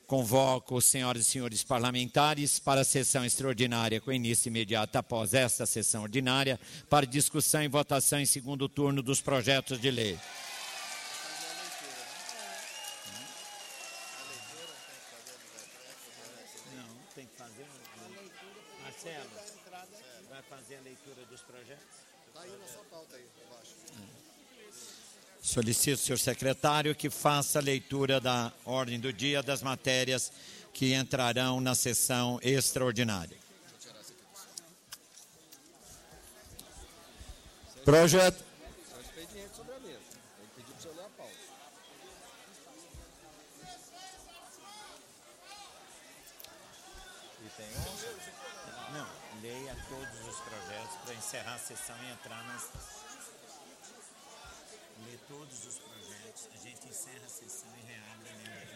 Convoco os senhoras e senhores parlamentares para a sessão extraordinária com início imediato após esta sessão ordinária para discussão e votação em segundo turno dos projetos de lei. Não, tem que fazer. Marcelo, vai fazer a leitura dos projetos? Está aí na sua pauta aí, embaixo. Solicito, senhor secretário, que faça a leitura da ordem do dia das matérias que entrarão na sessão extraordinária. Projeto. Não, leia todos os projetos para encerrar a sessão e entrar nas... Lê todos os projetos, a gente encerra a sessão e reabre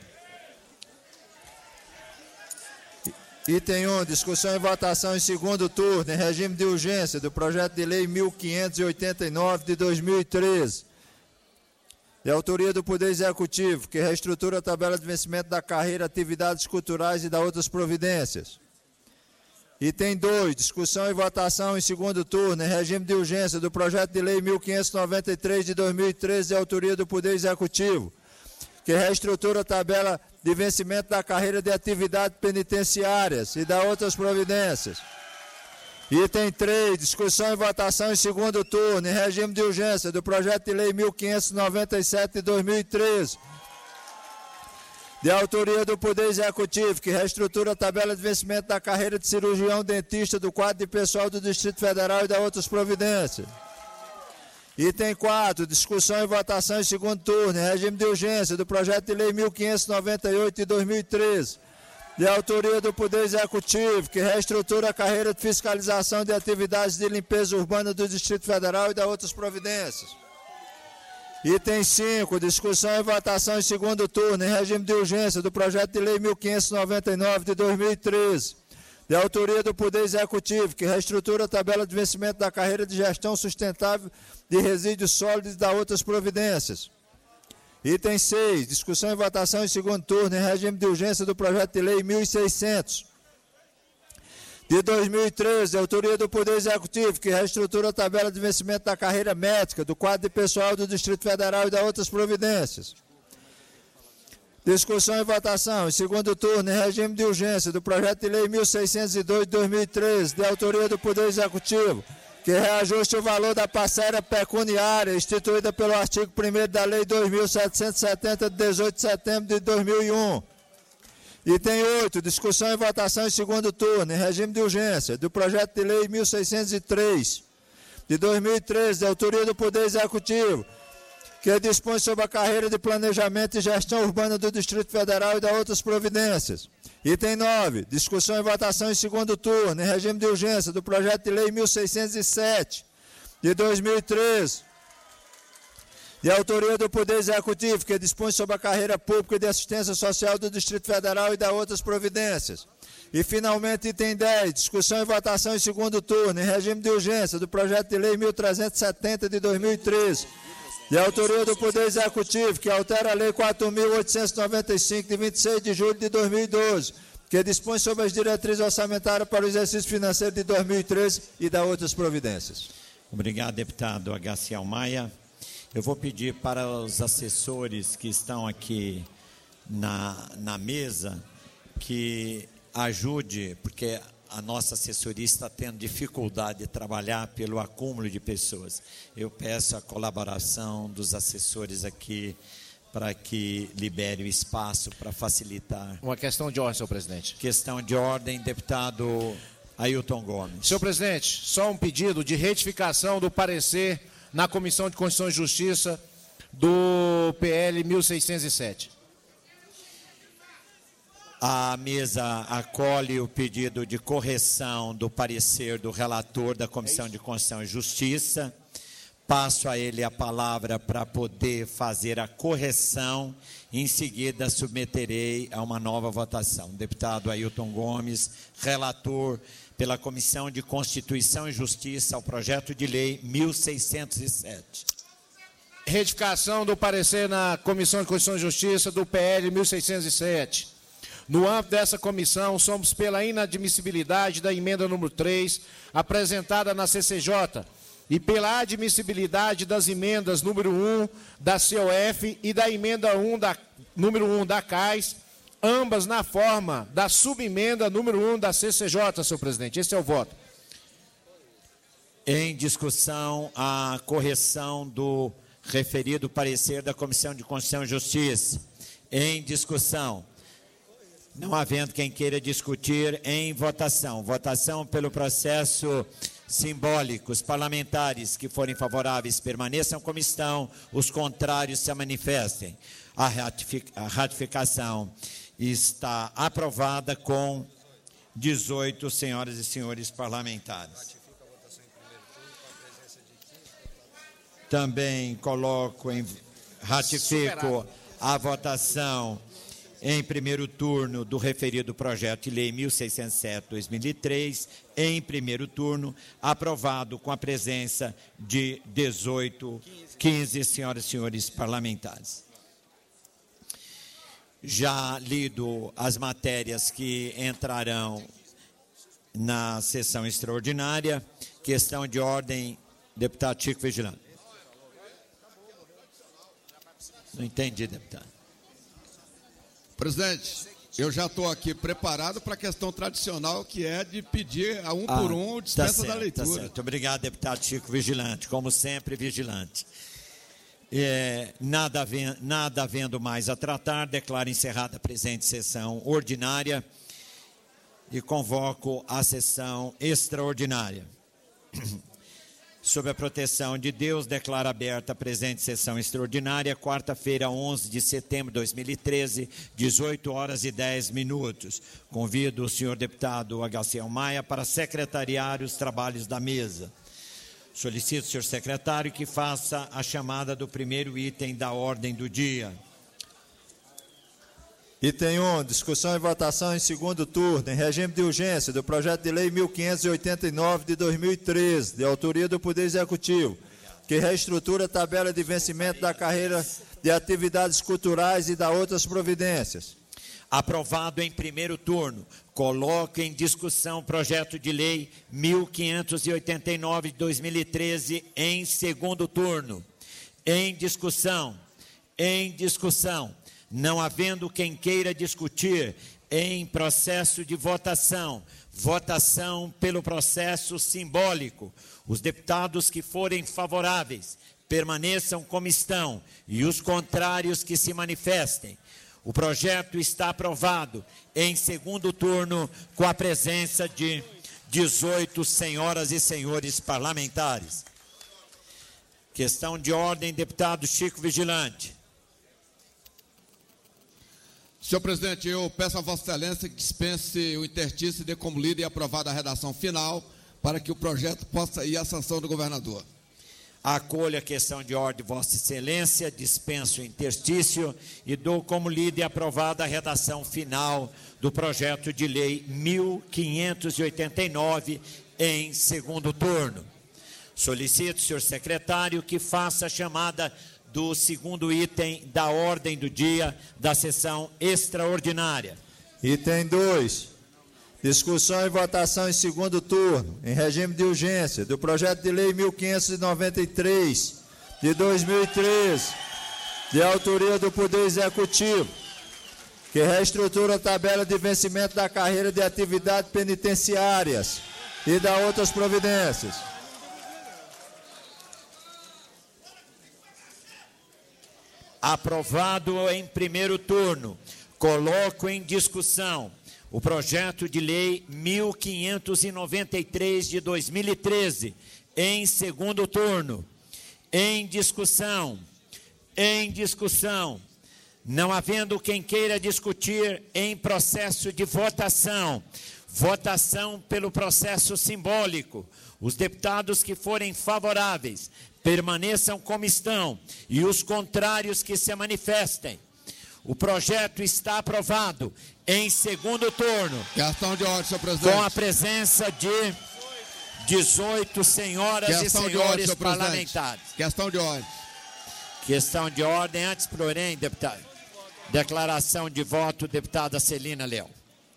a lei. Item 1, discussão e votação em segundo turno, em regime de urgência, do projeto de lei 1589 de 2013, de autoria do Poder Executivo, que reestrutura a tabela de vencimento da carreira, atividades culturais e da outras providências. Item 2, discussão e votação em segundo turno, em regime de urgência, do projeto de lei 1593 de 2013, de autoria do Poder Executivo, que reestrutura a tabela de vencimento da carreira de atividades penitenciárias e da outras providências. Item 3, discussão e votação em segundo turno, em regime de urgência, do projeto de lei 1597 de 2013, de autoria do Poder Executivo, que reestrutura a tabela de vencimento da carreira de cirurgião dentista do quadro de pessoal do Distrito Federal e da outras providências. Item 4, discussão e votação em segundo turno, em regime de urgência, do projeto de lei 1598 de 2013, de autoria do Poder Executivo, que reestrutura a carreira de fiscalização de atividades de limpeza urbana do Distrito Federal e da outras providências. Item 5, discussão e votação em segundo turno, em regime de urgência, do projeto de lei 1599 de 2013, de autoria do Poder Executivo, que reestrutura a tabela de vencimento da carreira de gestão sustentável de resíduos sólidos e da outras providências. Item 6, discussão e votação em segundo turno, em regime de urgência, do projeto de lei 1600 de 2013, de autoria do Poder Executivo, que reestrutura a tabela de vencimento da carreira médica, do quadro de pessoal do Distrito Federal e da outras providências. Discussão e votação em segundo turno, em regime de urgência, do projeto de lei 1602 de 2013, de autoria do Poder Executivo, que reajuste o valor da parcela pecuniária instituída pelo artigo 1º da Lei 2.770, de 18 de setembro de 2001. Item 8, discussão e votação em segundo turno, em regime de urgência, do projeto de lei 1603, de 2013, de autoria do Poder Executivo, que dispõe sobre a carreira de planejamento e gestão urbana do Distrito Federal e da outras providências. Item 9, discussão e votação em segundo turno, em regime de urgência, do projeto de lei 1607, de 2013, de autoria do Poder Executivo, que dispõe sobre a carreira pública de assistência social do Distrito Federal e da outras providências. E, finalmente, item 10, discussão e votação em segundo turno, em regime de urgência, do projeto de lei 1370 de 2013, de autoria do Poder Executivo, que altera a Lei 4.895, de 26 de julho de 2012, que dispõe sobre as diretrizes orçamentárias para o exercício financeiro de 2013 e da outras providências. Obrigado, deputado Agaciel Maia. Eu vou pedir para os assessores que estão aqui na mesa que ajude, porque a nossa assessoria está tendo dificuldade de trabalhar pelo acúmulo de pessoas. Eu peço a colaboração dos assessores aqui para que libere o espaço para facilitar. Uma questão de ordem, senhor presidente. Questão de ordem, deputado Ailton Gomes. Senhor presidente, só um pedido de retificação do parecer na Comissão de Constituição e Justiça do PL 1607. A mesa acolhe o pedido de correção do parecer do relator da Comissão de Constituição e Justiça. Passo a ele a palavra para poder fazer a correção. Em seguida, submeterei a uma nova votação. Deputado Ailton Gomes, relator pela Comissão de Constituição e Justiça ao projeto de lei 1607. Retificação do parecer na Comissão de Constituição e Justiça do PL 1607. No âmbito dessa comissão, somos pela inadmissibilidade da emenda número 3, apresentada na CCJ, e pela admissibilidade das emendas número 1 da COF e da emenda número 1 da CAIS, ambas na forma da subemenda número 1 da CCJ, senhor presidente. Esse é o voto. Em discussão, a correção do referido parecer da Comissão de Constituição e Justiça. Em discussão. Não havendo quem queira discutir, em votação. Votação pelo processo simbólico. Os parlamentares que forem favoráveis permaneçam como estão, os contrários se manifestem. A ratificação está aprovada com 18 senhoras e senhores parlamentares. Também ratifico a votação em primeiro turno do referido projeto de lei 1607/2003, em primeiro turno, aprovado com a presença de 15 senhoras e senhores parlamentares. Já lido as matérias que entrarão na sessão extraordinária, questão de ordem, deputado Chico Vigilante. Não entendi, deputado. Presidente, eu já estou aqui preparado para a questão tradicional, que é de pedir a por um dispensa da leitura. Tá certo. Obrigado, deputado Chico Vigilante, como sempre, vigilante. Nada havendo mais a tratar, declaro encerrada a presente sessão ordinária e convoco a sessão extraordinária. Sob a proteção de Deus, declaro aberta a presente sessão extraordinária, quarta-feira, 11 de setembro de 2013, 18 horas e 10 minutos. Convido o senhor deputado Agaciel Maia para secretariar os trabalhos da mesa. Solicito, senhor secretário, que faça a chamada do primeiro item da ordem do dia. Item 1, discussão e votação em segundo turno, em regime de urgência, do projeto de lei 1589 de 2013, de autoria do Poder Executivo, que reestrutura a tabela de vencimento da carreira de atividades culturais e da outras providências. Aprovado em primeiro turno. Coloco em discussão o projeto de lei 1589 de 2013 em segundo turno. Em discussão. Não havendo quem queira discutir, em processo de votação. Votação pelo processo simbólico. Os deputados que forem favoráveis permaneçam como estão e os contrários que se manifestem. O projeto está aprovado em segundo turno com a presença de 18 senhoras e senhores parlamentares. Questão de ordem, deputado Chico Vigilante. Senhor presidente, eu peço a Vossa Excelência que dispense o interstício e dê como lida e aprovada a redação final para que o projeto possa ir à sanção do governador. Acolho a questão de ordem, Vossa Excelência, dispenso o interstício e dou como lida e aprovada a redação final do projeto de lei 1589 em segundo turno. Solicito, senhor secretário, que faça a chamada do segundo item da ordem do dia da sessão extraordinária. Item 2, discussão e votação em segundo turno, em regime de urgência, do projeto de lei 1593 de 2013, de autoria do Poder Executivo, que reestrutura a tabela de vencimento da carreira de atividades penitenciárias e da outras providências. Aprovado em primeiro turno. Coloco em discussão o projeto de lei 1593 de 2013, em segundo turno. Em discussão. Não havendo quem queira discutir, em processo de votação. Votação pelo processo simbólico. Os deputados que forem favoráveis permaneçam como estão e os contrários que se manifestem. O projeto está aprovado em segundo turno. Questão de ordem, senhor presidente. Com a presença de 18 senhoras e senhores parlamentares. Questão de ordem. Questão de ordem, antes, porém, deputado. Declaração de voto, deputada Celina Leão.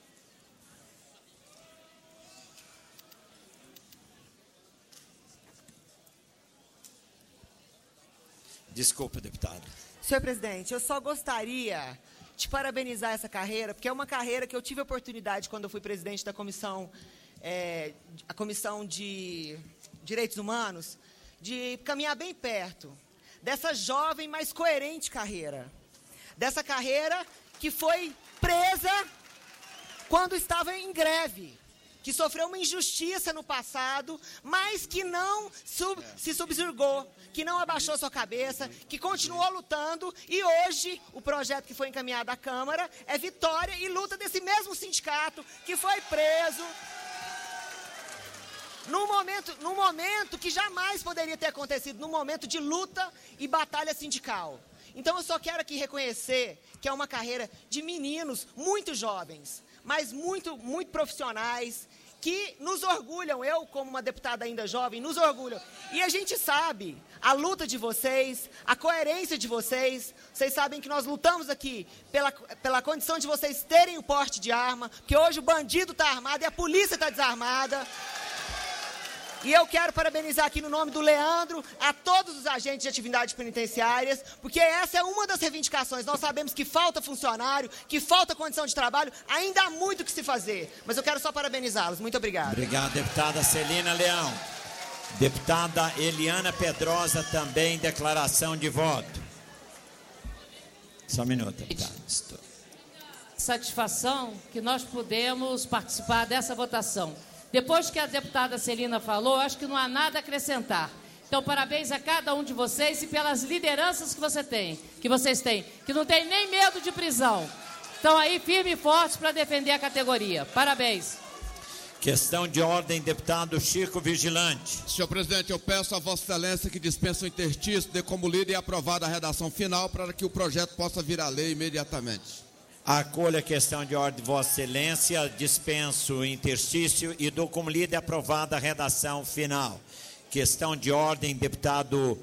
Desculpa, deputada. Senhor presidente, eu só gostaria de parabenizar essa carreira, porque é uma carreira que eu tive a oportunidade, quando eu fui presidente da comissão, a Comissão de Direitos Humanos, de caminhar bem perto dessa jovem, mas coerente carreira. Dessa carreira que foi presa quando estava em greve, que sofreu uma injustiça no passado, mas que não se subjugou, que não abaixou sua cabeça, que continuou lutando, e hoje o projeto que foi encaminhado à Câmara é vitória e luta desse mesmo sindicato que foi preso num momento que jamais poderia ter acontecido, num momento de luta e batalha sindical. Então eu só quero aqui reconhecer que é uma carreira de meninos muito jovens, mas muito profissionais, que nos orgulham. Eu, como uma deputada ainda jovem, nos orgulham. E a gente sabe a luta de vocês, a coerência de vocês. Vocês sabem que nós lutamos aqui pela condição de vocês terem o porte de arma, que hoje o bandido está armado e a polícia está desarmada. E eu quero parabenizar aqui no nome do Leandro a todos os agentes de atividades penitenciárias, porque essa é uma das reivindicações. Nós sabemos que falta funcionário, que falta condição de trabalho, ainda há muito o que se fazer. Mas eu quero só parabenizá-los. Muito obrigado. Obrigado, deputada Celina Leão. Deputada Eliana Pedrosa, também declaração de voto. Só um minuto, deputada. Satisfação que nós pudemos participar dessa votação. Depois que a deputada Celina falou, acho que não há nada a acrescentar. Então, parabéns a cada um de vocês e pelas lideranças que vocês têm, que não tem nem medo de prisão. Estão aí firmes e fortes para defender a categoria. Parabéns. Questão de ordem, deputado Chico Vigilante. Senhor presidente, eu peço a Vossa Excelência que dispense o interstício, dê como lida e aprovada a redação final para que o projeto possa virar lei imediatamente. Acolho a questão de ordem de Vossa Excelência, dispenso o interstício e dou como lida e aprovada a redação final. Questão de ordem, deputado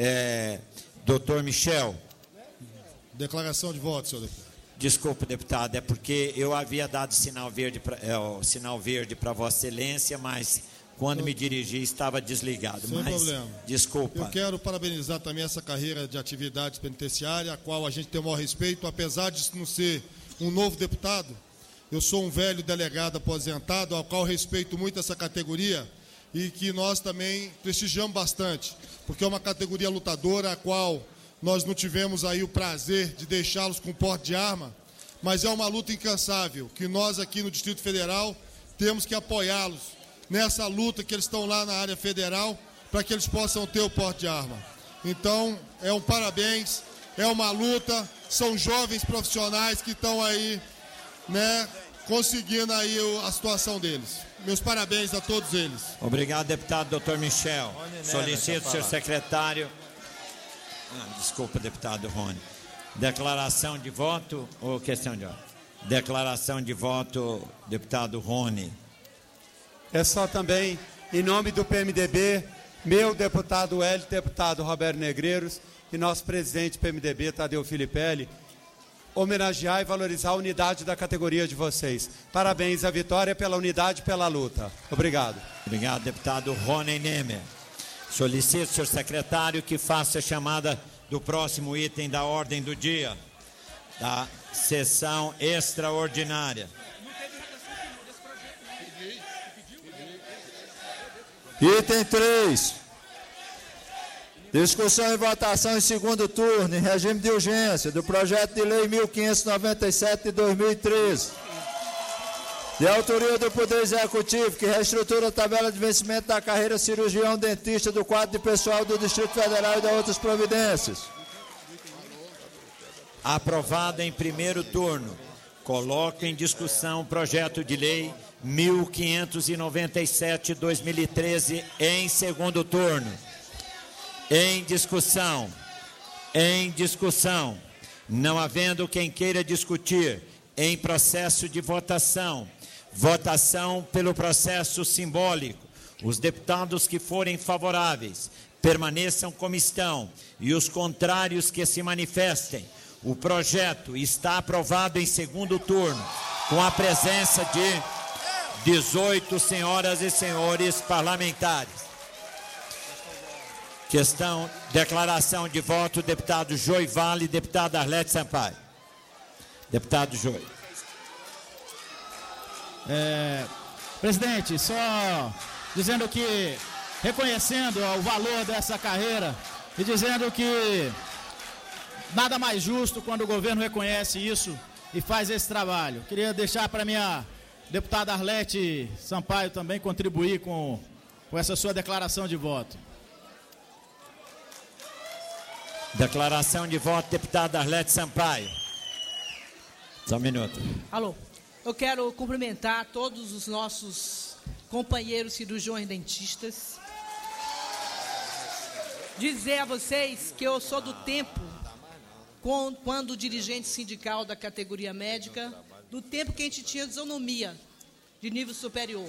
doutor Michel. Declaração de voto, senhor deputado. Desculpe, deputado, é porque eu havia dado sinal verde para Vossa Excelência, mas quando me dirigi estava desligado. Sem problema. Desculpa. Eu quero parabenizar também essa carreira de atividade penitenciária, a qual a gente tem o maior respeito, apesar de não ser um novo deputado. Eu sou um velho delegado aposentado, ao qual respeito muito essa categoria e que nós também prestigiamos bastante, porque é uma categoria lutadora, a qual nós não tivemos aí o prazer de deixá-los com porte de arma, mas é uma luta incansável, que nós aqui no Distrito Federal temos que apoiá-los nessa luta que eles estão lá na área federal, para que eles possam ter o porte de arma. Então, é um parabéns, é uma luta, são jovens profissionais que estão aí, né, conseguindo aí a situação deles. Meus parabéns a todos eles. Obrigado, deputado doutor Michel. Solicito, senhor secretário. Desculpa, deputado Rony. Declaração de voto ou questão de ordem? Declaração de voto, deputado Rony. É só também, em nome do PMDB, meu deputado Hélio, deputado Roberto Negreiros e nosso presidente PMDB, Tadeu Filipelli, homenagear e valorizar a unidade da categoria de vocês. Parabéns à vitória pela unidade e pela luta. Obrigado. Obrigado, deputado Rony Nemer. Solicito, senhor secretário, que faça a chamada do próximo item da ordem do dia, da sessão extraordinária. Item 3. Discussão e votação em segundo turno, em regime de urgência, do projeto de lei 1597 de 2013. De autoria do Poder Executivo, que reestrutura a tabela de vencimento da carreira cirurgião-dentista do quadro de pessoal do Distrito Federal e de outras providências. Aprovado em primeiro turno. Coloco em discussão o projeto de lei 1597 de 2013 em segundo turno. Em discussão. Em discussão. Não havendo quem queira discutir, em processo de votação. Votação pelo processo simbólico. Os deputados que forem favoráveis permaneçam como estão e os contrários que se manifestem. O projeto está aprovado em segundo turno, com a presença de 18 senhoras e senhores parlamentares. Declaração de voto, deputado Joy Vale, deputada Arlete Sampaio. Deputado Joy. Presidente, só dizendo que, reconhecendo o valor dessa carreira e dizendo que nada mais justo quando o governo reconhece isso e faz esse trabalho. Queria deixar para minha deputada Arlete Sampaio também contribuir com essa sua declaração de voto. Declaração de voto, deputada Arlete Sampaio. Só um minuto. Alô, eu quero cumprimentar todos os nossos companheiros cirurgiões dentistas. Dizer a vocês que eu sou do tempo, quando dirigente sindical da categoria médica, do tempo que a gente tinha isonomia de nível superior.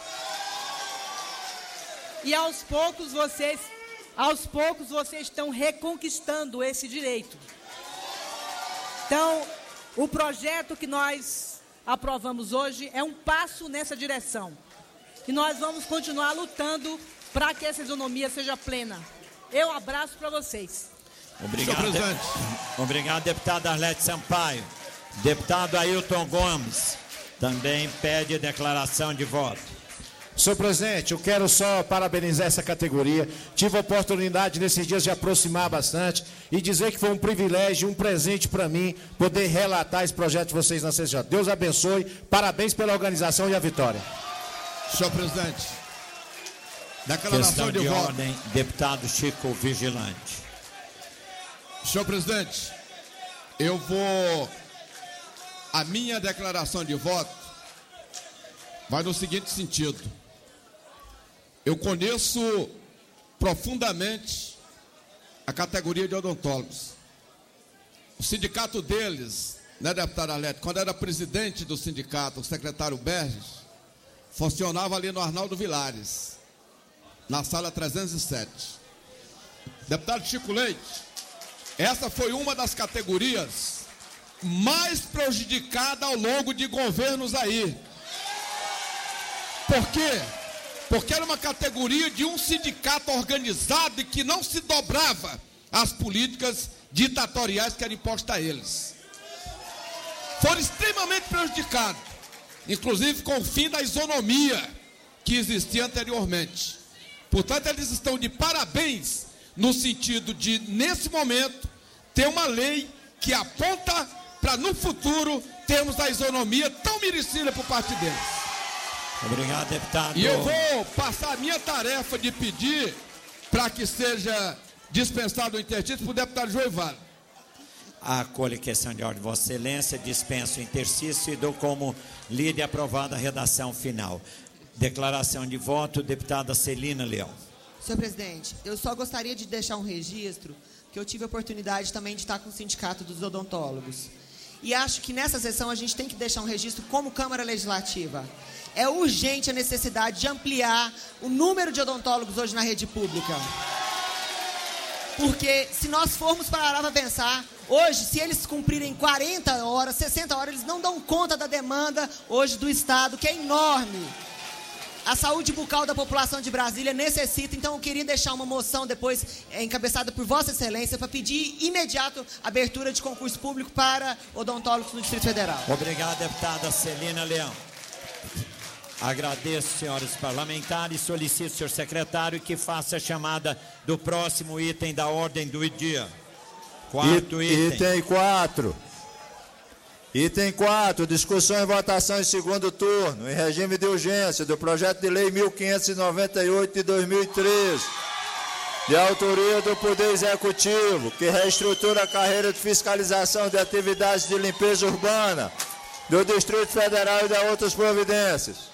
E aos poucos vocês estão reconquistando esse direito. Então, o projeto que nós aprovamos hoje é um passo nessa direção. E nós vamos continuar lutando para que essa isonomia seja plena. Eu abraço para vocês. Obrigado, deputada Arlete Sampaio. Deputado Ailton Gomes também pede declaração de voto. Senhor presidente, eu quero só parabenizar essa categoria. Tive a oportunidade nesses dias de aproximar bastante e dizer que foi um privilégio, um presente para mim poder relatar esse projeto de vocês na CCJ. Deus abençoe, parabéns pela organização e a vitória. Senhor presidente, declaração de voto. Ordem, deputado Chico Vigilante. Senhor presidente, a minha declaração de voto vai no seguinte sentido. Eu conheço profundamente a categoria de odontólogos. O sindicato deles, né, deputada Arlete, quando era presidente do sindicato, o secretário Berges, funcionava ali no Arnaldo Vilares, na sala 307. Deputado Chico Leite, essa foi uma das categorias mais prejudicadas ao longo de governos aí. Por quê? Porque era uma categoria de um sindicato organizado e que não se dobrava às políticas ditatoriais que eram impostas a eles. Foram extremamente prejudicados, inclusive com o fim da isonomia que existia anteriormente. Portanto, eles estão de parabéns no sentido de, nesse momento, ter uma lei que aponta para, no futuro, termos a isonomia tão merecida por parte deles. Obrigado, deputado. E eu vou passar a minha tarefa de pedir para que seja dispensado o interstício para o deputado Joy Vale. Acolho a questão de ordem, Vossa Excelência, dispenso o interstício e dou como lida e aprovada a redação final. Declaração de voto, deputada Celina Leão. Senhor presidente, eu só gostaria de deixar um registro que eu tive a oportunidade também de estar com o Sindicato dos Odontólogos. E acho que nessa sessão a gente tem que deixar um registro como Câmara Legislativa. É urgente a necessidade de ampliar o número de odontólogos hoje na rede pública. Porque se nós formos parar para pensar, hoje, se eles cumprirem 40 horas, 60 horas, eles não dão conta da demanda hoje do Estado, que é enorme. A saúde bucal da população de Brasília necessita, então eu queria deixar uma moção depois encabeçada por Vossa Excelência para pedir imediato abertura de concurso público para odontólogos no Distrito Federal. Obrigado, deputada Celina Leão. Agradeço, senhores parlamentares, solicito, senhor secretário, que faça a chamada do próximo item da ordem do dia. Quarto item. Item 4. Item 4, discussão e votação em segundo turno, em regime de urgência, do projeto de lei 1598 de 2013, de autoria do Poder Executivo, que reestrutura a carreira de fiscalização de atividades de limpeza urbana do Distrito Federal e de outras providências.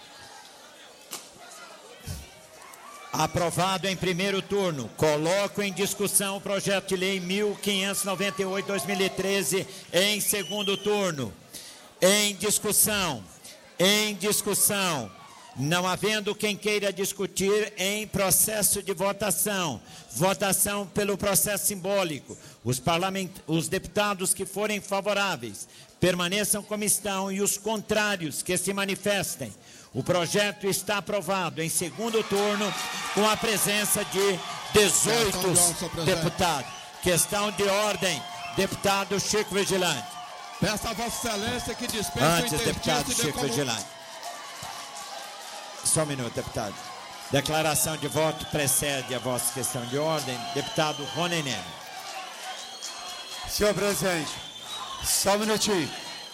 Aprovado em primeiro turno. Coloco em discussão o projeto de lei 1598/2013 em segundo turno. Em discussão. Não havendo quem queira discutir em processo de votação, votação pelo processo simbólico, os deputados que forem favoráveis permaneçam como estão e os contrários que se manifestem. O projeto está aprovado em segundo turno com a presença de 18 deputados. Questão de ordem, deputado Chico Vigilante. Peço a Vossa Excelência que dispense Antes, deputado Chico Vigilante. Só um minuto, deputado. Declaração de voto precede a vossa questão de ordem. Deputado Rony Neme. Senhor presidente, só um minutinho.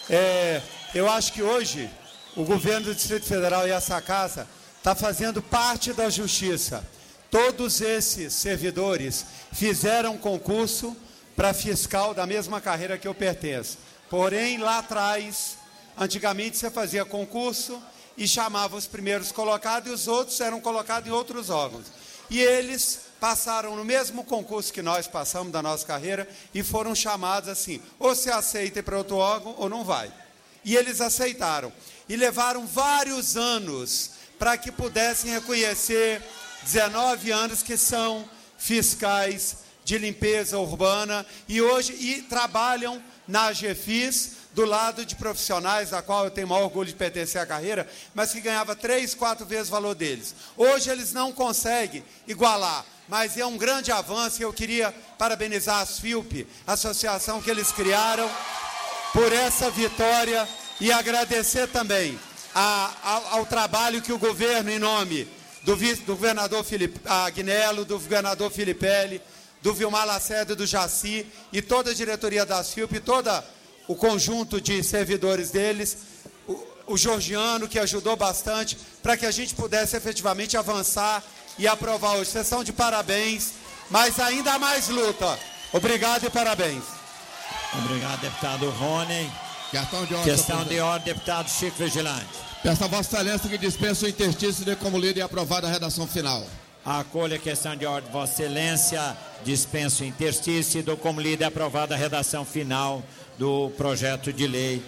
Eu acho que hoje o governo do Distrito Federal e essa casa está fazendo parte da justiça. Todos esses servidores fizeram concurso para fiscal da mesma carreira que eu pertenço. Porém, lá atrás, antigamente você fazia concurso e chamava os primeiros colocados e os outros eram colocados em outros órgãos. E eles passaram no mesmo concurso que nós passamos da nossa carreira e foram chamados assim, ou se aceita para outro órgão ou não vai. E eles aceitaram. E levaram vários anos para que pudessem reconhecer 19 anos que são fiscais de limpeza urbana e hoje trabalham na AGFIS, do lado de profissionais, da qual eu tenho o maior orgulho de pertencer à carreira, mas que ganhava 3, 4 vezes o valor deles. Hoje eles não conseguem igualar, mas é um grande avanço e eu queria parabenizar a ASFILP, a associação que eles criaram, por essa vitória e agradecer também ao trabalho que o governo, em nome do governador Agnello, do governador Filipelli, do Vilmar Lacerda e do Jaci, e toda a diretoria da ASFILP, e todo o conjunto de servidores deles, o Georgiano, que ajudou bastante, para que a gente pudesse efetivamente avançar e aprovar hoje. Vocês são de parabéns, mas ainda mais luta. Obrigado e parabéns. Obrigado, deputado Rony. Questão de ordem, deputado Chico Vigilante. Peço a Vossa Excelência que dispense o interstício de como lida e aprovada a redação final. Acolho a questão de ordem, Vossa Excelência. Dispenso o interstício e dou como lida e aprovada a redação final do projeto de lei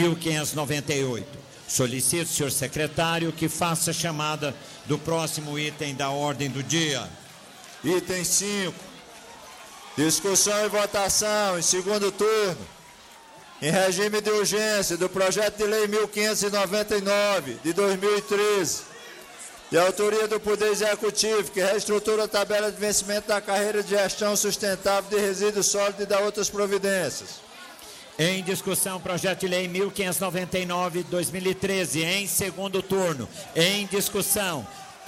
1598. Solicito, senhor secretário, que faça a chamada do próximo item da ordem do dia. Item 5. Discussão e votação em segundo turno, em regime de urgência, do projeto de lei 1599, de 2013, de autoria do Poder Executivo, que reestrutura a tabela de vencimento da carreira de gestão sustentável de resíduos sólidos e da outras providências. Em discussão, projeto de lei 1599, 2013, em segundo turno. Em discussão.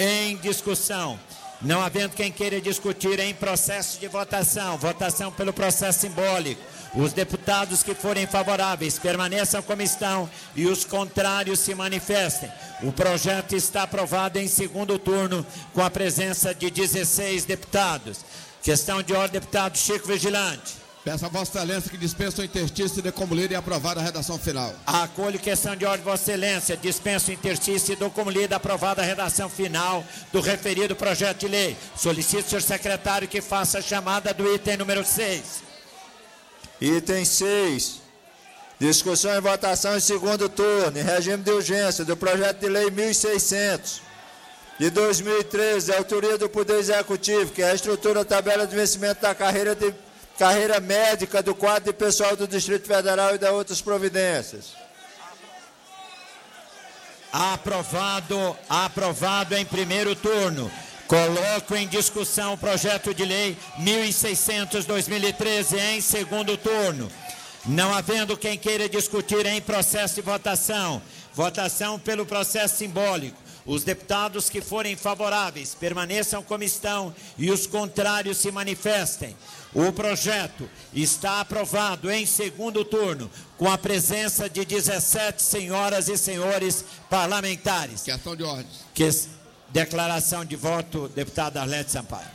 Não havendo quem queira discutir em processo de votação, votação pelo processo simbólico. Os deputados que forem favoráveis permaneçam como estão e os contrários se manifestem. O projeto está aprovado em segundo turno com a presença de 16 deputados. Questão de ordem, deputado Chico Vigilante. Peço a Vossa Excelência que dispense o interstício de como lida e aprovada a redação final. Acolho questão de ordem, Vossa Excelência. Dispenso o interstício e dou como lida aprovada a redação final do referido projeto de lei. Solicito, senhor secretário, que faça a chamada do item número 6. Item 6. Discussão e votação em segundo turno, em regime de urgência, do projeto de lei 1600, de 2013, de autoria do Poder Executivo, que reestrutura a tabela de vencimento da carreira médica do quadro de pessoal do Distrito Federal e da outras providências. Aprovado em primeiro turno. Coloco em discussão o projeto de lei 1600/2013 em segundo turno. Não havendo quem queira discutir em processo de votação, votação pelo processo simbólico. Os deputados que forem favoráveis permaneçam como estão e os contrários se manifestem. O projeto está aprovado em segundo turno com a presença de 17 senhoras e senhores parlamentares. Questão de ordem. Declaração de voto, deputada Arlete Sampaio.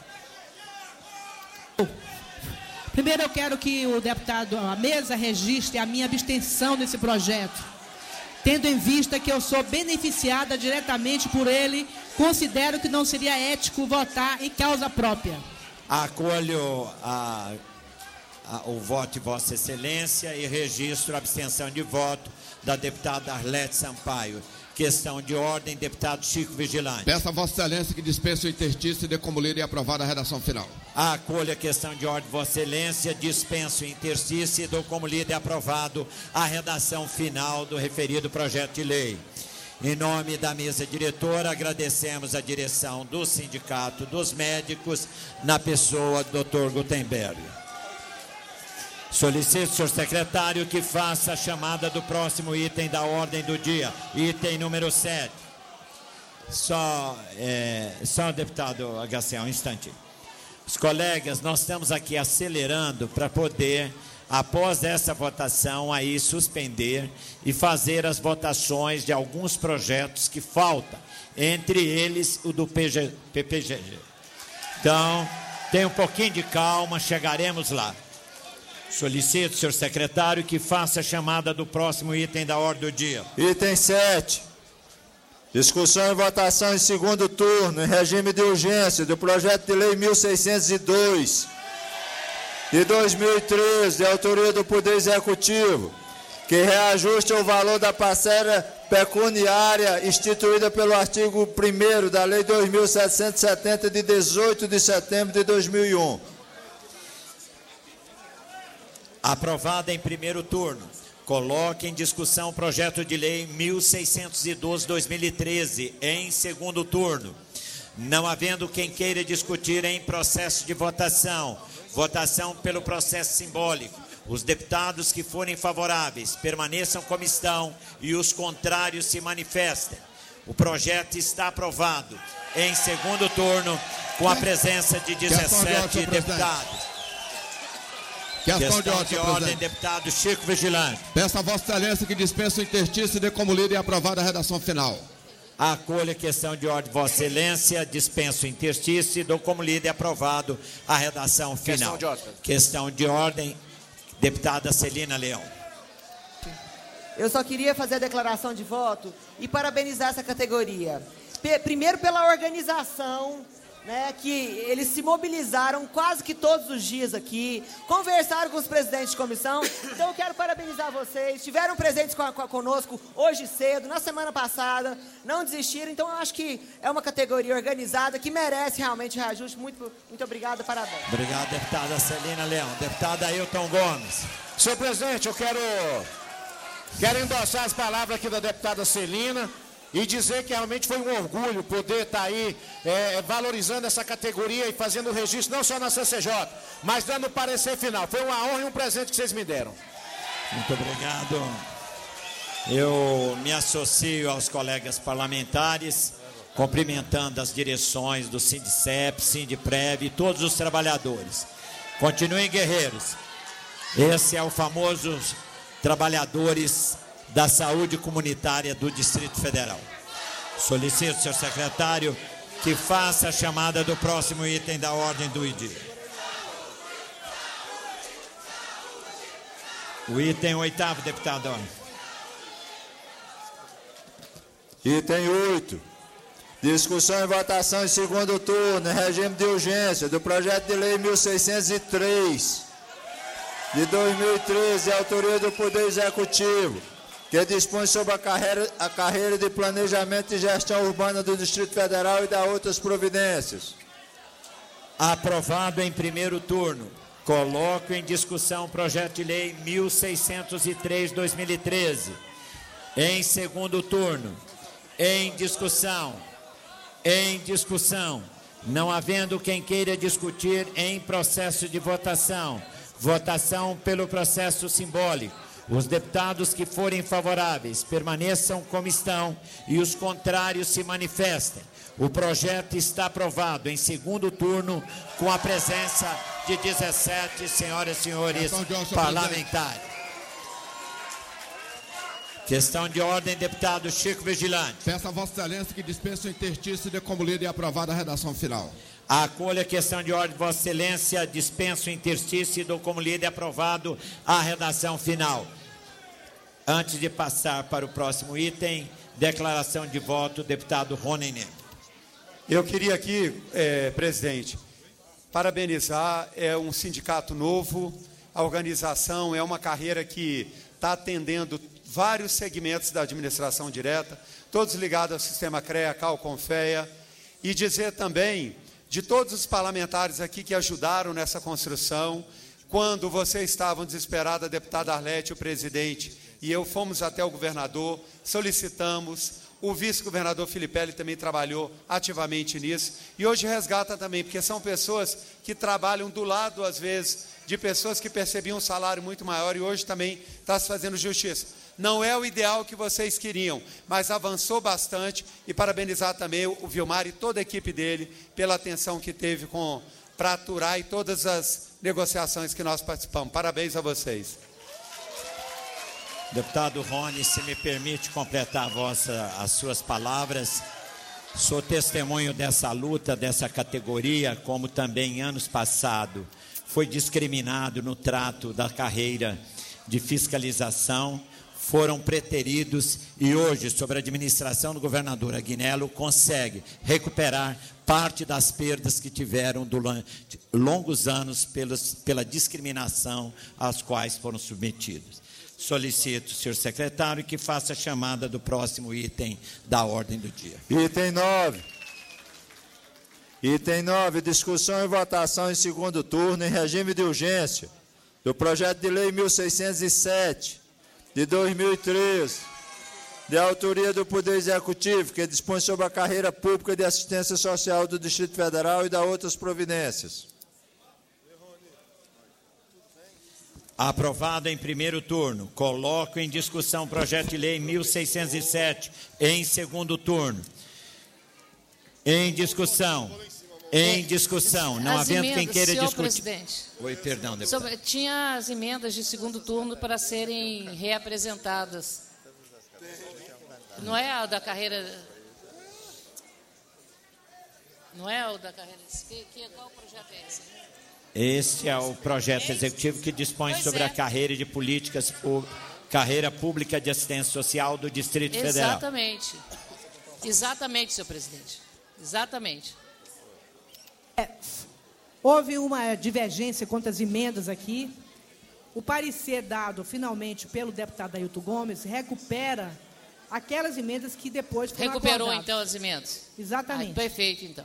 Primeiro eu quero que a mesa registre a minha abstenção nesse projeto, tendo em vista que eu sou beneficiada diretamente por ele, considero que não seria ético votar em causa própria. Acolho o voto de Vossa Excelência e registro a abstenção de voto da deputada Arlete Sampaio. Questão de ordem, deputado Chico Vigilante. Peço a Vossa Excelência que dispense o interstício e dê como lida e aprovada a redação final. Acolho a questão de ordem, Vossa Excelência, dispenso o interstício e dou como lida e aprovado a redação final do referido projeto de lei. Em nome da mesa diretora, agradecemos a direção do Sindicato dos Médicos, na pessoa do Dr. Gutenberg. Solicito, senhor secretário, que faça a chamada do próximo item da ordem do dia, item número 7. Só deputado HC, um instantinho. Os colegas, nós estamos aqui acelerando para poder, após essa votação, aí suspender e fazer as votações de alguns projetos que faltam, entre eles o do PPGG. Então, tenha um pouquinho de calma, chegaremos lá. Solicito, senhor secretário, que faça a chamada do próximo item da ordem do dia. Item 7. Discussão e votação em segundo turno, em regime de urgência, do projeto de lei 1602, de 2013, de autoria do Poder Executivo, que reajuste o valor da parcela pecuniária instituída pelo artigo 1º da Lei 2.770, de 18 de setembro de 2001. Aprovada em primeiro turno. Coloque em discussão o projeto de lei 1612/2013 em segundo turno. Não havendo quem queira discutir em processo de votação, votação pelo processo simbólico. Os deputados que forem favoráveis permaneçam como estão e os contrários se manifestem. O projeto está aprovado em segundo turno com a presença de 17 deputados. Questão de ordem, deputado Chico Vigilante. Peço a Vossa Excelência que dispense o interstício e dê como lida e aprovada a redação final. Acolho a questão de ordem, Vossa Excelência, dispenso o interstício e dou como lida e aprovado a redação final. Questão de ordem, deputada Celina Leão. Eu só queria fazer a declaração de voto e parabenizar essa categoria. Primeiro pela organização, né, que eles se mobilizaram quase que todos os dias aqui, conversaram com os presidentes de comissão. Então eu quero parabenizar vocês, estiveram presentes conosco hoje cedo, na semana passada, não desistiram. Então eu acho que é uma categoria organizada que merece realmente reajuste. Muito obrigado, parabéns. Obrigado, deputada Celina Leão. Deputada Ailton Gomes. Senhor presidente, eu quero endossar as palavras aqui da deputada Celina e dizer que realmente foi um orgulho poder estar aí valorizando essa categoria e fazendo o registro não só na CCJ, mas dando o parecer final. Foi uma honra e um presente que vocês me deram. Muito obrigado. Eu me associo aos colegas parlamentares, cumprimentando as direções do Sindicep, Sindiprev e todos os trabalhadores. Continuem guerreiros. Esse é o famoso trabalhadores da saúde comunitária do Distrito Federal. Solicito, senhor secretário, que faça a chamada do próximo item da ordem do dia. O item 8º, deputado. Item 8. Discussão e votação em segundo turno, em regime de urgência, do projeto de lei 1603, de 2013, de autoria do Poder Executivo, que dispõe sobre a carreira de planejamento e gestão urbana do Distrito Federal e da outras providências. Aprovado em primeiro turno. Coloco em discussão o projeto de lei 1603/2013. Em segundo turno. Em discussão. Não havendo quem queira discutir em processo de votação. Votação pelo processo simbólico. Os deputados que forem favoráveis permaneçam como estão e os contrários se manifestem. O projeto está aprovado em segundo turno com a presença de 17 senhoras e senhores parlamentares. Questão de ordem, deputado Chico Vigilante. Peço a Vossa Excelência que dispense o interstício e dê como lida e aprovada a redação final. Acolho a questão de ordem, Vossa Excelência, dispenso o interstício e dou como lida e aprovado a redação final. Antes de passar para o próximo item, declaração de voto, deputado Rony Neto. Eu queria aqui, presidente, parabenizar, é um sindicato novo, a organização é uma carreira que está atendendo vários segmentos da administração direta, todos ligados ao sistema CREA, CAL, CONFEA, e dizer também de todos os parlamentares aqui que ajudaram nessa construção. Quando vocês estavam desesperados, a deputada Arlete, o presidente, e eu fomos até o governador, solicitamos, o vice-governador Filipelli também trabalhou ativamente nisso, e hoje resgata também, porque são pessoas que trabalham do lado, às vezes, de pessoas que percebiam um salário muito maior, e hoje também está se fazendo justiça. Não é o ideal que vocês queriam, mas avançou bastante, e parabenizar também o Vilmar e toda a equipe dele pela atenção que teve para aturar e todas as negociações que nós participamos. Parabéns a vocês. Deputado Rony, se me permite completar as suas palavras, sou testemunho dessa luta, dessa categoria, como também em anos passados foi discriminado no trato da carreira de fiscalização, foram preteridos e hoje, sob a administração do governador Agnello, consegue recuperar parte das perdas que tiveram durante longos anos pela discriminação às quais foram submetidos. Solicito, senhor secretário, que faça a chamada do próximo item da ordem do dia. Item 9. Item 9, discussão e votação em segundo turno, em regime de urgência, do projeto de lei 1607, de 2013, de autoria do Poder Executivo, que dispõe sobre a carreira pública de assistência social do Distrito Federal e da outras providências. Aprovado em primeiro turno. Coloco em discussão o projeto de lei 1607 em segundo turno. Em discussão. Em discussão. Não havendo quem queira discutir. Presidente. Oi, perdão, deputado. Tinha as emendas de segundo turno para serem reapresentadas. Não é a da carreira... Não é o da carreira... Qual projeto é esse? Esse é o projeto executivo que dispõe sobre a carreira de políticas, carreira pública de assistência social do Distrito Federal. Exatamente. Exatamente, senhor presidente. Exatamente. Houve uma divergência quanto às emendas aqui. O parecer dado, finalmente, pelo deputado Ailton Gomes, recupera aquelas emendas que depois foram Recuperou, acordadas. então, as emendas? Exatamente. Perfeito, então.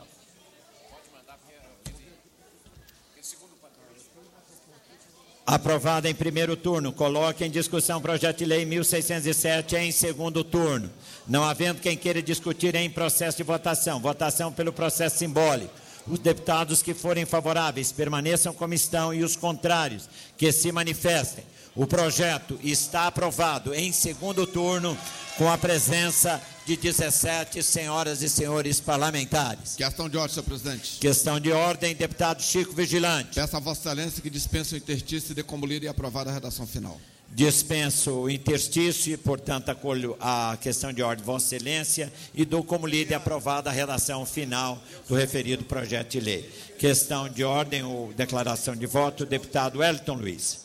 Aprovado em primeiro turno. Coloque em discussão o projeto de lei 1607 em segundo turno. Não havendo quem queira discutir em processo de votação. Votação pelo processo simbólico. Os deputados que forem favoráveis permaneçam como estão e os contrários que se manifestem. O projeto está aprovado em segundo turno com a presença de 17 senhoras e senhores parlamentares. Questão de ordem, senhor presidente. Questão de ordem, deputado Chico Vigilante. Peço a Vossa Excelência que dispense o interstício e dê como lida e aprovada a redação final. Dispenso o interstício e, portanto, acolho a questão de ordem de Vossa Excelência e dou como lida e aprovada a redação final do referido projeto de lei. Questão de ordem ou declaração de voto, deputado Wellington Luiz.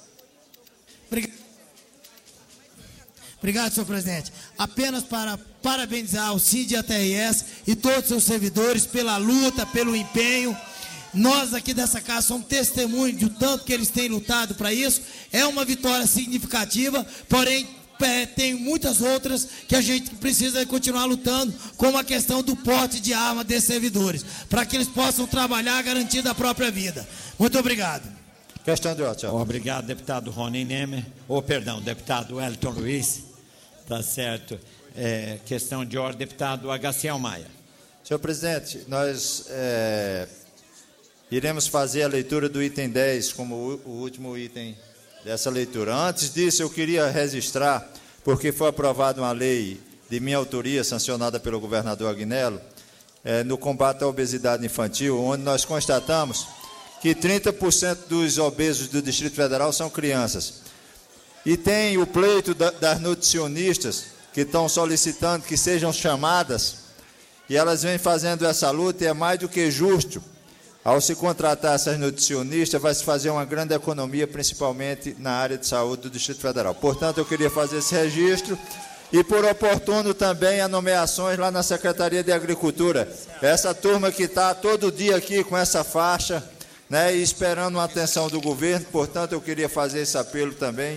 Obrigado, senhor presidente. Apenas para parabenizar o CID e a TRS e todos os seus servidores pela luta, pelo empenho. Nós aqui dessa casa somos testemunhos do tanto que eles têm lutado para isso. É uma vitória significativa, porém tem muitas outras que a gente precisa continuar lutando, como a questão do porte de arma desses servidores, para que eles possam trabalhar garantindo a própria vida. Muito obrigado. Questão de ordem. Obrigado, deputado Rony Nemer. Deputado Wellington Luiz. Tá certo. Questão de ordem, deputado Agaciel Maia. Senhor presidente, nós iremos fazer a leitura do item 10 como o último item dessa leitura. Antes disso, eu queria registrar, porque foi aprovada uma lei de minha autoria, sancionada pelo governador Agnello, no combate à obesidade infantil, onde nós constatamos que 30% dos obesos do Distrito Federal são crianças. E tem o pleito das nutricionistas, que estão solicitando que sejam chamadas, e elas vêm fazendo essa luta, e é mais do que justo. Ao se contratar essas nutricionistas, vai se fazer uma grande economia, principalmente na área de saúde do Distrito Federal. Portanto, eu queria fazer esse registro, e por oportuno também a nomeações lá na Secretaria de Agricultura. Essa turma que está todo dia aqui com essa faixa, né, e esperando uma atenção do governo, portanto, eu queria fazer esse apelo também,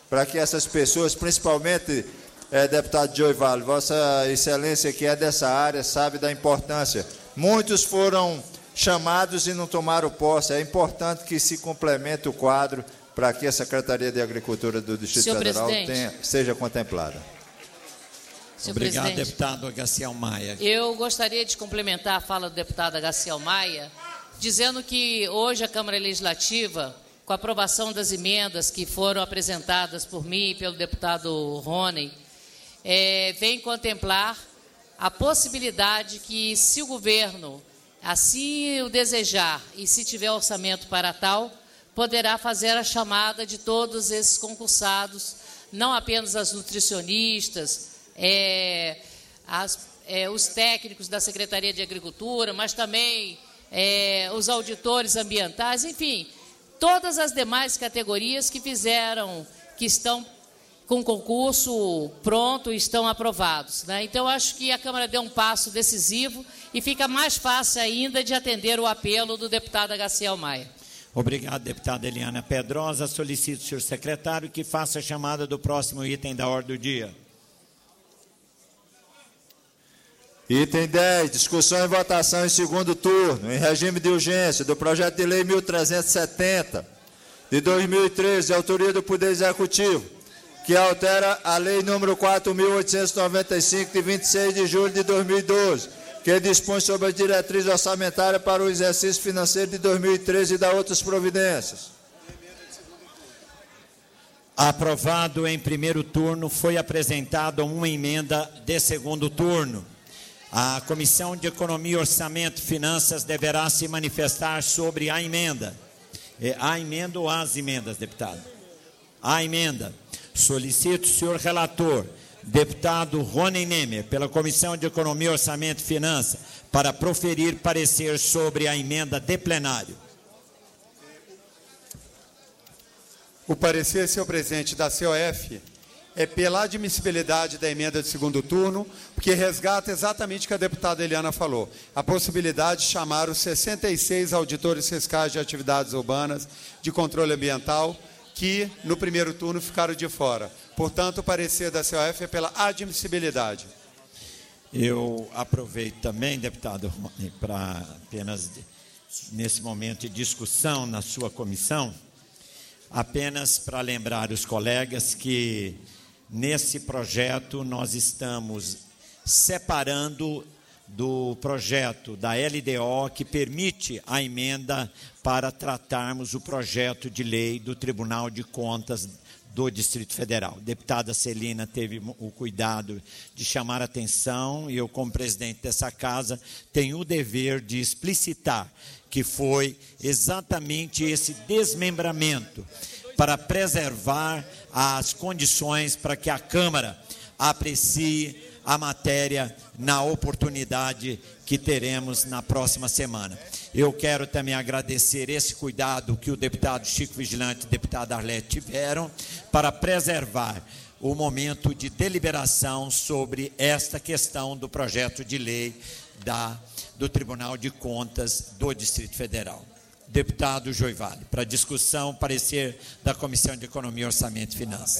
para que essas pessoas, principalmente, deputado Joivale, Vossa Excelência, que é dessa área, sabe da importância. Muitos foram chamados e não tomaram posse. É importante que se complemente o quadro para que a Secretaria de Agricultura do Distrito Federal seja contemplada. Obrigado, deputado Agaciel Maia. Eu gostaria de complementar a fala do deputado Agaciel Maia, dizendo que hoje a Câmara Legislativa, com a aprovação das emendas que foram apresentadas por mim e pelo deputado Rony, vem contemplar a possibilidade que, se o governo assim o desejar e se tiver orçamento para tal, poderá fazer a chamada de todos esses concursados, não apenas as nutricionistas, os técnicos da Secretaria de Agricultura, mas também os auditores ambientais, enfim, todas as demais categorias que estão com concurso pronto e estão aprovados, né? Então, acho que a Câmara deu um passo decisivo e fica mais fácil ainda de atender o apelo do deputado Agaciel Maia. Obrigado, deputada Eliana Pedrosa. Solicito, senhor secretário, que faça a chamada do próximo item da ordem do dia. Item 10, discussão e votação em segundo turno, em regime de urgência, do projeto de lei 1370, de 2013, de autoria do Poder Executivo, que altera a lei número 4.895, de 26 de julho de 2012, que dispõe sobre as diretrizes orçamentárias para o exercício financeiro de 2013 e da outras providências. Aprovado em primeiro turno, foi apresentada uma emenda de segundo turno. A Comissão de Economia, Orçamento e Finanças deverá se manifestar sobre a emenda. A emenda ou as emendas, deputado? A emenda. Solicito, senhor relator, deputado Rony Nemer, pela Comissão de Economia, Orçamento e Finanças, para proferir parecer sobre a emenda de plenário. O parecer, senhor presidente, da COF é pela admissibilidade da emenda de segundo turno, porque resgata exatamente o que a deputada Eliana falou, a possibilidade de chamar os 66 auditores fiscais de atividades urbanas de controle ambiental, que no primeiro turno ficaram de fora. Portanto, o parecer da COF é pela admissibilidade. Eu aproveito também, deputado Rony, para apenas nesse momento de discussão na sua comissão, apenas para lembrar os colegas que nesse projeto nós estamos separando do projeto da LDO que permite a emenda para tratarmos o projeto de lei do Tribunal de Contas do Distrito Federal. A deputada Celina teve o cuidado de chamar a atenção e eu, como presidente dessa casa, tenho o dever de explicitar que foi exatamente esse desmembramento para preservar as condições para que a Câmara aprecie a matéria na oportunidade que teremos na próxima semana. Eu quero também agradecer esse cuidado que o deputado Chico Vigilante e o deputado Arlete tiveram para preservar o momento de deliberação sobre esta questão do projeto de lei do Tribunal de Contas do Distrito Federal. Deputado Joivale, para discussão, parecer da Comissão de Economia, Orçamento e Finanças.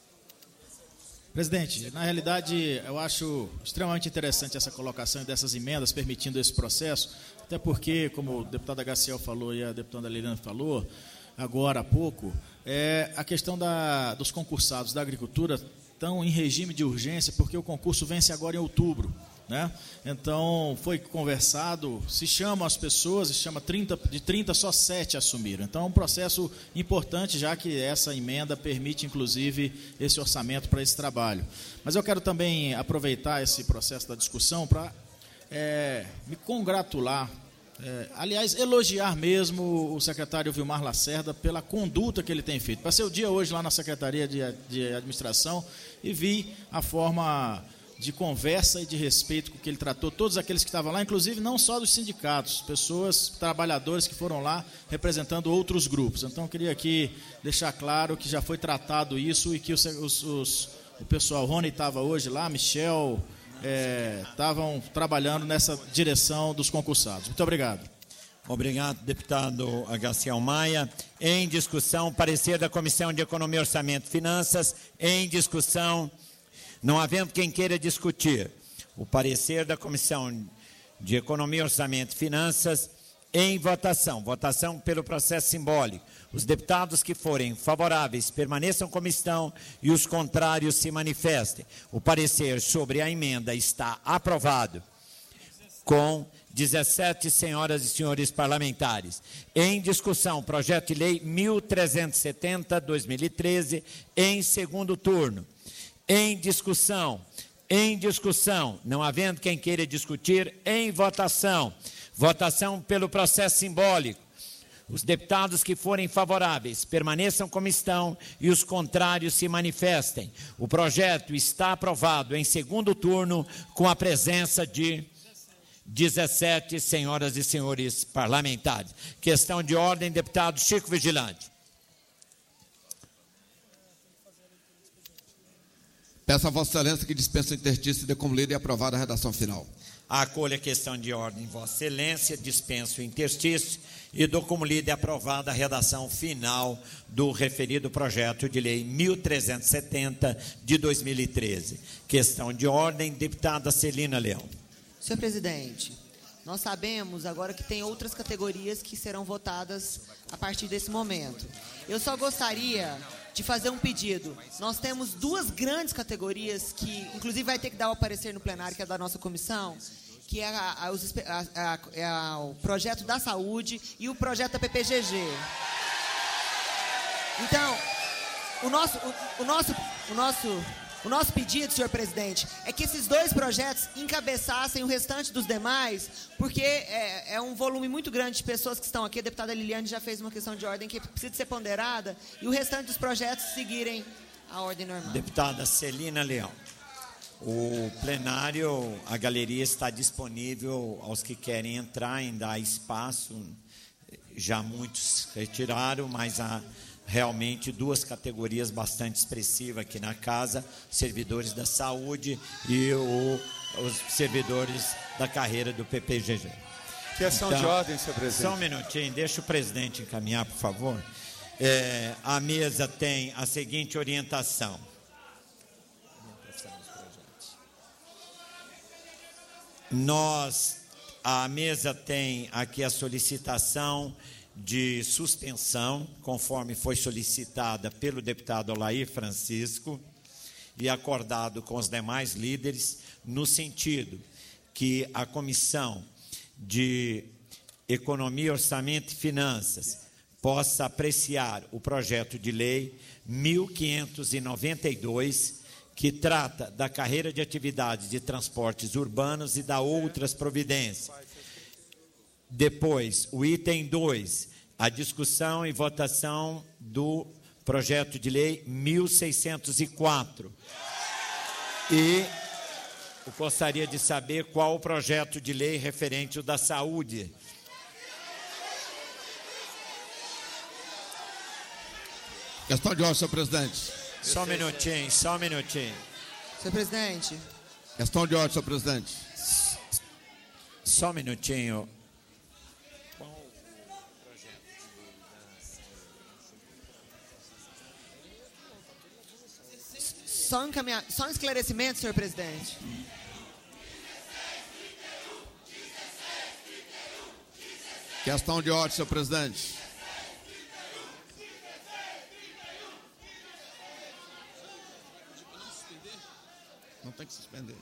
Presidente, na realidade, eu acho extremamente interessante essa colocação dessas emendas, permitindo esse processo, até porque, como o deputado Agaciel falou e a deputada Leilana falou, agora há pouco, a questão dos concursados da agricultura estão em regime de urgência, porque o concurso vence agora em outubro, né? Então, foi conversado, se chama as pessoas, se chama de 30, só 7 assumiram. Então, é um processo importante, já que essa emenda permite, inclusive, esse orçamento para esse trabalho. Mas eu quero também aproveitar esse processo da discussão para me congratular, aliás, elogiar mesmo o secretário Vilmar Lacerda pela conduta que ele tem feito. Passei o dia hoje lá na Secretaria de Administração e vi a forma de conversa e de respeito com que ele tratou todos aqueles que estavam lá, inclusive não só dos sindicatos, pessoas, trabalhadores que foram lá representando outros grupos. Então, eu queria aqui deixar claro que já foi tratado isso e que o pessoal, Rony estava hoje lá, Michel, estavam trabalhando nessa direção dos concursados. Muito obrigado. Obrigado, deputado Agaciel Maia. Em discussão, parecer da Comissão de Economia, Orçamento e Finanças. Em discussão, não havendo quem queira discutir, o parecer da Comissão de Economia, Orçamento e Finanças. Em votação. Votação pelo processo simbólico. Os deputados que forem favoráveis permaneçam como estão e os contrários se manifestem. O parecer sobre a emenda está aprovado com 17 senhoras e senhores parlamentares. Em discussão, projeto de lei 1370/2013, em segundo turno. Em discussão, não havendo quem queira discutir, em votação. Votação pelo processo simbólico. Os deputados que forem favoráveis permaneçam como estão e os contrários se manifestem. O projeto está aprovado em segundo turno com a presença de 17 senhoras e senhores parlamentares. Questão de ordem, deputado Chico Vigilante. Peço a Vossa Excelência que dispense o interstício e dê como lida e aprovada a redação final. Acolho a questão de ordem, Vossa Excelência, dispenso o interstício e dou como lida e aprovada a redação final do referido projeto de lei 1370 de 2013. Questão de ordem, deputada Celina Leão. Senhor presidente, nós sabemos agora que tem outras categorias que serão votadas a partir desse momento. Eu só gostaria de fazer um pedido. Nós temos duas grandes categorias que, inclusive, vai ter que dar o parecer no plenário, que é da nossa comissão, que é o projeto da saúde e o projeto da PPGG. Então, o nosso pedido, senhor presidente, é que esses dois projetos encabeçassem o restante dos demais, porque é um volume muito grande de pessoas que estão aqui. A deputada Liliane já fez uma questão de ordem que precisa ser ponderada, e o restante dos projetos seguirem a ordem normal. Deputada Celina Leão. O plenário, a galeria está disponível aos que querem entrar, ainda há espaço. Já muitos retiraram, mas há realmente duas categorias bastante expressivas aqui na casa: servidores da saúde e os servidores da carreira do PPGG. Questão de ordem, senhor presidente. Só um minutinho, deixa o presidente encaminhar, por favor. A mesa tem a seguinte orientação. A mesa tem aqui a solicitação de suspensão, conforme foi solicitada pelo deputado Olair Francisco e acordado com os demais líderes, no sentido que a Comissão de Economia, Orçamento e Finanças possa apreciar o projeto de lei 1592, que trata da carreira de atividades de transportes urbanos e da outras providências. Depois, o item 2, a discussão e votação do projeto de lei 1604. E eu gostaria de saber qual o projeto de lei referente ao da saúde. Questão de ordem, senhor presidente. Só um minutinho. Senhor presidente. Questão de ordem, senhor presidente. Só um minutinho. Só um esclarecimento, senhor presidente. Questão de ordem, senhor presidente. Não tem que suspender.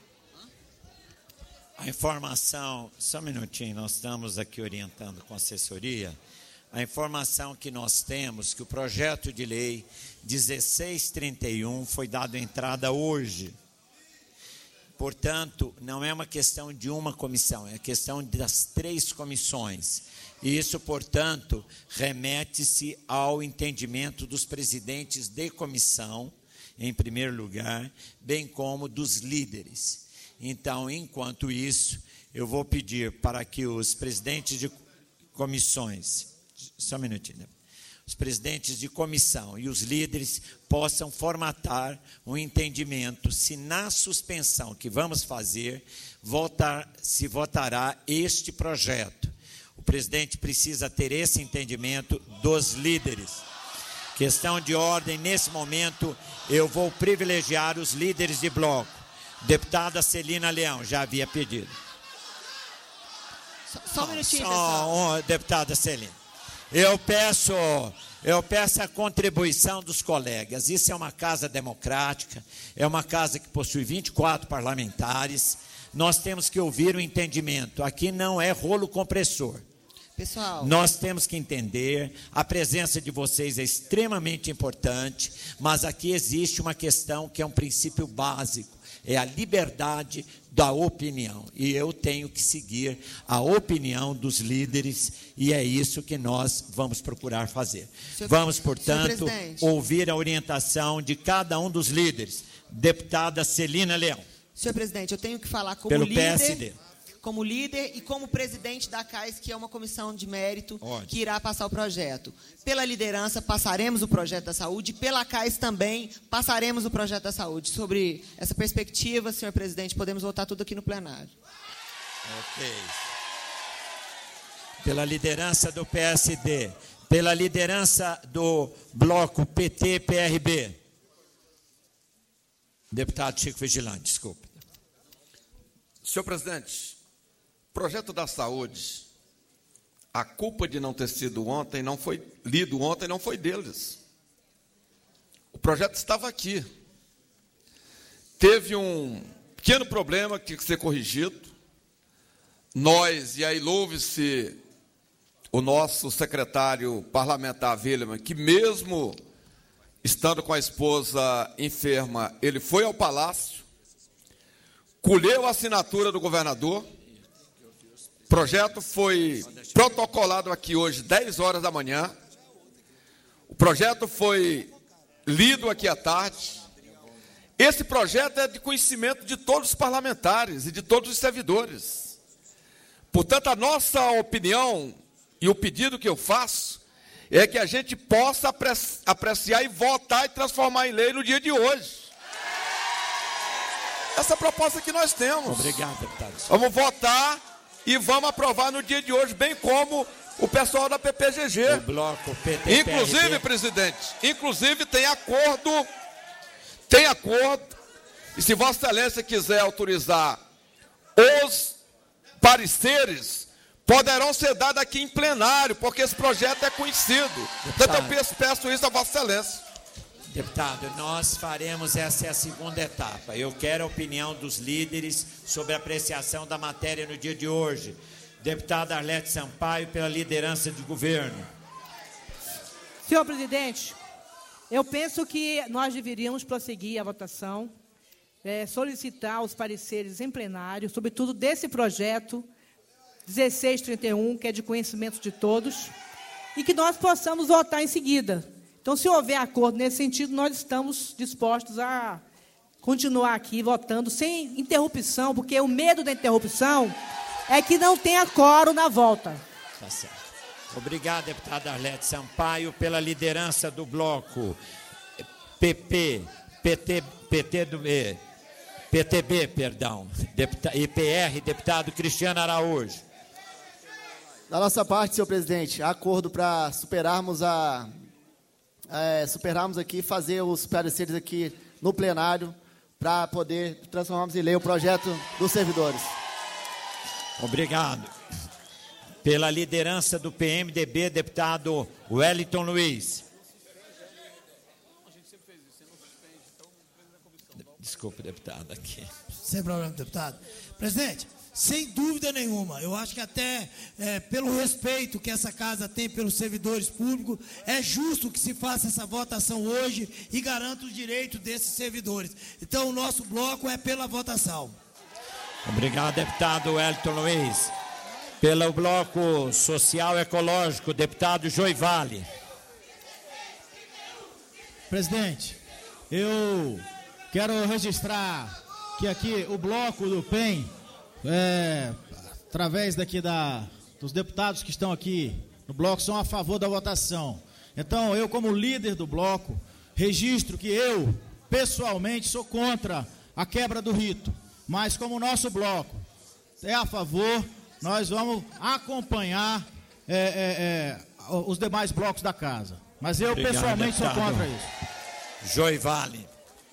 A informação, só um minutinho, nós estamos aqui orientando com a assessoria. A informação que nós temos, que o projeto de lei 1631 foi dado entrada hoje. Portanto, não é uma questão de uma comissão, é questão das 3 comissões. E isso, portanto, remete-se ao entendimento dos presidentes de comissão, em primeiro lugar, bem como dos líderes. Então, enquanto isso, eu vou pedir para que os presidentes de comissões, só um minutinho, os presidentes de comissão e os líderes possam formatar um entendimento se na suspensão que vamos fazer, se votará este projeto. O presidente precisa ter esse entendimento dos líderes. Questão de ordem, nesse momento, eu vou privilegiar os líderes de bloco. Deputada Celina Leão, já havia pedido. Só um minutinho, pessoal. Deputada Celina. Eu peço a contribuição dos colegas. Isso é uma casa democrática, é uma casa que possui 24 parlamentares. Nós temos que ouvir o entendimento. Aqui não é rolo compressor. Pessoal, nós temos que entender, a presença de vocês é extremamente importante, mas aqui existe uma questão que é um princípio básico, é a liberdade da opinião, e eu tenho que seguir a opinião dos líderes, e é isso que nós vamos procurar fazer. Vamos, portanto, ouvir a orientação de cada um dos líderes. Deputada Celina Leão. Senhor presidente, eu tenho que falar como pelo líder... PSD. Como líder e como presidente da CAIS, que é uma comissão de mérito que irá passar o projeto. Pela liderança, passaremos o projeto da saúde, pela CAIS também passaremos o projeto da saúde. Sobre essa perspectiva, senhor presidente, podemos votar tudo aqui no plenário. Ok. Pela liderança do PSD, pela liderança do bloco PT-PRB. Deputado Chico Vigilante, desculpe. Senhor presidente, projeto da saúde, a culpa de não ter sido ontem, não foi lido ontem, não foi deles. O projeto estava aqui. Teve um pequeno problema que tinha que ser corrigido. Nós, e aí louve-se o nosso secretário parlamentar, William, que mesmo estando com a esposa enferma, ele foi ao palácio, colheu a assinatura do governador. O projeto foi protocolado aqui hoje, 10 horas da manhã. O projeto foi lido aqui à tarde. Esse projeto é de conhecimento de todos os parlamentares e de todos os servidores. Portanto, a nossa opinião e o pedido que eu faço é que a gente possa apreciar e votar e transformar em lei no dia de hoje. Essa é a proposta que nós temos. Obrigado, deputado. Vamos votar e vamos aprovar no dia de hoje, bem como o pessoal da PPGG. O bloco PT. Inclusive, presidente, tem acordo, e se Vossa Excelência quiser autorizar, os pareceres poderão ser dados aqui em plenário, porque esse projeto é conhecido. Portanto, eu peço isso a Vossa Excelência. Deputado, nós faremos, essa é a segunda etapa. Eu quero a opinião dos líderes sobre a apreciação da matéria no dia de hoje. Deputada Arlete Sampaio, pela liderança de governo. Senhor presidente, eu penso que nós deveríamos prosseguir a votação, solicitar os pareceres em plenário, sobretudo desse projeto 1631, que é de conhecimento de todos, e que nós possamos votar em seguida. Então, se houver acordo nesse sentido, nós estamos dispostos a continuar aqui votando sem interrupção, porque o medo da interrupção é que não tenha quórum na volta. Tá certo. Obrigado, deputada Arlete Sampaio, pela liderança do bloco PTB, perdão, e PR, deputado Cristiano Araújo. Da nossa parte, senhor presidente, há acordo para superarmos aqui e fazer os pareceres aqui no plenário para poder transformarmos em lei o projeto dos servidores. Obrigado. Pela liderança do PMDB, deputado Wellington Luiz. Desculpe, deputado, aqui. Sem problema, deputado. Presidente, sem dúvida nenhuma, eu acho que até pelo respeito que essa casa tem pelos servidores públicos, é justo que se faça essa votação hoje e garanta os direitos desses servidores. Então, o nosso bloco é pela votação. Obrigado, deputado Wellington Luiz. Pelo bloco social ecológico, deputado Joivale. Presidente, eu quero registrar que aqui o bloco do PEN, através daqui dos deputados que estão aqui no bloco, são a favor da votação. Então, eu, como líder do bloco, registro que eu, pessoalmente, sou contra a quebra do rito. Mas, como o nosso bloco é a favor, nós vamos acompanhar os demais blocos da casa. Mas eu, Obrigado, pessoalmente, deputado. sou contra isso. Joivale.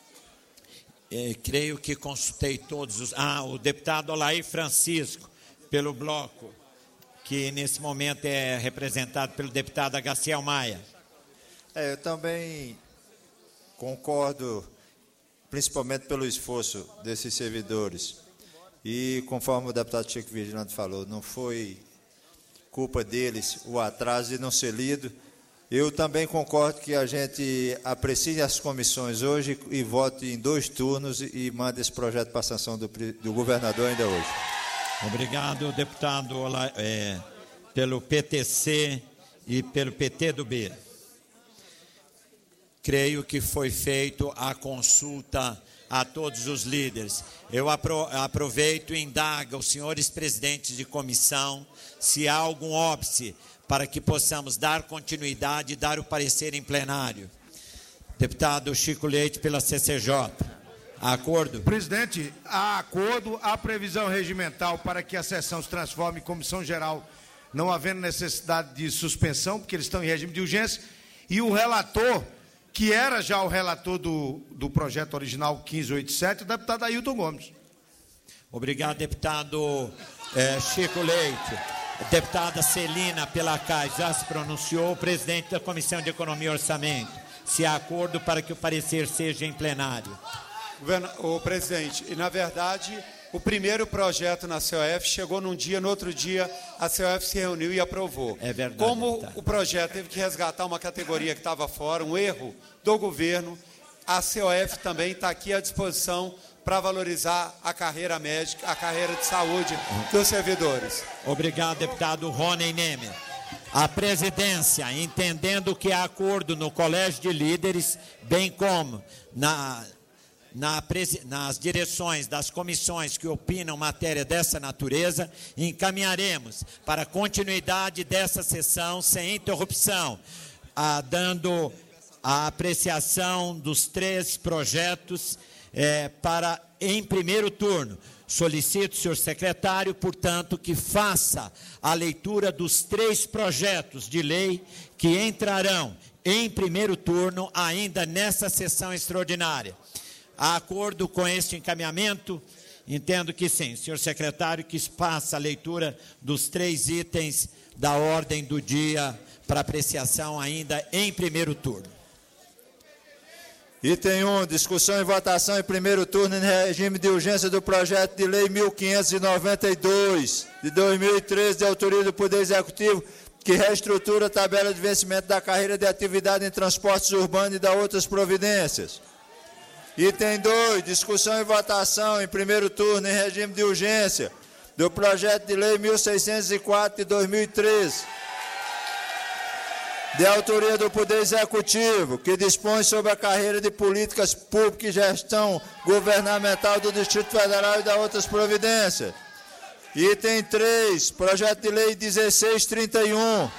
Creio que consultei todos os... o deputado Olair Francisco, pelo bloco, que nesse momento é representado pelo deputado Agaciel Maia. Eu também concordo, principalmente pelo esforço desses servidores. E conforme o deputado Chico Vigilante falou, não foi culpa deles o atraso de não ser lido. Eu também concordo que a gente aprecie as comissões hoje e vote em 2 turnos e mande esse projeto para a sanção do governador ainda hoje. Obrigado, deputado, pelo PTC e pelo PT do B. Creio que foi feita a consulta a todos os líderes. Eu aproveito e indago os senhores presidentes de comissão se há algum óbice para que possamos dar continuidade e dar o parecer em plenário. Deputado Chico Leite, pela CCJ. Acordo? Presidente, há acordo, há previsão regimental para que a sessão se transforme em comissão geral, não havendo necessidade de suspensão, porque eles estão em regime de urgência, e o relator, que era já o relator do projeto original 1587, o deputado Ailton Gomes. Obrigado, deputado Chico Leite. Deputada Celina, pela CAI, já se pronunciou. O presidente da Comissão de Economia e Orçamento. Se há acordo para que o parecer seja em plenário. O presidente, e na verdade, o primeiro projeto na COF chegou num dia, no outro dia a COF se reuniu e aprovou. É verdade. Como o projeto teve que resgatar uma categoria que estava fora, um erro do governo, a COF também está aqui à disposição para valorizar a carreira médica, a carreira de saúde dos servidores. Obrigado, deputado Rony Nemer. A presidência, entendendo que há acordo no Colégio de Líderes, bem como nas direções das comissões que opinam matéria dessa natureza, encaminharemos para a continuidade dessa sessão sem interrupção, dando a apreciação dos 3 projetos para em primeiro turno. Solicito, senhor secretário, portanto, que faça a leitura dos 3 projetos de lei que entrarão em primeiro turno ainda nessa sessão extraordinária. Há acordo com este encaminhamento? Entendo que sim. Senhor secretário, que faça a leitura dos 3 itens da ordem do dia para apreciação ainda em primeiro turno. Item 1, discussão e votação em primeiro turno em regime de urgência do projeto de lei 1592, de 2013, de autoria do Poder Executivo, que reestrutura a tabela de vencimento da carreira de atividade em transportes urbanos e da outras providências. Item 2, discussão e votação em primeiro turno em regime de urgência do projeto de lei 1604, de 2013, de autoria do Poder Executivo, que dispõe sobre a carreira de políticas públicas e gestão governamental do Distrito Federal e das outras providências. Item 3, projeto de lei 1631,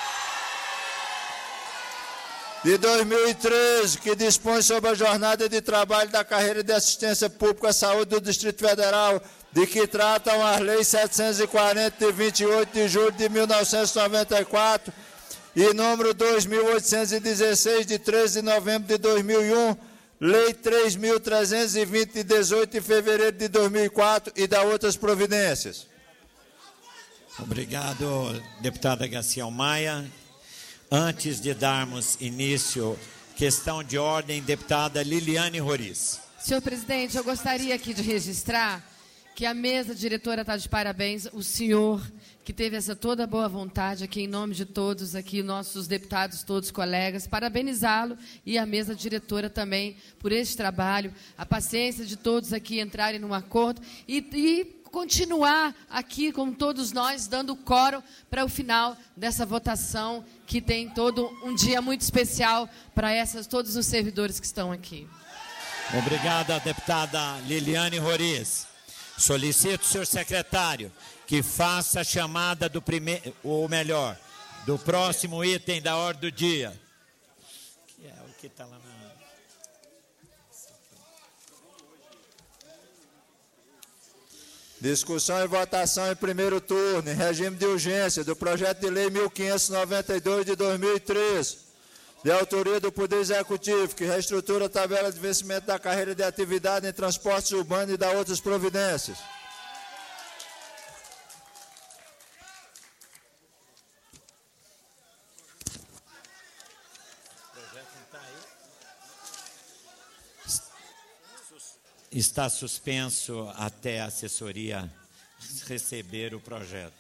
de 2013, que dispõe sobre a jornada de trabalho da carreira de assistência pública à saúde do Distrito Federal, de que tratam as leis 740, de 28 de julho de 1994, e número 2.816, de 13 de novembro de 2001, lei 3.320, de 18 de fevereiro de 2004, e da outras providências. Obrigado, deputada Agaciel Maia. Antes de darmos início, questão de ordem, deputada Liliane Roriz. Senhor presidente, eu gostaria aqui de registrar que a mesa diretora está de parabéns, o senhor que teve essa toda boa vontade aqui, em nome de todos aqui, nossos deputados, todos colegas, parabenizá-lo e a mesa diretora também por esse trabalho, a paciência de todos aqui entrarem num acordo e continuar aqui com todos nós, dando quórum para o final dessa votação, que tem todo um dia muito especial para todos os servidores que estão aqui. Obrigado, deputada Liliane Roriz. Solicito, senhor secretário, que faça a chamada do do próximo item da ordem do dia. Que é o que está lá na... Discussão e votação em primeiro turno, em regime de urgência, do projeto de lei 1592 de 2013, de autoria do Poder Executivo, que reestrutura a tabela de vencimento da carreira de atividade em transportes urbanos e dá outras providências. Está suspenso até a assessoria receber o projeto.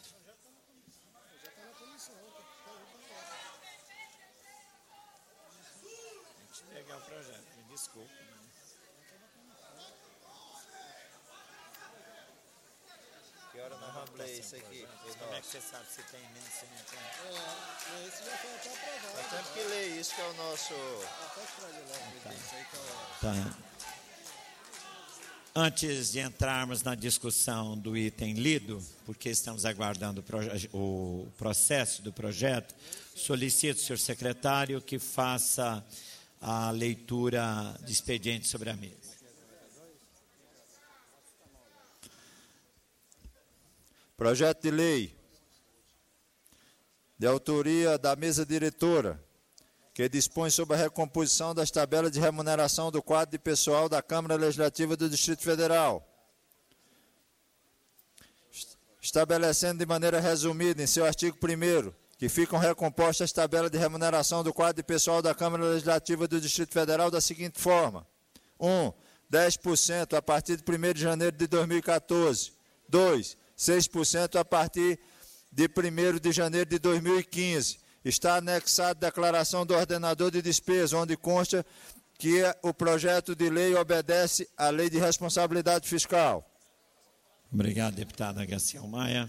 Deixa eu pegar o projeto, me desculpe. Que hora nós vamos ler isso aqui? Como é que você sabe se tem emenda, se não tem? Esse já foi até aprovado. Nós temos que ler isso, que é o nosso... Tá. Antes de entrarmos na discussão do item lido, porque estamos aguardando o processo do projeto, solicito, senhor secretário, que faça a leitura de expediente sobre a mesa. Projeto de lei de autoria da mesa diretora, que dispõe sobre a recomposição das tabelas de remuneração do quadro de pessoal da Câmara Legislativa do Distrito Federal, estabelecendo de maneira resumida em seu artigo 1º que ficam recompostas as tabelas de remuneração do quadro de pessoal da Câmara Legislativa do Distrito Federal da seguinte forma: 1. 10% a partir de 1º de janeiro de 2014. 2. 6% a partir de 1º de janeiro de 2015. Está anexado a declaração do ordenador de despesa, onde consta que o projeto de lei obedece à Lei de Responsabilidade Fiscal. Obrigado, deputada Gaciel Maia.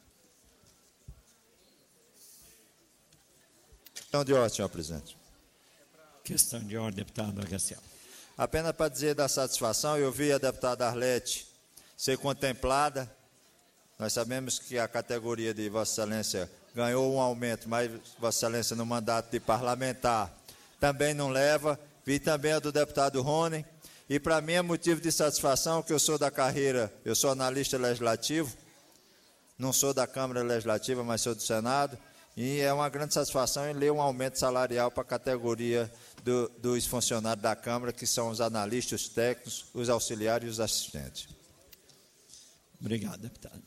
Questão de ordem, senhor presidente. Questão de ordem, deputado Gaciel. Apenas para dizer da satisfação, eu vi a deputada Arlete ser contemplada. Nós sabemos que a categoria de Vossa Excelência ganhou um aumento, mas Vossa Excelência no mandato de parlamentar também não leva. Vi também a do deputado Rony. E para mim é motivo de satisfação que eu sou da carreira, eu sou analista legislativo, não sou da Câmara Legislativa, mas sou do Senado. E é uma grande satisfação em ler um aumento salarial para a categoria dos funcionários da Câmara, que são os analistas, os técnicos, os auxiliares e os assistentes. Obrigado, deputado.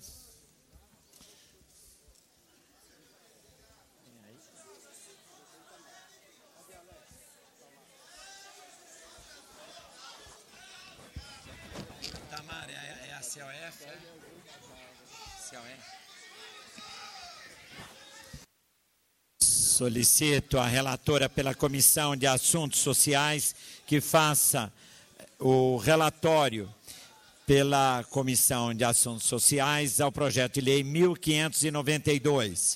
Tamara, é a COF? COF? Solicito a relatora pela Comissão de Assuntos Sociais que faça o relatório pela Comissão de Assuntos Sociais ao projeto de lei 1592.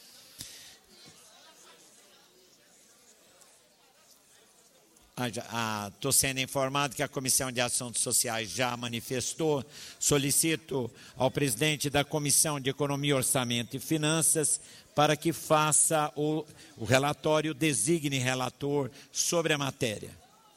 Estou sendo informado que a Comissão de Assuntos Sociais já manifestou. Solicito ao presidente da Comissão de Economia, Orçamento e Finanças para que faça o relatório, designe relator sobre a matéria.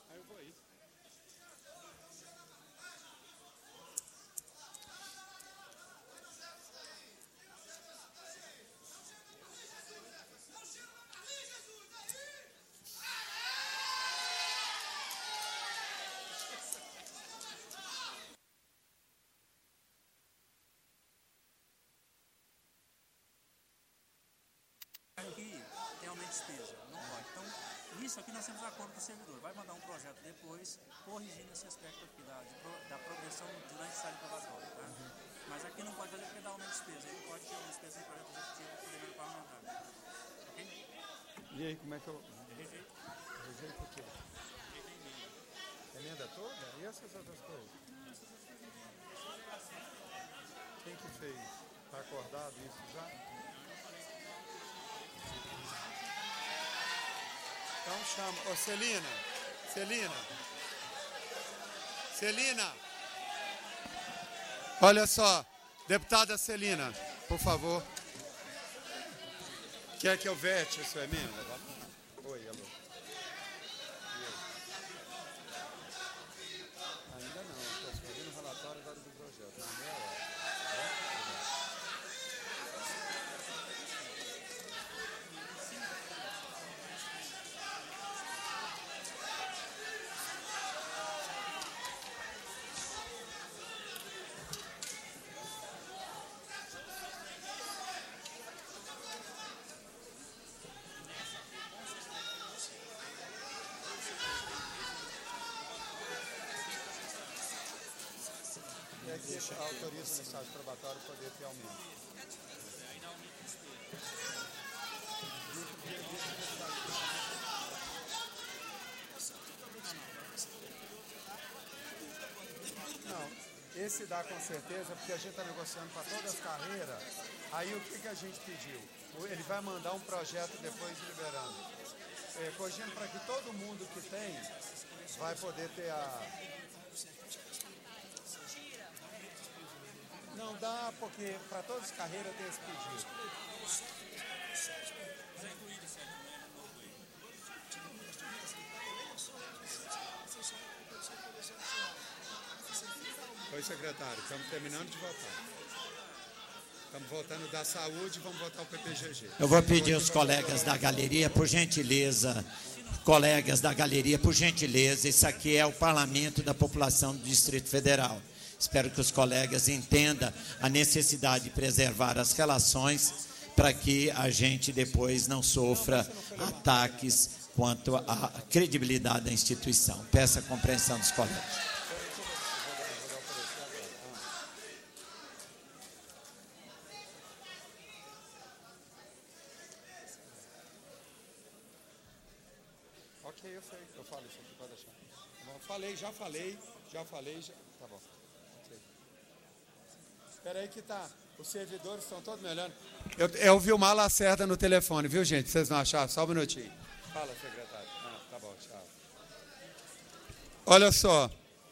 Isso aqui nós temos acordo com o servidor. Vai mandar um projeto depois, corrigindo esse aspecto aqui da progressão durante o estágio probatório, tá? Mas aqui não pode fazer porque dá aumento de despesa. Ele pode ter uma despesa em projeto executivo para poder parlamentar. Ok? E aí, como é que eu... Rejeito. Rejeito o quê? Emenda toda? E essas outras coisas? Quem que fez? Está acordado isso já? Então chama. Ô, Celina. Olha só. Deputada Celina, por favor. Quer que eu vete a sua emenda? Oi, alô. Ainda não. Estou escrevendo o relatório agora do projeto. Na meia hora. autoriza no estágio probatório poder ter aumento. Não, esse dá com certeza, porque a gente está negociando para todas as carreiras. Aí o que a gente pediu? Ele vai mandar um projeto depois liberando. Corrigindo para que todo mundo que tem vai poder ter a... Não dá, porque para todas as carreiras tem esse pedido. Oi, secretário, estamos terminando de votar. Estamos votando da saúde, vamos votar o PPGG. Eu vou pedir aos colegas da galeria, por gentileza, isso aqui é o parlamento da população do Distrito Federal. Espero que os colegas entendam a necessidade de preservar as relações para que a gente depois não sofra ataques quanto à credibilidade da instituição. Peço a compreensão dos colegas. Ok, eu sei, eu falo isso aqui, pode deixar. Já falei, tá bom. Espera aí que tá, os servidores estão todos me olhando. Eu vi o Vilmar Lacerda no telefone, viu, gente? Vocês não acharam? Só um minutinho. Fala, secretário. Tá bom, tchau. Olha só,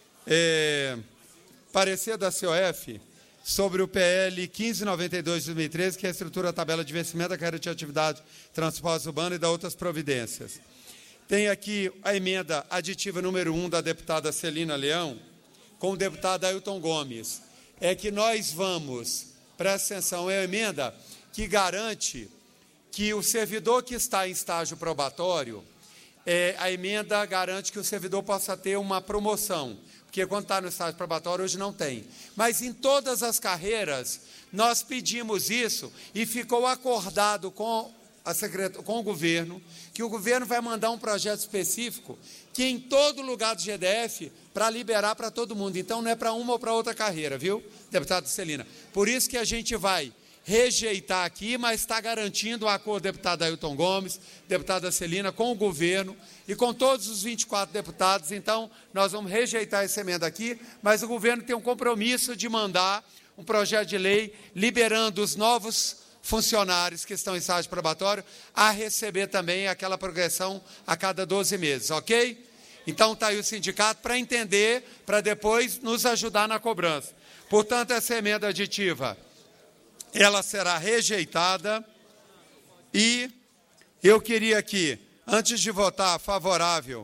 parecer da COF sobre o PL 1592 de 2013, que reestrutura a tabela de vencimento da carreira de atividade transporte urbano e da outras providências. Tem aqui a emenda aditiva número 1 da deputada Celina Leão, com o deputado Ailton Gomes. É que nós vamos, presta atenção, é a emenda que garante que o servidor que está em estágio probatório, a emenda garante que o servidor possa ter uma promoção, porque quando está no estágio probatório hoje não tem. Mas em todas as carreiras nós pedimos isso e ficou acordado com o governo, que o governo vai mandar um projeto específico que em todo lugar do GDF para liberar para todo mundo. Então não é para uma ou para outra carreira, viu, deputado Celina? Por isso que a gente vai rejeitar aqui, mas está garantindo o acordo do deputado Ailton Gomes, deputada Celina, com o governo e com todos os 24 deputados. Então nós vamos rejeitar essa emenda aqui, mas o governo tem um compromisso de mandar um projeto de lei liberando os novos funcionários que estão em estágio probatório a receber também aquela progressão a cada 12 meses, ok? Então está aí o sindicato para entender, para depois nos ajudar na cobrança. Portanto, essa emenda aditiva, ela será rejeitada e eu queria aqui, antes de votar favorável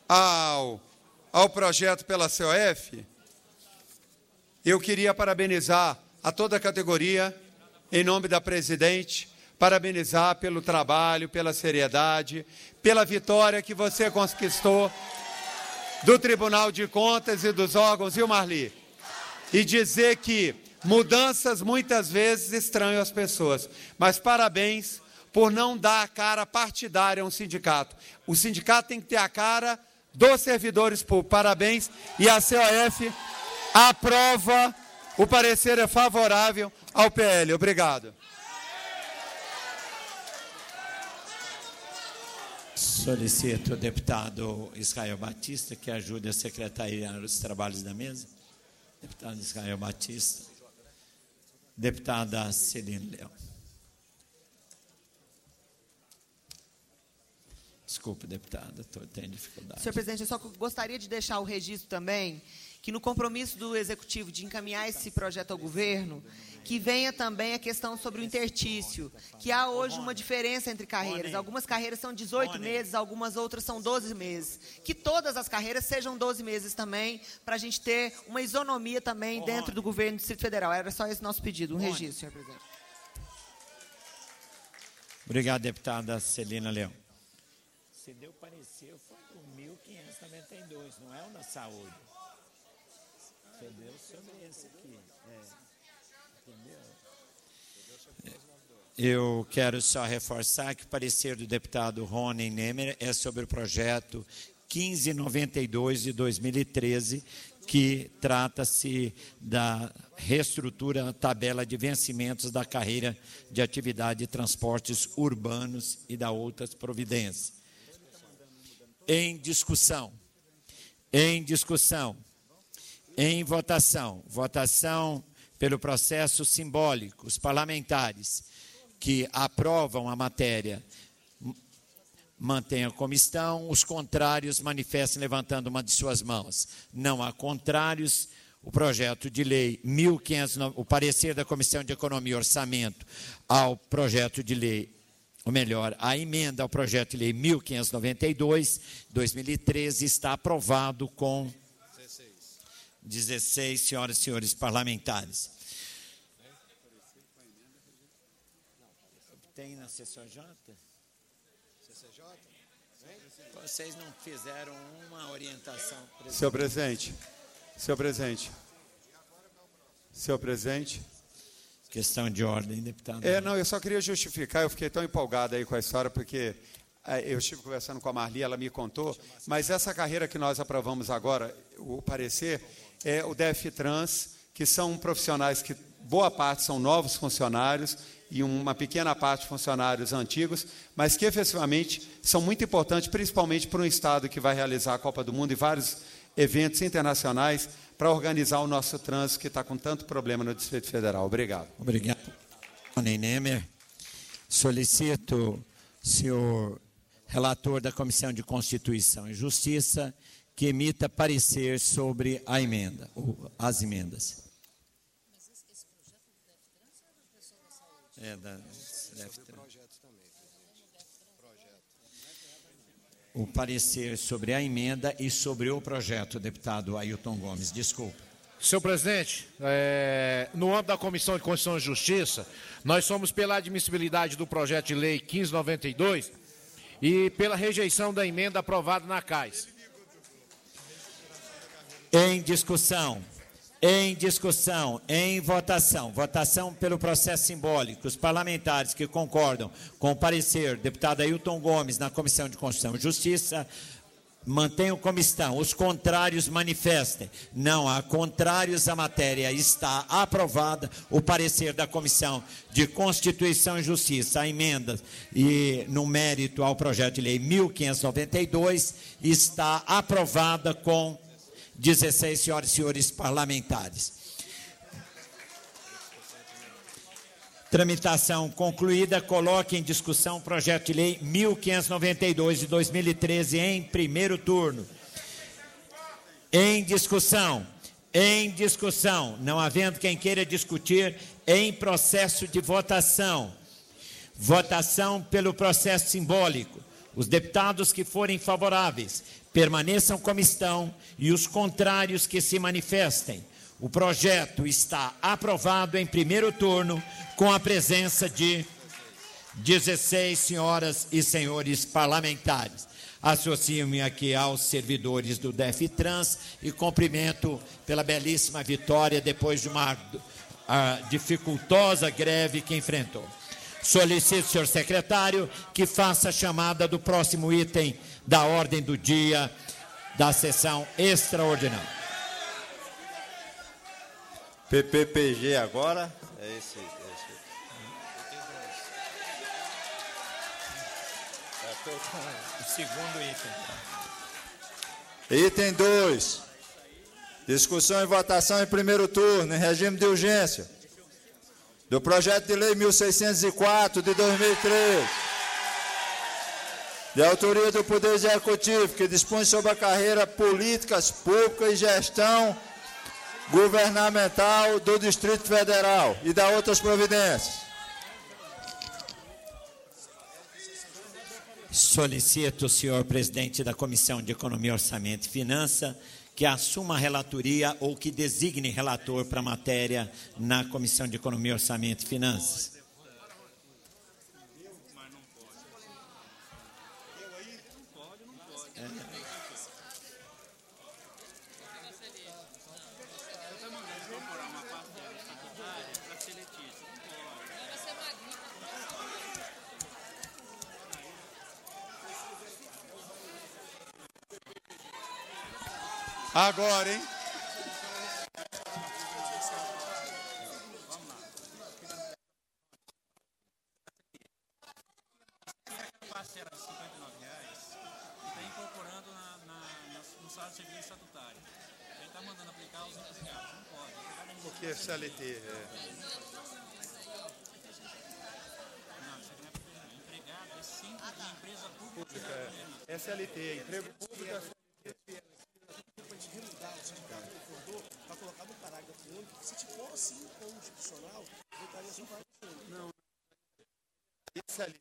ao projeto pela COF, eu queria parabenizar a toda a categoria, em nome da presidente, parabenizar pelo trabalho, pela seriedade, pela vitória que você conquistou do Tribunal de Contas e dos órgãos, viu, Marli? E dizer que mudanças muitas vezes estranham as pessoas, mas parabéns por não dar a cara partidária a um sindicato. O sindicato tem que ter a cara dos servidores públicos. Parabéns. E a COF aprova, o parecer é favorável ao PL. Obrigado. Solicito o deputado Israel Batista que ajude a secretariar os trabalhos da mesa. Deputado Israel Batista. Deputada Celina Leão. Desculpe, deputada, tenho dificuldade. Senhor presidente, eu só gostaria de deixar o registro também que no compromisso do Executivo de encaminhar esse projeto ao governo, que venha também a questão sobre o interstício, que há hoje uma diferença entre carreiras. Algumas carreiras são 18 meses, algumas outras são 12 meses. Que todas as carreiras sejam 12 meses também, para a gente ter uma isonomia também dentro do governo do Distrito Federal. Era só esse nosso pedido, um registro, senhor presidente. Obrigado, deputada Celina Leão. Se deu parecer, foi o 1592, não é o da saúde. Você deu sobre esse aqui. Entendeu? Eu quero só reforçar que o parecer do deputado Rony Nemer é sobre o projeto 1592 de 2013, que trata-se da reestrutura da tabela de vencimentos da carreira de atividade de transportes urbanos e da outras providências. Em discussão, em votação pelo processo simbólico, os parlamentares que aprovam a matéria mantenham como estão, os contrários manifestem levantando uma de suas mãos. Não há contrários. O projeto de lei 1509, o parecer da Comissão de Economia e Orçamento ao projeto de lei, ou melhor, a emenda ao projeto de lei 1592, 2013, está aprovado com 16 senhoras e senhores parlamentares. Tem na CCJ? Vocês não fizeram uma orientação? Senhor presidente. Questão de ordem, deputado. Não, eu só queria justificar, eu fiquei tão empolgado aí com a história, porque eu estive conversando com a Marli, ela me contou, mas essa carreira que nós aprovamos agora, o parecer, é o DF-Trans, que são profissionais que, boa parte, são novos funcionários, e uma pequena parte de funcionários antigos, mas que efetivamente são muito importantes, principalmente para um Estado que vai realizar a Copa do Mundo e vários eventos internacionais para organizar o nosso trânsito que está com tanto problema no Distrito Federal. Obrigado. Obrigado. Nemer. Solicito, senhor relator da Comissão de Constituição e Justiça, que emita parecer sobre a emenda, ou as emendas. O parecer sobre a emenda e sobre o projeto, deputado Ailton Gomes. Desculpe. Senhor presidente, no âmbito da Comissão de Constituição e Justiça, nós somos pela admissibilidade do projeto de lei 1592 e pela rejeição da emenda aprovada na CAIS. Em discussão, em votação pelo processo simbólico, os parlamentares que concordam com o parecer do deputado Ailton Gomes na Comissão de Constituição e Justiça, mantenham como estão. Os contrários manifestem. Não há contrários, a matéria está aprovada. O parecer da Comissão de Constituição e Justiça, a emenda e no mérito ao projeto de lei 1592, está aprovada com 16 senhoras e senhores parlamentares. Tramitação concluída. Coloque em discussão o projeto de lei 1592 de 2013 em primeiro turno. Em discussão. Não havendo quem queira discutir, em processo de votação. Votação pelo processo simbólico. Os deputados que forem favoráveis permaneçam como estão e os contrários que se manifestem. O projeto está aprovado em primeiro turno com a presença de 16 senhoras e senhores parlamentares. Associo-me aqui aos servidores do DF-Trans e cumprimento pela belíssima vitória depois de uma dificultosa greve que enfrentou. Solicito, senhor secretário, que faça a chamada do próximo item da ordem do dia da sessão extraordinária. PPPG agora. É esse. O segundo item. Item 2. Discussão e votação em primeiro turno, em regime de urgência, do projeto de lei 1604 de 2013, de autoria do Poder Executivo, que dispõe sobre a carreira políticas públicas e gestão governamental do Distrito Federal e da outras providências. Solicito, senhor presidente da Comissão de Economia, Orçamento e Finança, que assuma a relatoria ou que designe relator para a matéria na Comissão de Economia, Orçamento e Finanças. Agora, hein? parcela de R$ 59 e está incorporando no salário civil estatutário. Ele está mandando aplicar os empregados. Não pode. Porque é CLT. Não, isso aqui não é empregado, é simples de empresa pública. É CLT, emprego público. Para colocar no parágrafo único, se fosse inconstitucional, votaria só para o único. Não. CLT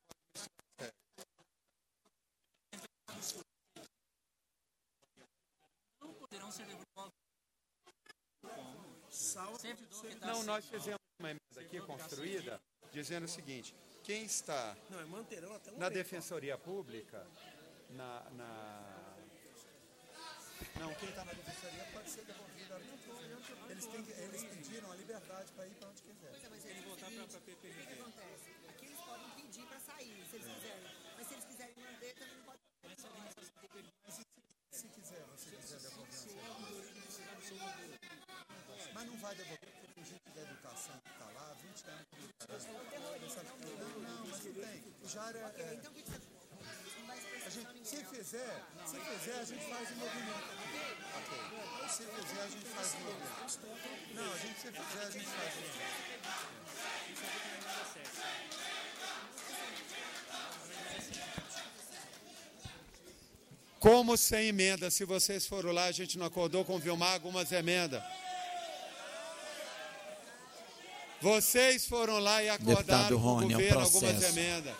não poderão ser devolvidos. Não, nós fizemos uma emenda aqui construída dizendo o seguinte: quem está na Defensoria Pública, Não, quem está na defensoria pode ser devolvido. Eles pediram a liberdade para ir para onde quiser. Pois é, mas eles voltar para a PPG. O que acontece? Aqui eles podem pedir para sair, se eles quiserem. Mas se eles quiserem manter, também não pode. Se quiser devolver. Mas não vai devolver, porque o gente da educação que está lá, 20 anos de educação. Não, mas não tem. Já era. Então o que você. Se fizer, a gente faz o movimento. Ok. Se fizer, a gente faz o movimento. Não, se fizer, a gente faz o movimento. Como sem emenda? Se vocês foram lá, a gente não acordou com o Vilmar algumas emendas. Vocês foram lá e acordaram com o governo algumas emendas.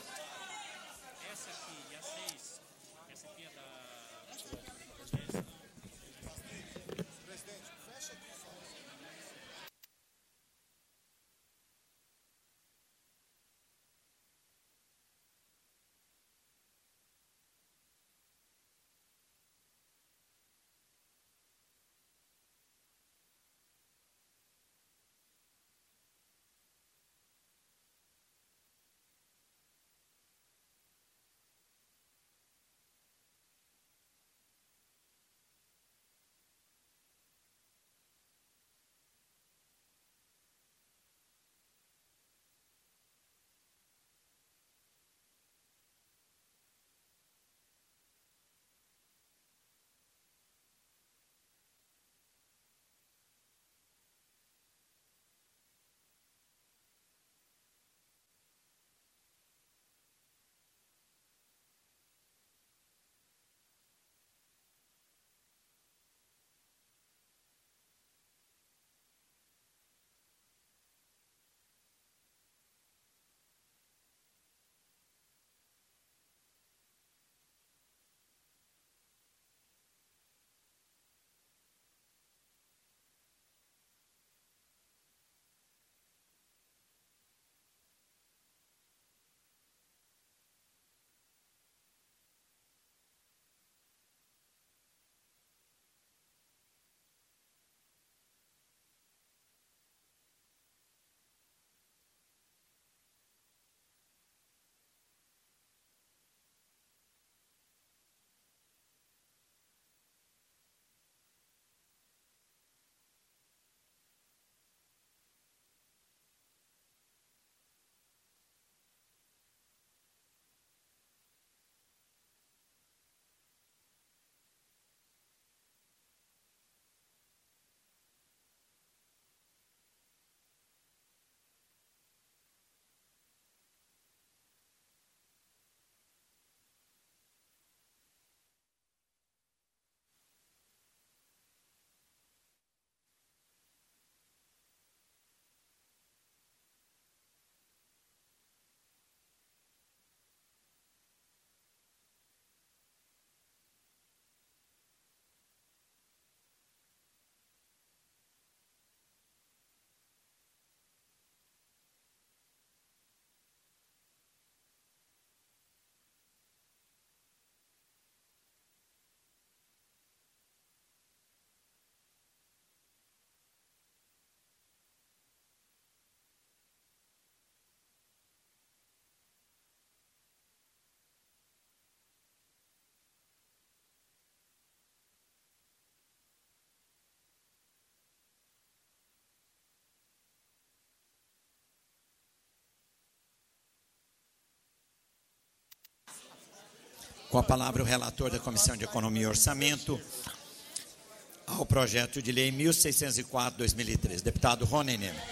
Com a palavra o relator da Comissão de Economia e Orçamento ao projeto de lei 1604/2013. Deputado Rony Neme.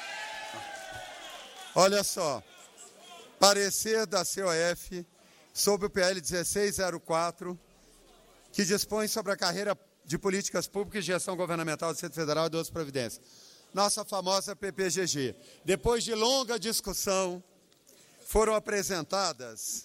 Olha só, parecer da COF sobre o PL 1604, que dispõe sobre a carreira de políticas públicas e gestão governamental do Distrito Federal e de outras providências. Nossa famosa PPGG. Depois de longa discussão, foram apresentadas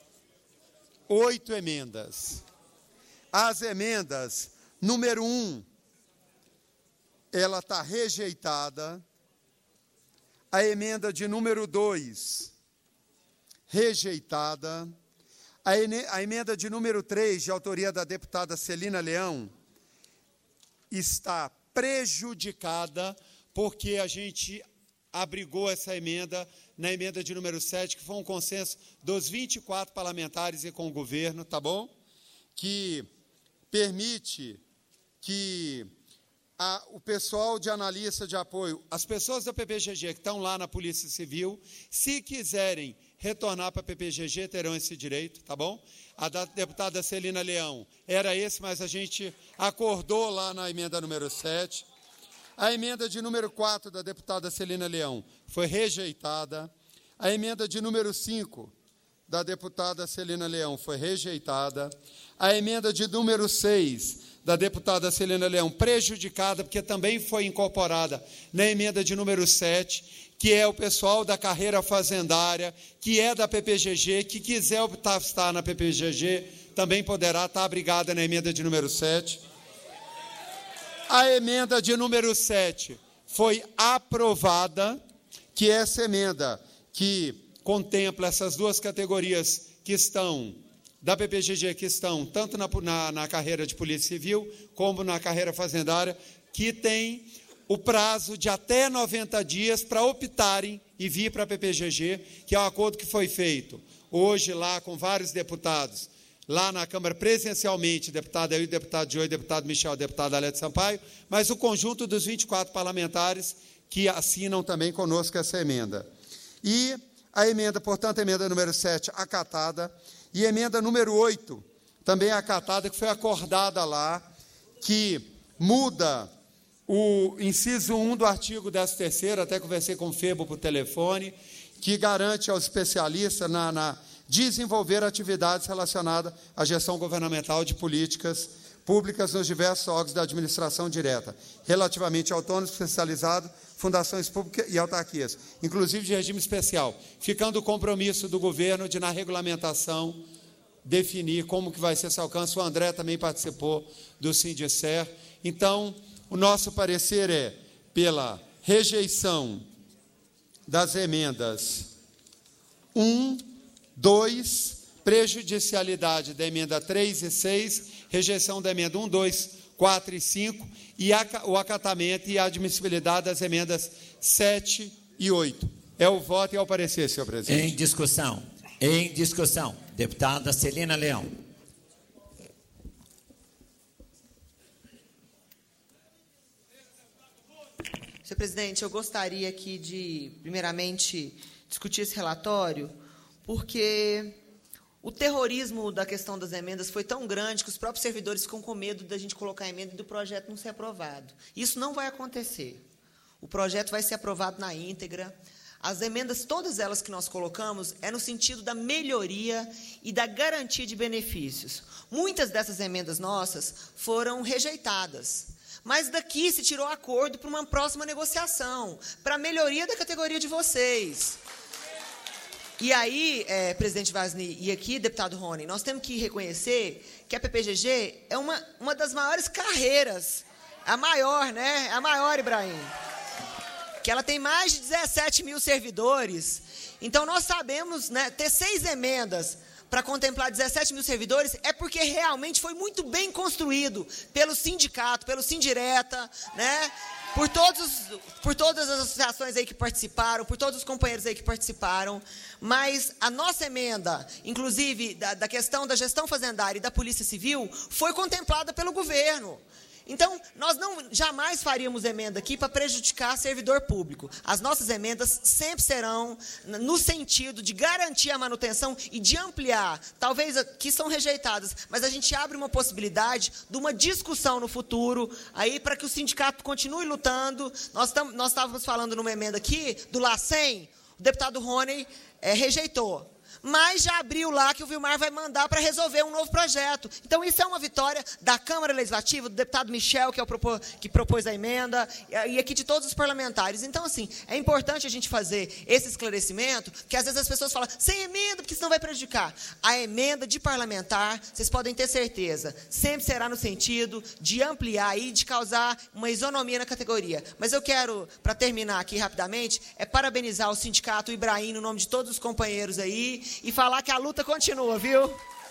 8 emendas. As emendas, número 1, ela está rejeitada. A emenda de número 2, rejeitada. A emenda de número 3, de autoria da deputada Celina Leão, está prejudicada, porque a gente abrigou essa emenda na emenda de número 7, que foi um consenso dos 24 parlamentares e com o governo, tá bom? Que permite que o pessoal de analista de apoio, as pessoas da PPGG que estão lá na Polícia Civil, se quiserem retornar para a PPGG, terão esse direito, tá bom? A da deputada Celina Leão era esse, mas a gente acordou lá na emenda número 7. A emenda de número 4 da deputada Celina Leão foi rejeitada. A emenda de número 5 da deputada Celina Leão foi rejeitada. A emenda de número 6 da deputada Celina Leão, prejudicada, porque também foi incorporada na emenda de número 7, que é o pessoal da carreira fazendária, que é da PPGG, que quiser estar na PPGG, também poderá estar abrigada na emenda de número 7. A emenda de número 7 foi aprovada, que é essa emenda que contempla essas duas categorias que estão da PPGG, que estão tanto na carreira de Polícia Civil, como na carreira fazendária, que tem o prazo de até 90 dias para optarem e vir para a PPGG, que é um acordo que foi feito hoje lá com vários deputados, lá na Câmara presencialmente, deputado Elio, deputado Joey, deputado Michel, deputado Alete Sampaio, mas o conjunto dos 24 parlamentares que assinam também conosco essa emenda. E a emenda, portanto, a emenda número 7, acatada, e a emenda número 8, também acatada, que foi acordada lá, que muda o inciso 1 do artigo 13º, até conversei com o Febo por telefone, que garante aos especialistas na desenvolver atividades relacionadas à gestão governamental de políticas públicas nos diversos órgãos da administração direta, relativamente autônomos, especializados, fundações públicas e autarquias, inclusive de regime especial, ficando o compromisso do governo de, na regulamentação, definir como que vai ser esse alcance. O André também participou do Sindicer. Então, o nosso parecer é pela rejeição das emendas 1, 2, prejudicialidade da emenda 3 e 6, rejeição da emenda 1, 2, 4 e 5, e o acatamento e a admissibilidade das emendas 7 e 8. É o voto e é o parecer, senhor presidente. Em discussão, deputada Celina Leão. Senhor presidente, eu gostaria aqui de, primeiramente, discutir esse relatório, porque o terrorismo da questão das emendas foi tão grande que os próprios servidores ficam com medo da gente colocar a emenda e do projeto não ser aprovado. Isso não vai acontecer. O projeto vai ser aprovado na íntegra. As emendas, todas elas que nós colocamos, é no sentido da melhoria e da garantia de benefícios. Muitas dessas emendas nossas foram rejeitadas. Mas daqui se tirou acordo para uma próxima negociação, para a melhoria da categoria de vocês. E aí, presidente Vasni, e aqui, deputado Rony, nós temos que reconhecer que a PPGG é uma das maiores carreiras, a maior, né? A maior, Ibrahim. Que ela tem mais de 17 mil servidores. Então, nós sabemos, né, ter 6 emendas para contemplar 17 mil servidores é porque realmente foi muito bem construído pelo sindicato, pelo Sindireta, né? Por todas as associações aí que participaram, por todos os companheiros aí que participaram, mas a nossa emenda, inclusive da questão da gestão fazendária e da Polícia Civil, foi contemplada pelo governo. Então, nós jamais faríamos emenda aqui para prejudicar servidor público. As nossas emendas sempre serão no sentido de garantir a manutenção e de ampliar, talvez que são rejeitadas, mas a gente abre uma possibilidade de uma discussão no futuro, aí para que o sindicato continue lutando. Nós estávamos falando numa emenda aqui, do LACEN, o deputado Rony rejeitou. Mas já abriu lá que o Vilmar vai mandar para resolver um novo projeto. Então, isso é uma vitória da Câmara Legislativa, do deputado Michel, que propôs a emenda, e aqui de todos os parlamentares. Então, assim, é importante a gente fazer esse esclarecimento, porque às vezes as pessoas falam, sem emenda, porque senão vai prejudicar. A emenda de parlamentar, vocês podem ter certeza, sempre será no sentido de ampliar e de causar uma isonomia na categoria. Mas eu quero, para terminar aqui rapidamente, parabenizar o sindicato Ibrahim, no nome de todos os companheiros aí, e falar que a luta continua, viu?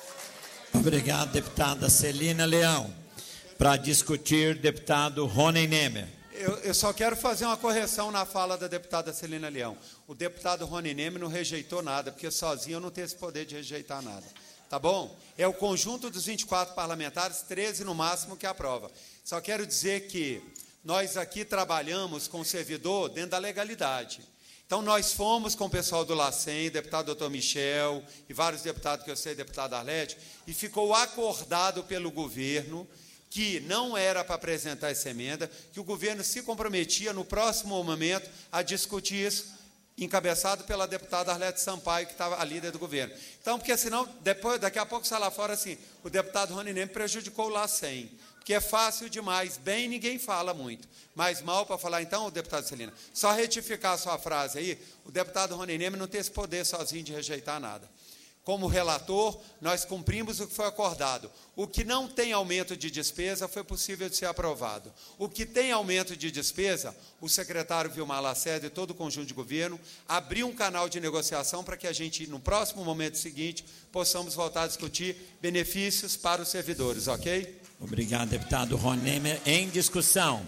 Obrigado, deputada Celina Leão. Para discutir, deputado Rony Nemer. Eu só quero fazer uma correção na fala da deputada Celina Leão. O deputado Rony Nemer não rejeitou nada, porque sozinho eu não tenho esse poder de rejeitar nada. Tá bom? É o conjunto dos 24 parlamentares, 13 no máximo, que aprova. Só quero dizer que nós aqui trabalhamos com o servidor dentro da legalidade. Então, nós fomos com o pessoal do LACEN, deputado doutor Michel, e vários deputados que eu sei, deputado Arlete, e ficou acordado pelo governo que não era para apresentar essa emenda, que o governo se comprometia, no próximo momento, a discutir isso, encabeçado pela deputada Arlete Sampaio, que estava a líder do governo. Então, porque senão, daqui a pouco sai lá fora assim, o deputado Rony Nemer prejudicou o LACEN. Porque é fácil demais, bem ninguém fala muito, mas mal para falar. Então, deputado Celina, só retificar a sua frase aí, o deputado Rony Nemer não tem esse poder sozinho de rejeitar nada. Como relator, nós cumprimos o que foi acordado. O que não tem aumento de despesa foi possível de ser aprovado. O que tem aumento de despesa, o secretário Vilmar Lacerda e todo o conjunto de governo abriu um canal de negociação para que a gente, no próximo momento seguinte, possamos voltar a discutir benefícios para os servidores, ok? Obrigado, deputado Rony Nemer. Em discussão.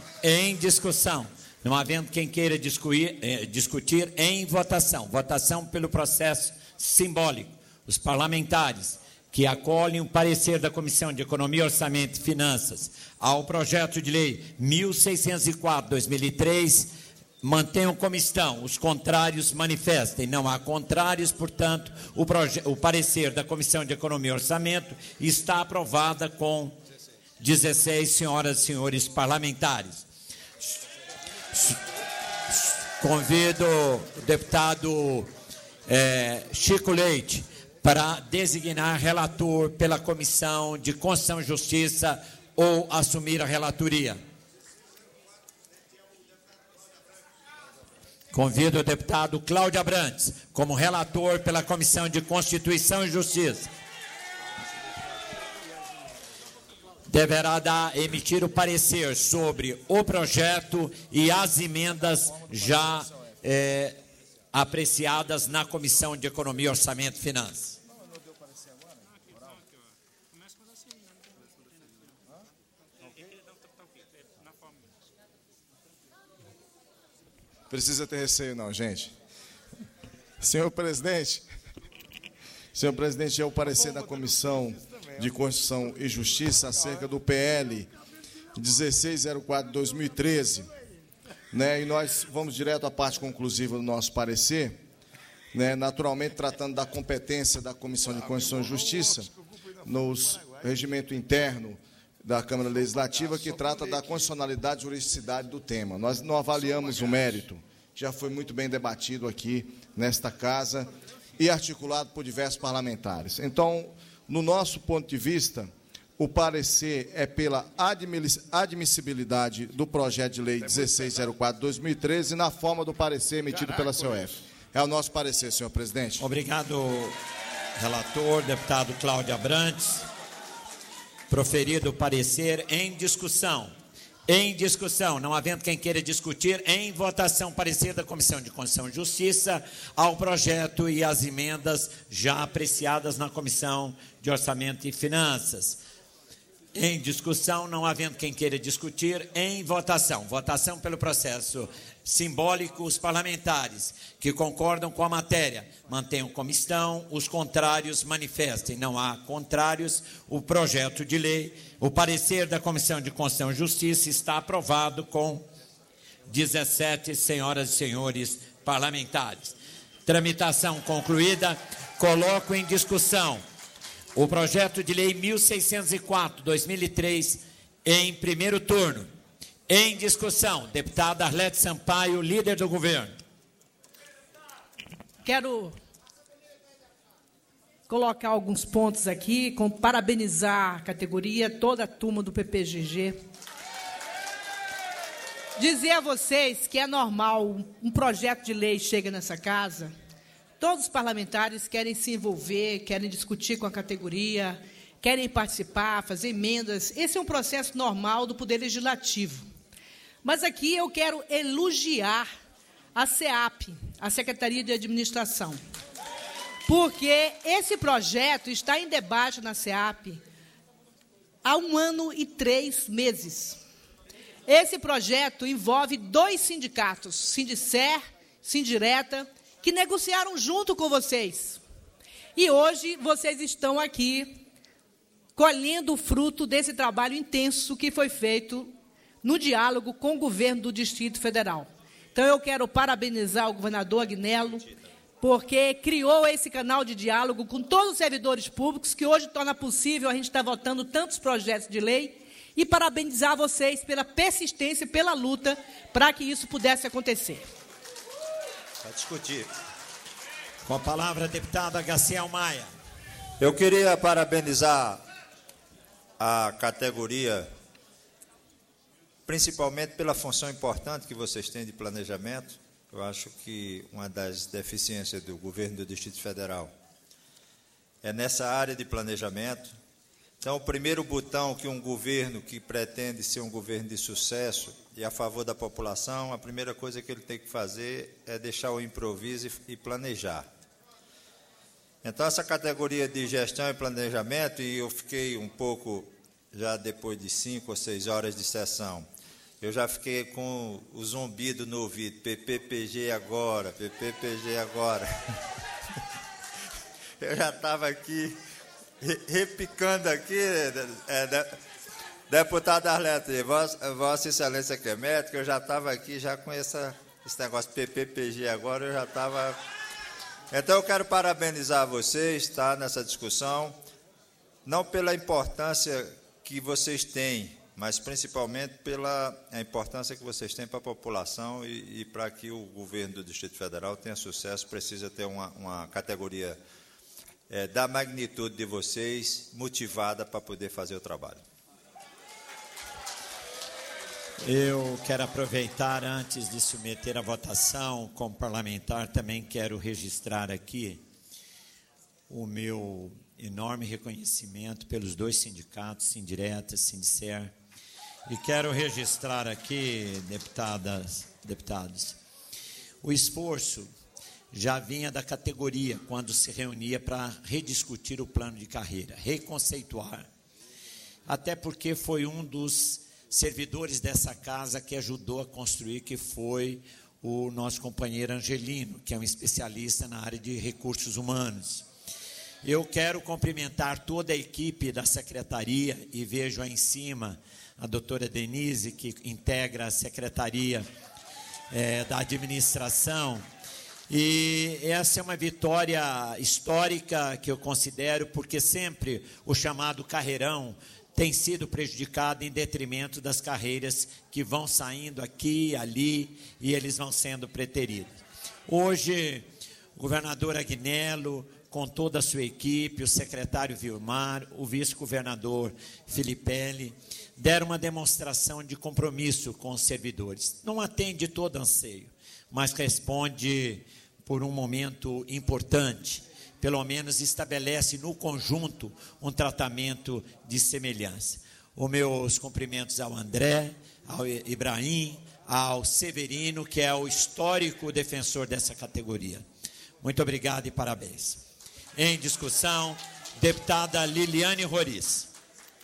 Não havendo quem queira discutir em votação. Votação pelo processo simbólico. Os parlamentares que acolhem o parecer da Comissão de Economia, Orçamento e Finanças ao projeto de lei 1604/2003, mantenham como estão. Os contrários manifestem. Não há contrários, portanto, o parecer da Comissão de Economia e Orçamento está aprovada com 16 senhoras e senhores parlamentares. Convido o deputado Chico Leite para designar relator pela Comissão de Constituição e Justiça ou assumir a relatoria. Convido o deputado Cláudio Abrantes como relator pela Comissão de Constituição e Justiça. Deverá emitir o parecer sobre o projeto e as emendas já apreciadas na Comissão de Economia, Orçamento e Finanças. Precisa ter receio não, gente. Senhor presidente, é o parecer da Comissão de Constituição e Justiça acerca do PL 1604/2013, né? E nós vamos direto à parte conclusiva do nosso parecer, né? Naturalmente tratando da competência da Comissão de Constituição e Justiça no regimento interno da Câmara Legislativa, que trata da constitucionalidade e juridicidade do tema. Nós não avaliamos o mérito, já foi muito bem debatido aqui nesta casa e articulado por diversos parlamentares. Então, no nosso ponto de vista, o parecer é pela admissibilidade do projeto de lei 1604/2013 na forma do parecer emitido pela COF. É o nosso parecer, senhor presidente. Obrigado, relator, deputado Cláudio Abrantes. Proferido o parecer em discussão. Em discussão, não havendo quem queira discutir, em votação, parecer da Comissão de Constituição e Justiça ao projeto e as emendas já apreciadas na Comissão de Orçamento e Finanças. Em discussão, não havendo quem queira discutir, em votação. Votação pelo processo simbólico. Os parlamentares que concordam com a matéria mantenham como estão, os contrários manifestem. Não há contrários. O projeto de lei, o parecer da Comissão de Constituição e Justiça está aprovado com 17 senhoras e senhores parlamentares. Tramitação concluída. Coloco em discussão o projeto de lei 1604/2003 em primeiro turno. Em discussão, deputada Arlete Sampaio, líder do governo. Quero colocar alguns pontos aqui, parabenizar a categoria, toda a turma do PPGG. Dizer a vocês que é normal um projeto de lei chega nessa casa. Todos os parlamentares querem se envolver, querem discutir com a categoria, querem participar, fazer emendas. Esse é um processo normal do Poder Legislativo. Mas aqui eu quero elogiar a SEAP, a Secretaria de Administração, porque esse projeto está em debate na SEAP há 1 ano e 3 meses. Esse projeto envolve 2 sindicatos, Sindicer, Sindireta, que negociaram junto com vocês. E hoje vocês estão aqui colhendo o fruto desse trabalho intenso que foi feito no diálogo com o governo do Distrito Federal. Então, eu quero parabenizar o governador Agnello, porque criou esse canal de diálogo com todos os servidores públicos, que hoje torna possível a gente estar votando tantos projetos de lei, e parabenizar vocês pela persistência e pela luta para que isso pudesse acontecer. Para discutir. Com a palavra, a deputada Gaciel Maia. Eu queria parabenizar a categoria, principalmente pela função importante que vocês têm de planejamento. Eu acho que uma das deficiências do governo do Distrito Federal é nessa área de planejamento. Então, o primeiro botão que um governo que pretende ser um governo de sucesso e a favor da população, a primeira coisa que ele tem que fazer é deixar o improviso e planejar. Então, essa categoria de gestão e planejamento, e eu fiquei um pouco, já depois de 5 ou 6 horas de sessão, eu já fiquei com o zumbido no ouvido, PPPG agora, PPPG agora. Eu já estava aqui, repicando aqui, deputado Arlete, Vossa Excelência que é médico, eu já estava aqui já com esse negócio PPPG agora, eu já estava... Então, eu quero parabenizar vocês, tá, nessa discussão, não pela importância que vocês têm, mas principalmente pela importância que vocês têm para a população e para que o governo do Distrito Federal tenha sucesso, precisa ter uma categoria da magnitude de vocês, motivada para poder fazer o trabalho. Eu quero aproveitar, antes de submeter a votação, como parlamentar, também quero registrar aqui o meu enorme reconhecimento pelos 2 sindicatos, Sindireta, Sindicer, e quero registrar aqui, deputados, o esforço já vinha da categoria quando se reunia para rediscutir o plano de carreira, reconceituar, até porque foi um dos servidores dessa casa que ajudou a construir, que foi o nosso companheiro Angelino, que é um especialista na área de recursos humanos. Eu quero cumprimentar toda a equipe da secretaria, e vejo aí em cima a doutora Denise, que integra a secretaria da administração, e essa é uma vitória histórica que eu considero, porque sempre o chamado carreirão tem sido prejudicado em detrimento das carreiras que vão saindo aqui e ali, e eles vão sendo preteridos. Hoje, o governador Agnello, com toda a sua equipe, o secretário Vilmar, o vice-governador Filipelli, deram uma demonstração de compromisso com os servidores. Não atende todo anseio, mas responde por um momento importante. Pelo menos estabelece no conjunto um tratamento de semelhança. Os meus cumprimentos ao André, ao Ibrahim, ao Severino, que é o histórico defensor dessa categoria. Muito obrigado e parabéns. Em discussão, deputada Liliane Roriz.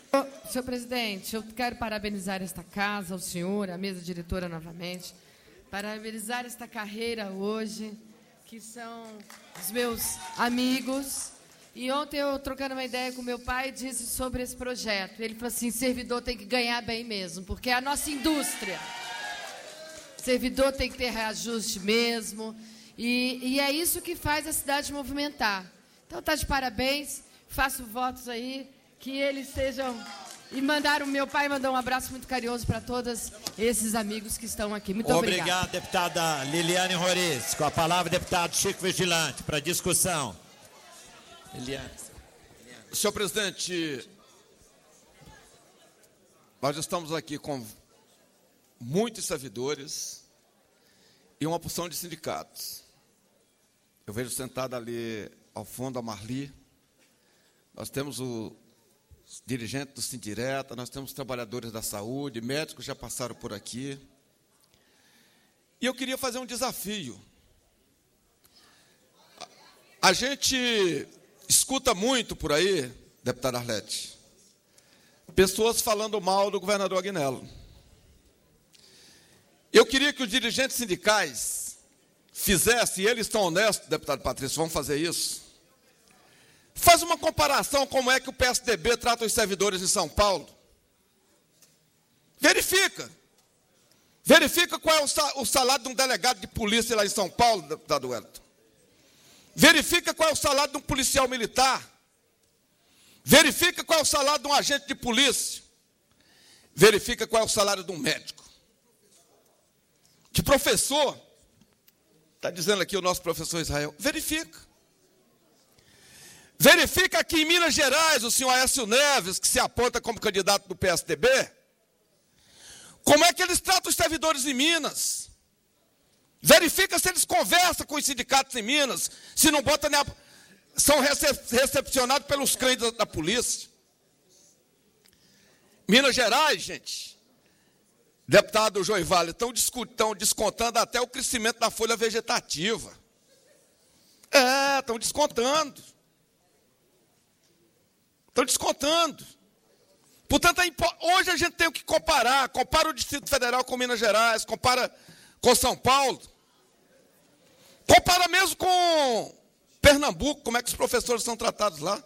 Senhor presidente, eu quero parabenizar esta casa, o senhor, a mesa diretora novamente, parabenizar esta carreira hoje, que são os meus amigos. E ontem eu, trocando uma ideia com meu pai, disse sobre esse projeto. Ele falou assim, servidor tem que ganhar bem mesmo, porque é a nossa indústria. Servidor tem que ter reajuste mesmo. E é isso que faz a cidade movimentar. Então, tá de parabéns, faço votos aí, que eles sejam... E mandaram, meu pai mandou um abraço muito carinhoso para todos esses amigos que estão aqui. Muito obrigado. Obrigado, deputada Liliane Roriz. Com a palavra, deputado Chico Vigilante, para discussão. Liliane. Senhor presidente, nós estamos aqui com muitos servidores e uma porção de sindicatos. Eu vejo sentado ali ao fundo a Marli. Nós temos o dirigente do Sindireta, nós temos trabalhadores da saúde, médicos já passaram por aqui. E eu queria fazer um desafio. A gente escuta muito por aí, deputada Arlete, pessoas falando mal do governador Agnello. Eu queria que os dirigentes sindicais fizessem, e eles estão honestos, deputado Patrício, vão fazer isso. Faz uma comparação como é que o PSDB trata os servidores em São Paulo. Verifica. Verifica qual é o salário de um delegado de polícia lá em São Paulo, deputado Wellington. Verifica qual é o salário de um policial militar. Verifica qual é o salário de um agente de polícia. Verifica qual é o salário de um médico. De professor, está dizendo aqui o nosso professor Israel, verifica. Verifica que em Minas Gerais, o senhor Aécio Neves, que se aponta como candidato do PSDB, como é que eles tratam os servidores em Minas. Verifica se eles conversam com os sindicatos em Minas, se não botam são recepcionados pelos cães da polícia. Minas Gerais, gente, deputado João Vale, estão descontando até o crescimento da folha vegetativa. Estão descontando. Estão descontando. Portanto, hoje a gente tem que comparar. Compara o Distrito Federal com Minas Gerais, compara com São Paulo. Compara mesmo com Pernambuco, como é que os professores são tratados lá.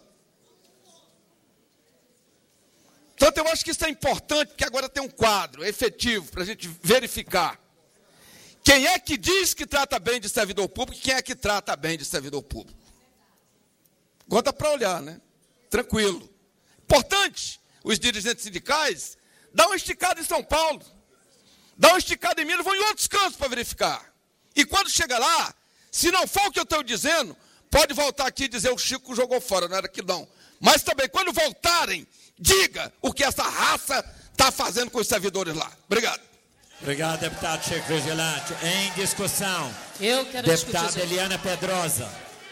Portanto, eu acho que isso é importante, porque agora tem um quadro efetivo para a gente verificar. Quem é que diz que trata bem de servidor público e quem é que trata bem de servidor público? Agora dá para olhar, né? Tranquilo. Importante, os dirigentes sindicais, dá uma esticada em São Paulo, dá uma esticada em Minas, vão em outros cantos para verificar. E quando chega lá, se não for o que eu estou dizendo, pode voltar aqui e dizer o Chico jogou fora, não era aquilo não. Mas também, quando voltarem, diga o que essa raça está fazendo com os servidores lá. Obrigado. Obrigado, deputado Chico Vigilante. Em discussão, eu quero deputada discutir. Eliana Pedrosa.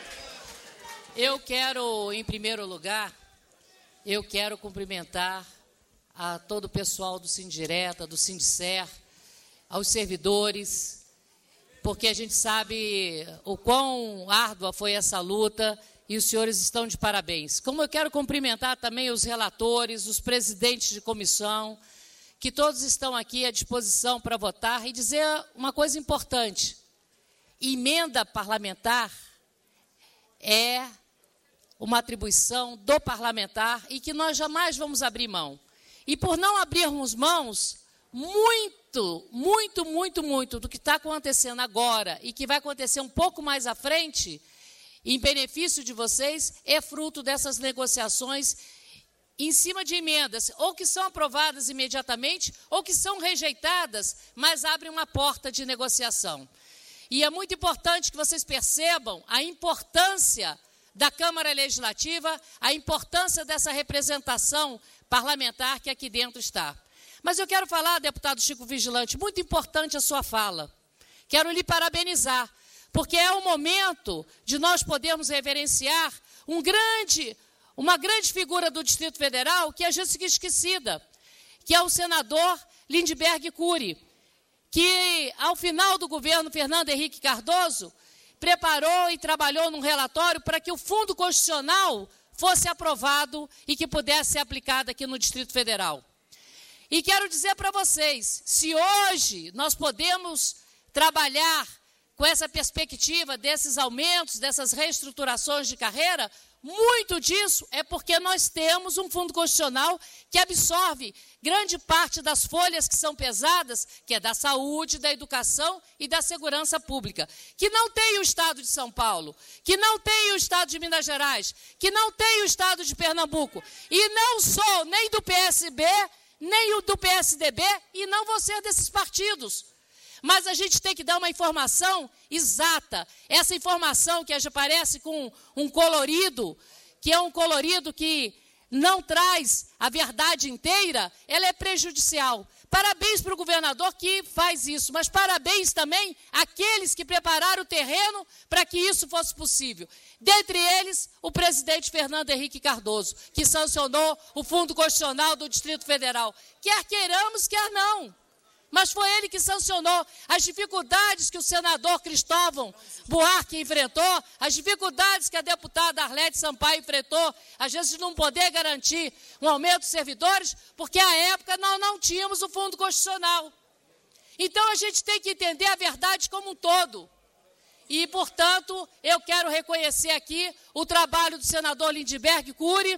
Eu quero, em primeiro lugar, eu quero cumprimentar a todo o pessoal do Sindireta, do Sindicer, aos servidores, porque a gente sabe o quão árdua foi essa luta e os senhores estão de parabéns. Como eu quero cumprimentar também os relatores, os presidentes de comissão, que todos estão aqui à disposição para votar e dizer uma coisa importante. Emenda parlamentar é uma atribuição do parlamentar e que nós jamais vamos abrir mão. E por não abrirmos mãos, muito do que está acontecendo agora e que vai acontecer um pouco mais à frente, em benefício de vocês, é fruto dessas negociações em cima de emendas, ou que são aprovadas imediatamente, ou que são rejeitadas, mas abrem uma porta de negociação. E é muito importante que vocês percebam a importância da Câmara Legislativa, a importância dessa representação parlamentar que aqui dentro está. Mas eu quero falar, deputado Chico Vigilante, muito importante a sua fala. Quero lhe parabenizar, porque é o momento de nós podermos reverenciar uma grande figura do Distrito Federal que às vezes fica esquecida, que é o senador Lindbergh Cury, que ao final do governo Fernando Henrique Cardoso preparou e trabalhou num relatório para que o Fundo Constitucional fosse aprovado e que pudesse ser aplicado aqui no Distrito Federal. E quero dizer para vocês, se hoje nós podemos trabalhar com essa perspectiva desses aumentos, dessas reestruturações de carreira, muito disso é porque nós temos um fundo constitucional que absorve grande parte das folhas que são pesadas, que é da saúde, da educação e da segurança pública, que não tem o Estado de São Paulo, que não tem o Estado de Minas Gerais, que não tem o Estado de Pernambuco. E não sou nem do PSB, nem o do PSDB, e não vou ser desses partidos. Mas a gente tem que dar uma informação exata. Essa informação que aparece com um colorido, que é um colorido que não traz a verdade inteira, ela é prejudicial. Parabéns para o governador que faz isso, mas parabéns também àqueles que prepararam o terreno para que isso fosse possível. Dentre eles, o presidente Fernando Henrique Cardoso, que sancionou o Fundo Constitucional do Distrito Federal. Quer queiramos, quer não. Mas foi ele que sancionou as dificuldades que o senador Cristóvão Buarque enfrentou, as dificuldades que a deputada Arlete Sampaio enfrentou, às vezes de não poder garantir um aumento de servidores, porque à época nós não tínhamos o Fundo Constitucional. Então a gente tem que entender a verdade como um todo. E, portanto, eu quero reconhecer aqui o trabalho do senador Lindbergh Cury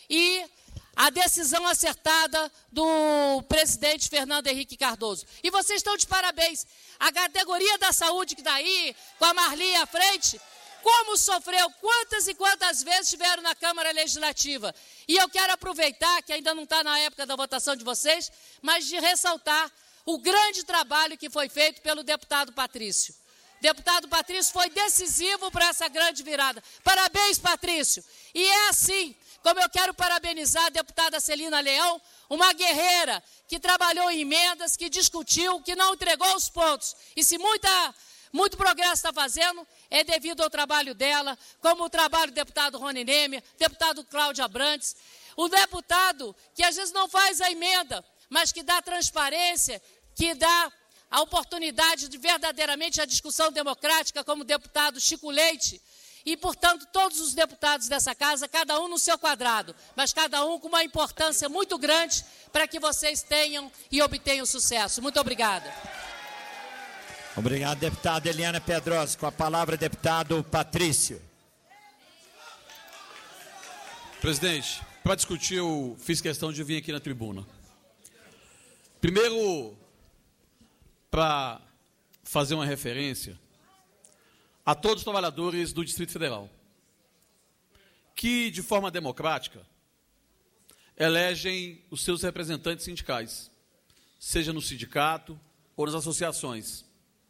e a decisão acertada do presidente Fernando Henrique Cardoso. E vocês estão de parabéns. A categoria da saúde que está aí, com a Marli à frente, como sofreu, quantas e quantas vezes estiveram na Câmara Legislativa. E eu quero aproveitar, que ainda não está na época da votação de vocês, mas de ressaltar o grande trabalho que foi feito pelo deputado Patrício. O deputado Patrício foi decisivo para essa grande virada. Parabéns, Patrício. E é assim, como eu quero parabenizar a deputada Celina Leão, uma guerreira que trabalhou em emendas, que discutiu, que não entregou os pontos. E se muito progresso está fazendo, é devido ao trabalho dela, como o trabalho do deputado Rony Nemer, deputado Cláudio Abrantes, o deputado que às vezes não faz a emenda, mas que dá transparência, que dá a oportunidade de verdadeiramente a discussão democrática, como o deputado Chico Leite, e, portanto, todos os deputados dessa casa, cada um no seu quadrado, mas cada um com uma importância muito grande para que vocês tenham e obtenham sucesso. Muito obrigada. Obrigado, deputada Eliana Pedrosa. Com a palavra, deputado Patrício. Presidente, para discutir, eu fiz questão de vir aqui na tribuna. Primeiro, para fazer uma referência a todos os trabalhadores do Distrito Federal, que, de forma democrática, elegem os seus representantes sindicais, seja no sindicato ou nas associações,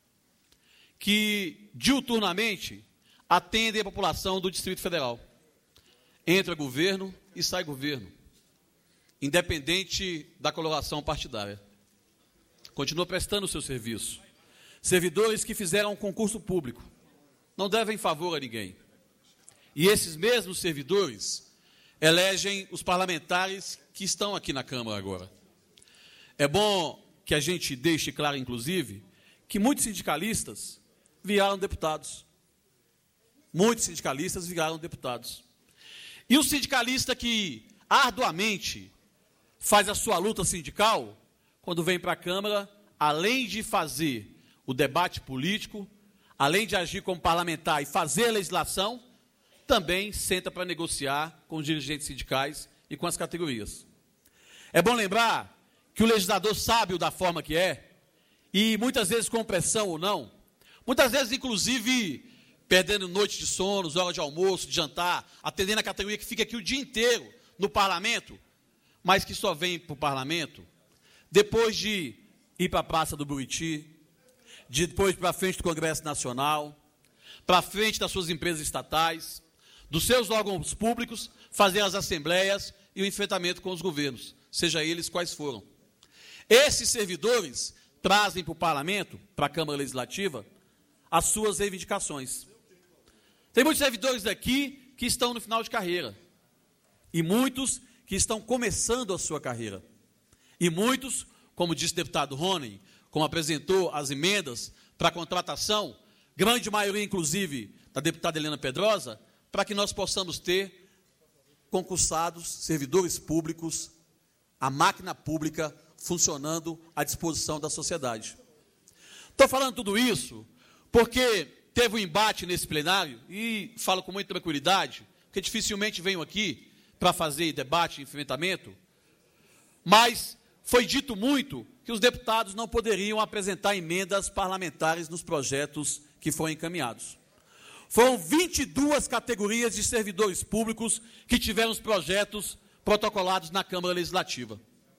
que, diuturnamente, atendem a população do Distrito Federal. Entra governo e sai governo, independente da coloração partidária. Continua prestando o seu serviço. Servidores que fizeram um concurso público, não devem favor a ninguém. E esses mesmos servidores elegem os parlamentares que estão aqui na Câmara agora. É bom que a gente deixe claro, inclusive, que muitos sindicalistas viraram deputados. Muitos sindicalistas viraram deputados. E o sindicalista que arduamente faz a sua luta sindical, quando vem para a Câmara, além de fazer o debate político, além de agir como parlamentar e fazer a legislação, também senta para negociar com os dirigentes sindicais e com as categorias. É bom lembrar que o legislador sabe o da forma que é, e muitas vezes com pressão ou não, muitas vezes, inclusive, perdendo noite de sono, hora de almoço, de jantar, atendendo a categoria que fica aqui o dia inteiro no parlamento, mas que só vem para o parlamento depois de ir para a Praça do Buriti, depois para frente do Congresso Nacional, para frente das suas empresas estatais, dos seus órgãos públicos, fazer as assembleias e o enfrentamento com os governos, seja eles quais foram. Esses servidores trazem para o parlamento, para a Câmara Legislativa, as suas reivindicações. Tem muitos servidores aqui que estão no final de carreira, e muitos que estão começando a sua carreira. E muitos, como disse o deputado Rony, como apresentou as emendas para a contratação, grande maioria, inclusive, da deputada Eliana Pedrosa, para que nós possamos ter concursados, servidores públicos, a máquina pública funcionando à disposição da sociedade. Estou falando tudo isso porque teve um embate nesse plenário, e falo com muita tranquilidade, porque dificilmente venho aqui para fazer debate e enfrentamento, mas foi dito muito que os deputados não poderiam apresentar emendas parlamentares nos projetos que foram encaminhados. Foram 22 categorias de servidores públicos que tiveram os projetos protocolados na Câmara Legislativa.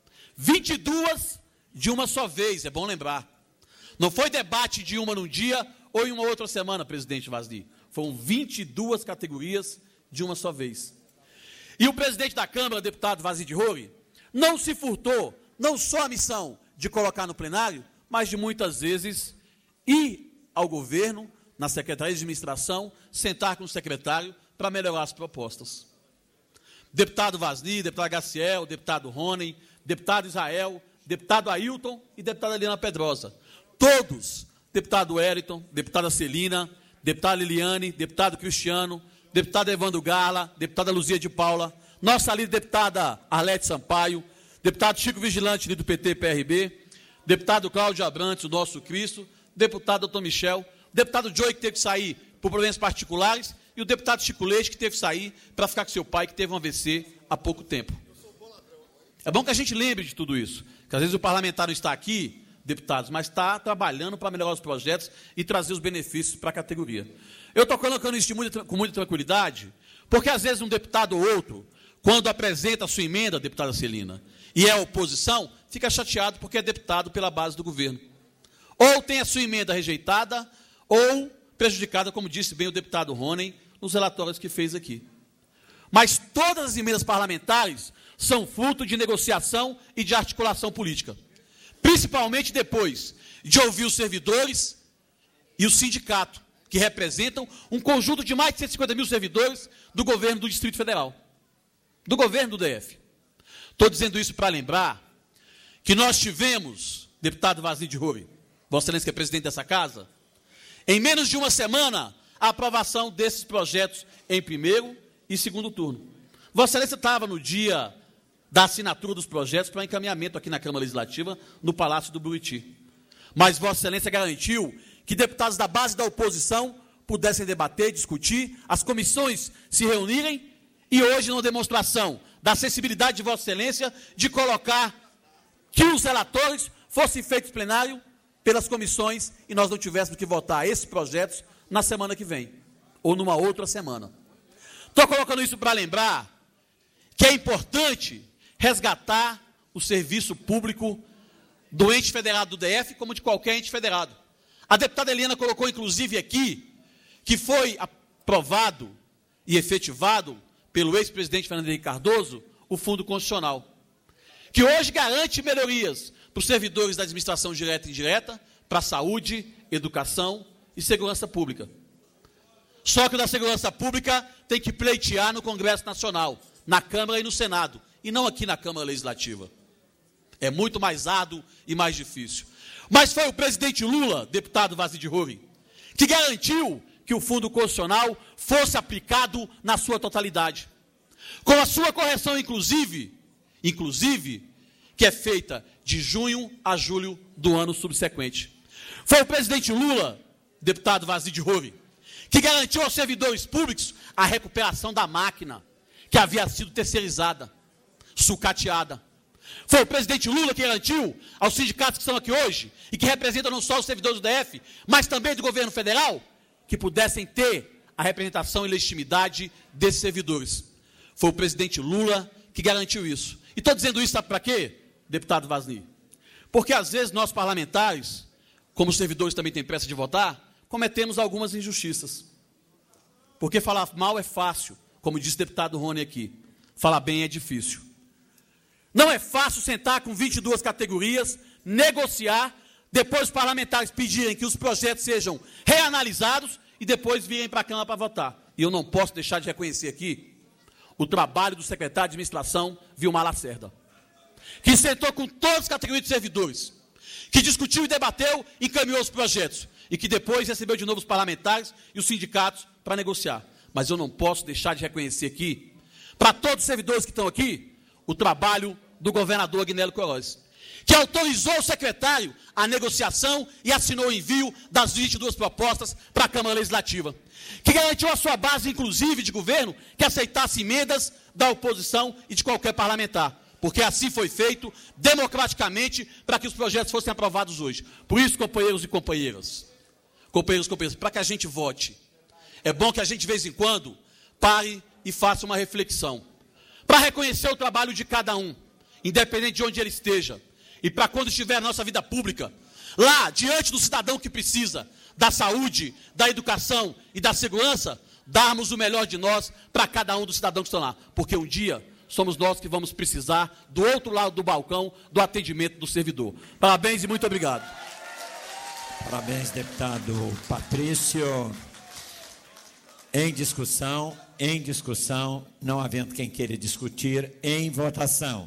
22 de uma só vez, é bom lembrar. Não foi debate de uma num dia ou em uma outra semana, presidente Vasni. Foram 22 categorias de uma só vez. E o presidente da Câmara, deputado Vasni de Rori, não se furtou, não só a missão de colocar no plenário, mas de muitas vezes ir ao governo, na Secretaria de Administração, sentar com o secretário para melhorar as propostas. Deputado Vasni, deputado Gaciel, deputado Rony, deputado Israel, deputado Ailton e deputada Eliana Pedrosa. Todos, deputado Wellington, deputada Celina, deputada Liliane, deputado Cristiano, deputado Evandro Garla, deputada Luzia de Paula, nossa líder deputada Arlete Sampaio, deputado Chico Vigilante, líder do PT-PRB, deputado Cláudio Abrantes, o nosso Cristo, deputado Dr. Michel, deputado Joey, que teve que sair por problemas particulares, e o deputado Chico Leite, que teve que sair para ficar com seu pai, que teve um AVC há pouco tempo. É bom que a gente lembre de tudo isso, que às vezes o parlamentar não está aqui, deputados, mas está trabalhando para melhorar os projetos e trazer os benefícios para a categoria. Eu estou colocando isso com muita tranquilidade, porque às vezes um deputado ou outro, quando apresenta a sua emenda, deputada Celina, e é oposição, fica chateado porque é deputado pela base do governo. Ou tem a sua emenda rejeitada, ou prejudicada, como disse bem o deputado Rony, nos relatórios que fez aqui. Mas todas as emendas parlamentares são fruto de negociação e de articulação política. Principalmente depois de ouvir os servidores e o sindicato, que representam um conjunto de mais de 150 mil servidores do governo do Distrito Federal, do governo do DF. Estou dizendo isso para lembrar que nós tivemos, deputado Vasni de Rori, Vossa Excelência que é presidente dessa casa, em menos de uma semana, a aprovação desses projetos em primeiro e segundo turno. Vossa Excelência estava no dia da assinatura dos projetos para encaminhamento aqui na Câmara Legislativa, no Palácio do Buriti. Mas Vossa Excelência garantiu que deputados da base da oposição pudessem debater, discutir, as comissões se reunirem, e hoje, numa demonstração da sensibilidade de Vossa Excelência, de colocar que os relatores fossem feitos plenário pelas comissões e nós não tivéssemos que votar esses projetos na semana que vem, ou numa outra semana. Estou colocando isso para lembrar que é importante resgatar o serviço público do ente federado do DF, como de qualquer ente federado. A deputada Eliana colocou, inclusive, aqui, que foi aprovado e efetivado pelo ex-presidente Fernando Henrique Cardoso, o Fundo Constitucional, que hoje garante melhorias para os servidores da administração direta e indireta, para a saúde, educação e segurança pública. Só que o da segurança pública tem que pleitear no Congresso Nacional, na Câmara e no Senado, e não aqui na Câmara Legislativa. É muito mais árduo e mais difícil. Mas foi o presidente Lula, deputado Vasni de Rori, que garantiu que o Fundo Constitucional fosse aplicado na sua totalidade. Com a sua correção, inclusive, que é feita de junho a julho do ano subsequente. Foi o presidente Lula, deputado Vasni de Rori, que garantiu aos servidores públicos a recuperação da máquina, que havia sido terceirizada, sucateada. Foi o presidente Lula que garantiu aos sindicatos que estão aqui hoje, e que representam não só os servidores do DF, mas também do governo federal, que pudessem ter a representação e legitimidade desses servidores. Foi o presidente Lula que garantiu isso. E estou dizendo isso, sabe para quê, deputado Vasni? Porque às vezes nós parlamentares, como os servidores também têm pressa de votar, cometemos algumas injustiças. Porque falar mal é fácil, como disse o deputado Rony aqui. Falar bem é difícil. Não é fácil sentar com 22 categorias, negociar, depois os parlamentares pedirem que os projetos sejam reanalisados e depois virem para a Câmara para votar. E eu não posso deixar de reconhecer aqui o trabalho do secretário de Administração, Vilmar Lacerda, que sentou com todas as categorias de servidores, que discutiu e debateu e encaminhou os projetos, e que depois recebeu de novo os parlamentares e os sindicatos para negociar. Mas eu não posso deixar de reconhecer aqui para todos os servidores que estão aqui, o trabalho do governador Agnello Queiroz, que autorizou o secretário a negociação e assinou o envio das 22 propostas para a Câmara Legislativa, que garantiu a sua base, inclusive, de governo, que aceitasse emendas da oposição e de qualquer parlamentar, porque assim foi feito democraticamente para que os projetos fossem aprovados hoje. Por isso, companheiros e companheiras, para que a gente vote, é bom que a gente, de vez em quando, pare e faça uma reflexão, para reconhecer o trabalho de cada um, independente de onde ele esteja, e para quando estiver na nossa vida pública, lá, diante do cidadão que precisa da saúde, da educação e da segurança, darmos o melhor de nós para cada um dos cidadãos que estão lá, porque um dia somos nós que vamos precisar, do outro lado do balcão, do atendimento do servidor. Parabéns e muito obrigado. Parabéns, deputado Patrício. Em discussão, não havendo quem queira discutir, em votação.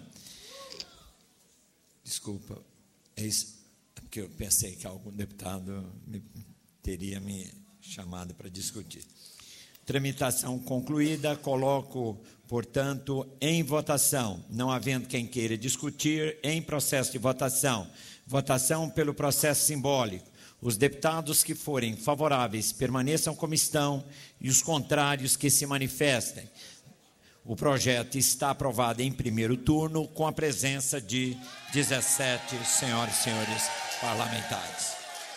Desculpa, é isso, porque eu pensei que algum deputado teria me chamado para discutir. Tramitação concluída, coloco, portanto, em votação. Não havendo quem queira discutir, em processo de votação. Votação pelo processo simbólico. Os deputados que forem favoráveis permaneçam como estão e os contrários que se manifestem. O projeto está aprovado em primeiro turno com a presença de 17 senhoras e senhores parlamentares.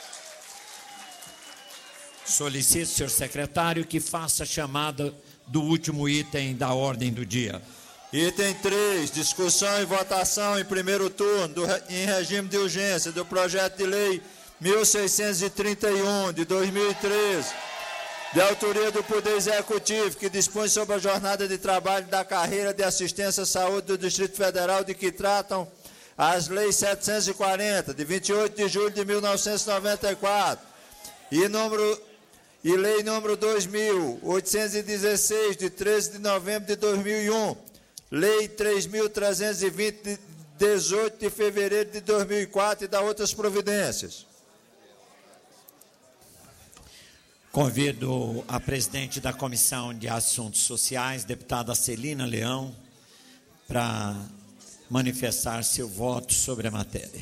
Solicito, senhor secretário, que faça a chamada do último item da ordem do dia. Item 3, discussão e votação em primeiro turno, em regime de urgência, do projeto de lei 1631, de 2013, de autoria do Poder Executivo, que dispõe sobre a jornada de trabalho da carreira de assistência à saúde do Distrito Federal, de que tratam as leis 740, de 28 de julho de 1994, e lei número 2.816, de 13 de novembro de 2001, lei 3.320, de 18 de fevereiro de 2004 e da outras providências. Convido a presidente da Comissão de Assuntos Sociais, deputada Celina Leão, para manifestar seu voto sobre a matéria.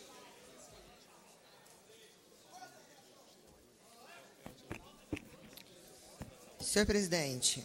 Senhor presidente,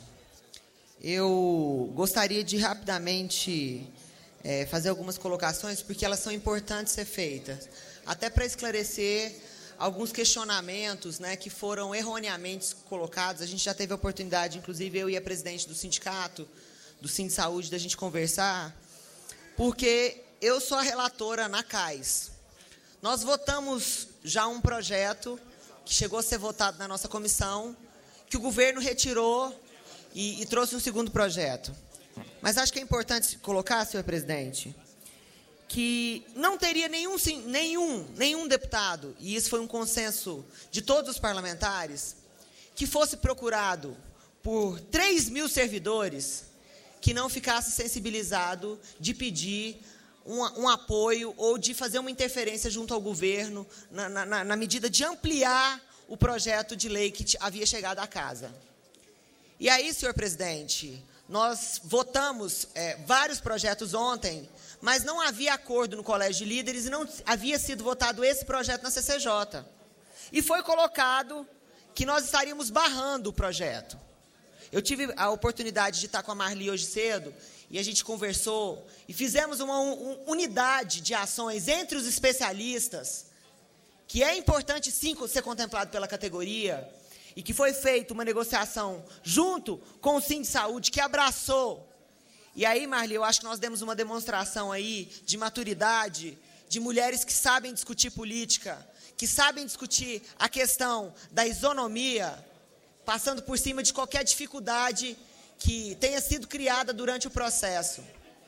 eu gostaria de rapidamente fazer algumas colocações, porque elas são importantes ser feitas, até para esclarecer alguns questionamentos, né, que foram erroneamente colocados. A gente já teve a oportunidade, inclusive eu e a presidente do sindicato, do Sindsaúde, da gente conversar, porque eu sou a relatora na CAIS. Nós votamos já um projeto que chegou a ser votado na nossa comissão, que o governo retirou e trouxe um segundo projeto. Mas acho que é importante colocar, senhor presidente, que não teria nenhum deputado, e isso foi um consenso de todos os parlamentares, que fosse procurado por 3.000 servidores que não ficasse sensibilizado de pedir um apoio ou de fazer uma interferência junto ao governo na medida de ampliar o projeto de lei que havia chegado à casa. E aí, senhor presidente, nós votamos vários projetos ontem, mas não havia acordo no Colégio de Líderes e não havia sido votado esse projeto na CCJ. E foi colocado que nós estaríamos barrando o projeto. Eu tive a oportunidade de estar com a Marli hoje cedo, e a gente conversou, e fizemos uma unidade de ações entre os especialistas, que é importante, sim, ser contemplado pela categoria, e que foi feita uma negociação junto com o Sindsaúde, que abraçou. E aí, Marli, eu acho que nós demos uma demonstração aí de maturidade, de mulheres que sabem discutir política, que sabem discutir a questão da isonomia, passando por cima de qualquer dificuldade que tenha sido criada durante o processo.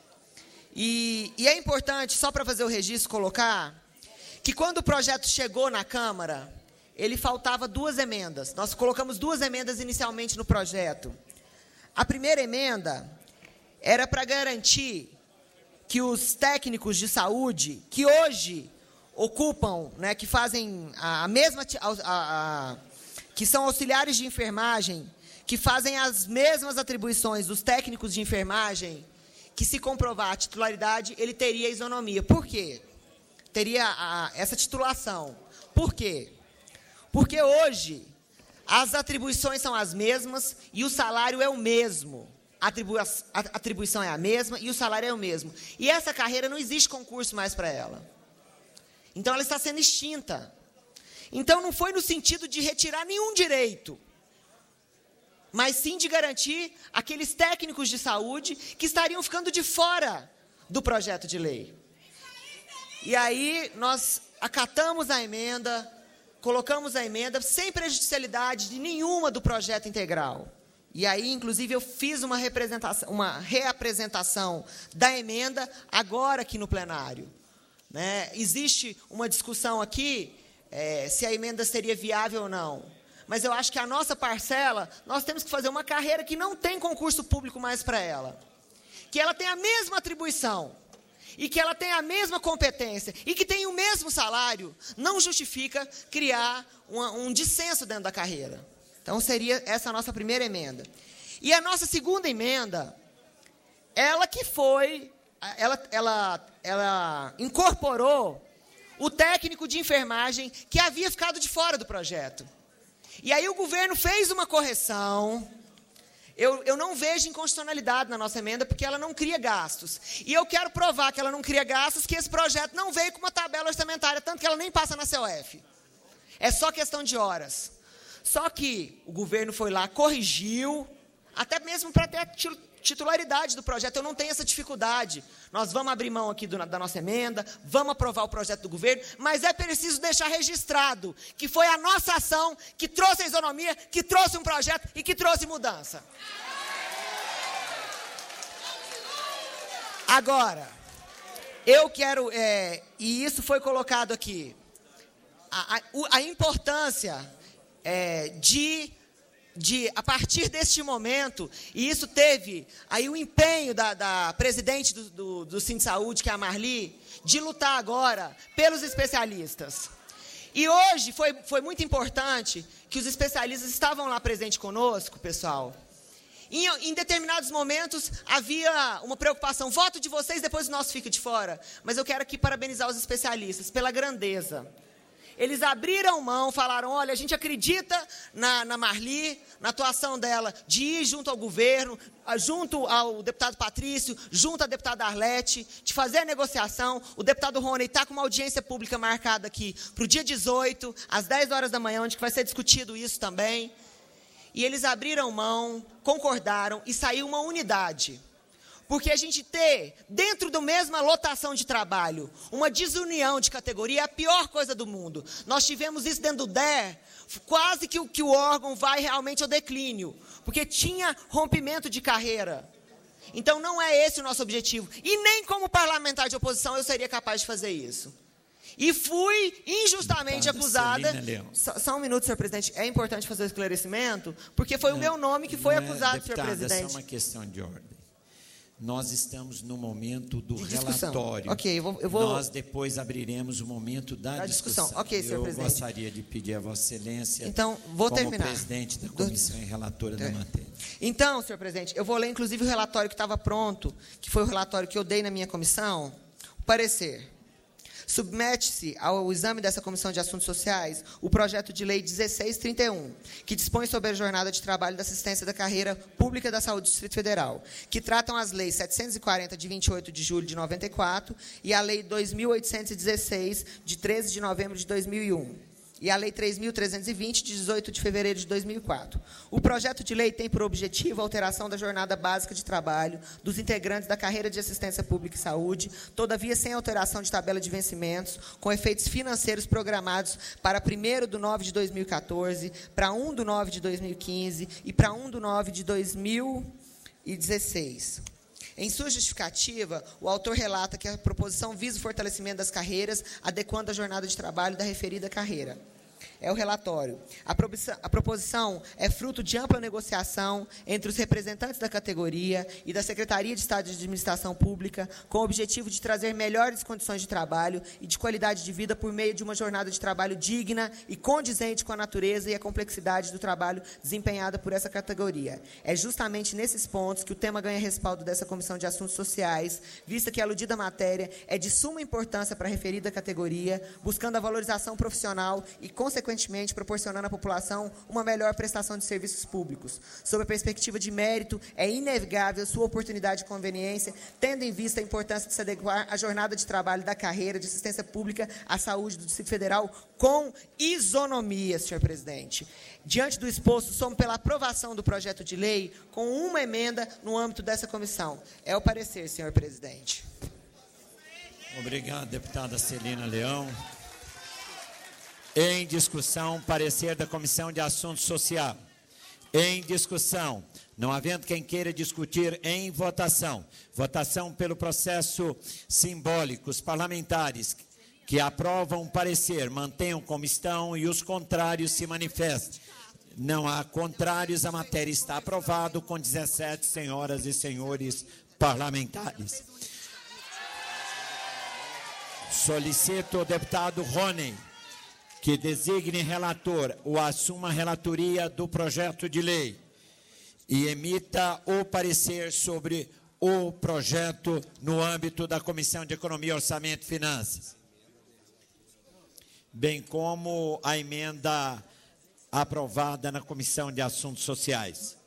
E é importante, só para fazer o registro, colocar que quando o projeto chegou na Câmara, ele faltava 2 emendas. Nós colocamos 2 emendas inicialmente no projeto. A primeira emenda era para garantir que os técnicos de saúde, que hoje ocupam, né, que fazem a mesma, que são auxiliares de enfermagem, que fazem as mesmas atribuições dos técnicos de enfermagem, que se comprovar a titularidade, ele teria isonomia. Por quê? Teria essa titulação. Por quê? Porque hoje as atribuições são as mesmas e o salário é o mesmo. A atribuição é a mesma e o salário é o mesmo. E essa carreira não existe concurso mais para ela. Então ela está sendo extinta. Então não foi no sentido de retirar nenhum direito, mas sim de garantir aqueles técnicos de saúde que estariam ficando de fora do projeto de lei. E aí nós acatamos a emenda, colocamos a emenda sem prejudicialidade de nenhuma do projeto integral. E aí, inclusive, eu fiz uma reapresentação da emenda agora aqui no plenário. Né? Existe uma discussão aqui se a emenda seria viável ou não. Mas eu acho que a nossa parcela, nós temos que fazer uma carreira que não tem concurso público mais para ela. Que ela tem a mesma atribuição. E que ela tem a mesma competência. E que tem o mesmo salário. Não justifica criar um dissenso dentro da carreira. Então, seria essa a nossa primeira emenda. E a nossa segunda emenda, ela que foi... Ela incorporou o técnico de enfermagem que havia ficado de fora do projeto. E aí o governo fez uma correção. Eu não vejo inconstitucionalidade na nossa emenda, porque ela não cria gastos. E eu quero provar que ela não cria gastos, que esse projeto não veio com uma tabela orçamentária, tanto que ela nem passa na COF. É só questão de horas. Só que o governo foi lá, corrigiu, até mesmo para ter a titularidade do projeto. Eu não tenho essa dificuldade. Nós vamos abrir mão aqui da nossa emenda, vamos aprovar o projeto do governo, mas é preciso deixar registrado que foi a nossa ação que trouxe a isonomia, que trouxe um projeto e que trouxe mudança. Agora, eu quero, e isso foi colocado aqui, a importância a partir deste momento, e isso teve aí o empenho da presidente do Sindsaúde, que é a Marli, de lutar agora pelos especialistas. E hoje foi muito importante que os especialistas estavam lá presentes conosco, pessoal. Em determinados momentos havia uma preocupação, voto de vocês, depois o nosso fica de fora. Mas eu quero aqui parabenizar os especialistas pela grandeza. Eles abriram mão, falaram, olha, a gente acredita na Marli, na atuação dela, de ir junto ao governo, junto ao deputado Patrício, junto à deputada Arlete, de fazer a negociação. O deputado Rony está com uma audiência pública marcada aqui para o dia 18, às 10 horas da manhã, onde vai ser discutido isso também. E eles abriram mão, concordaram e saiu uma unidade. Porque a gente ter, dentro da mesma lotação de trabalho, uma desunião de categoria é a pior coisa do mundo. Nós tivemos isso dentro do DER, quase que o órgão vai realmente ao declínio, porque tinha rompimento de carreira. Então não é esse o nosso objetivo. E nem como parlamentar de oposição eu seria capaz de fazer isso. E fui injustamente acusada... Só um minuto, senhor presidente. É importante fazer o esclarecimento, porque foi o meu nome que foi acusado, senhor presidente. É só uma questão de ordem. Nós estamos no momento do discussão. Relatório. Ok, eu vou... Nós depois abriremos o momento da discussão. Ok, senhor presidente. Eu gostaria de pedir a Vossa Excelência, então, vou como terminar. presidente da comissão e relatora da matéria. Então, senhor presidente, eu vou ler inclusive o relatório que estava pronto, que foi o relatório que eu dei na minha comissão. O parecer. Submete-se ao exame dessa Comissão de Assuntos Sociais o projeto de lei 1631, que dispõe sobre a jornada de trabalho da assistência da carreira pública da saúde do Distrito Federal, que tratam as leis 740, de 28 de julho de 94, e a lei 2816, de 13 de novembro de 2001. E a Lei 3.320, de 18 de fevereiro de 2004. O projeto de lei tem por objetivo a alteração da jornada básica de trabalho dos integrantes da carreira de assistência pública e saúde, todavia sem alteração de tabela de vencimentos, com efeitos financeiros programados para 1º de 9 de 2014, para 1 de 9 de 2015 e para 1 de 9 de 2016. Em sua justificativa, o autor relata que a proposição visa o fortalecimento das carreiras, adequando a jornada de trabalho da referida carreira. É o relatório. A proposição é fruto de ampla negociação entre os representantes da categoria e da Secretaria de Estado de Administração Pública, com o objetivo de trazer melhores condições de trabalho e de qualidade de vida por meio de uma jornada de trabalho digna e condizente com a natureza e a complexidade do trabalho desempenhada por essa categoria. É justamente nesses pontos que o tema ganha respaldo dessa Comissão de Assuntos Sociais, vista que a aludida matéria é de suma importância para a referida categoria, buscando a valorização profissional e, consequentemente, proporcionando à população uma melhor prestação de serviços públicos. Sob a perspectiva de mérito, é inegável sua oportunidade e conveniência, tendo em vista a importância de se adequar à jornada de trabalho da carreira de assistência pública à saúde do Distrito Federal com isonomia, senhor presidente. Diante do exposto, somos pela aprovação do projeto de lei com uma emenda no âmbito dessa comissão. É o parecer, senhor presidente. Obrigado, deputada Celina Leão. Em discussão, parecer da Comissão de Assuntos Sociais. Em discussão, não havendo quem queira discutir, em votação. Votação pelo processo simbólico. Os parlamentares que aprovam o parecer mantenham como estão e os contrários se manifestem. Não há contrários, a matéria está aprovada com 17 senhoras e senhores parlamentares. Solicito ao deputado Rony que designe relator ou assuma a relatoria do projeto de lei e emita o parecer sobre o projeto no âmbito da Comissão de Economia, Orçamento e Finanças, bem como a emenda aprovada na Comissão de Assuntos Sociais.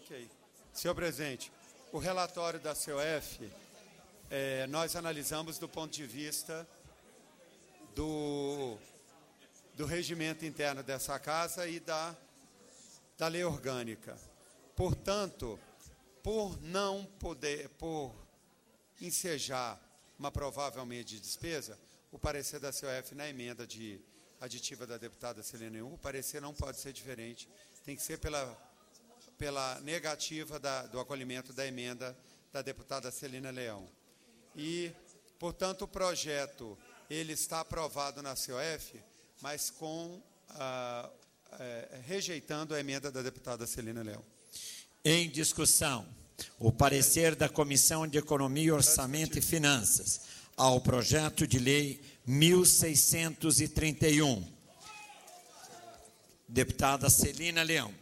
Ok. Senhor presidente, o relatório da COF, nós analisamos do ponto de vista do regimento interno dessa casa e da lei orgânica. Portanto, por ensejar uma provável medida de despesa, o parecer da COF na emenda aditiva da deputada Celina Leão, o parecer não pode ser diferente, tem que ser pela negativa do acolhimento da emenda da deputada Celina Leão. E, portanto, o projeto ele está aprovado na COF, mas rejeitando a emenda da deputada Celina Leão. Em discussão, o parecer da Comissão de Economia, Orçamento e Finanças ao projeto de lei 1631. Deputada Celina Leão.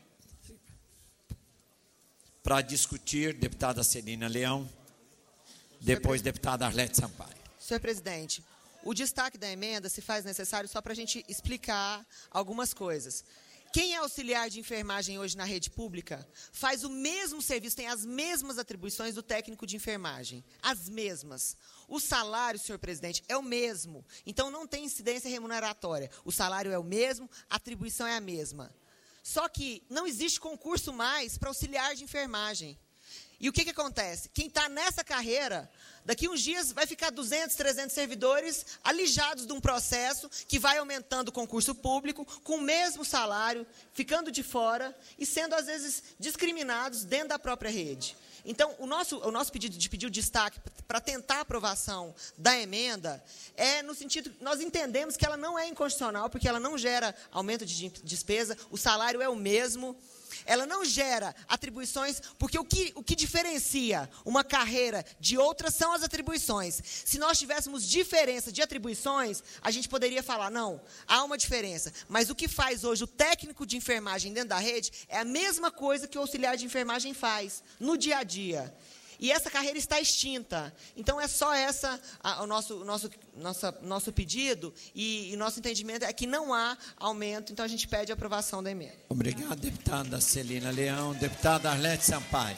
Para discutir, deputada Celina Leão. Depois, deputada Arlete Sampaio. Senhor presidente, o destaque da emenda se faz necessário só para a gente explicar algumas coisas. Quem é auxiliar de enfermagem hoje na rede pública faz o mesmo serviço, tem as mesmas atribuições do técnico de enfermagem. As mesmas. O salário, senhor presidente, é o mesmo. Então, não tem incidência remuneratória. O salário é o mesmo, a atribuição é a mesma. Só que não existe concurso mais para auxiliar de enfermagem. E o que acontece? Quem está nessa carreira, daqui uns dias vai ficar 200, 300 servidores alijados de um processo que vai aumentando o concurso público, com o mesmo salário, ficando de fora e sendo, às vezes, discriminados dentro da própria rede. Então, o nosso pedido de pedir o destaque para tentar a aprovação da emenda é no sentido que nós entendemos que ela não é inconstitucional, porque ela não gera aumento de despesa, o salário é o mesmo. Ela não gera atribuições, porque o que diferencia uma carreira de outra são as atribuições. Se nós tivéssemos diferença de atribuições, a gente poderia falar, não, há uma diferença. Mas o que faz hoje o técnico de enfermagem dentro da rede é a mesma coisa que o auxiliar de enfermagem faz no dia a dia. E essa carreira está extinta. Então, é só o nosso pedido e nosso entendimento é que não há aumento. Então, a gente pede a aprovação da emenda. Obrigado, deputada Celina Leão. Deputada Arlete Sampaio.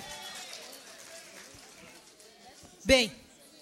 Bem,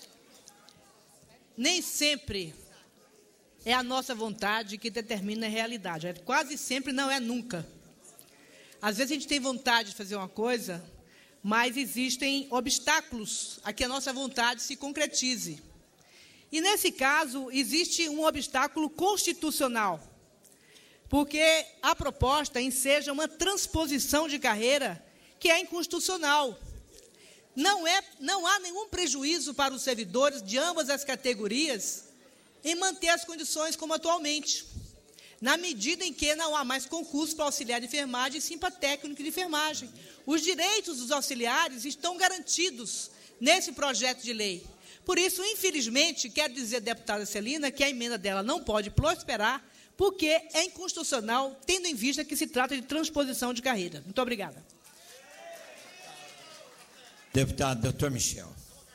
nem sempre é a nossa vontade que determina a realidade. Quase sempre não é nunca. Às vezes, a gente tem vontade de fazer uma coisa, mas existem obstáculos a que a nossa vontade se concretize. E, nesse caso, existe um obstáculo constitucional, porque a proposta enseja uma transposição de carreira que é inconstitucional. Não há nenhum prejuízo para os servidores de ambas as categorias em manter as condições como atualmente, na medida em que não há mais concurso para auxiliar de enfermagem, sim para técnico de enfermagem. Os direitos dos auxiliares estão garantidos nesse projeto de lei. Por isso, infelizmente, quero dizer, deputada Celina, que a emenda dela não pode prosperar, porque é inconstitucional, tendo em vista que se trata de transposição de carreira. Muito obrigada. Deputado doutor Michel.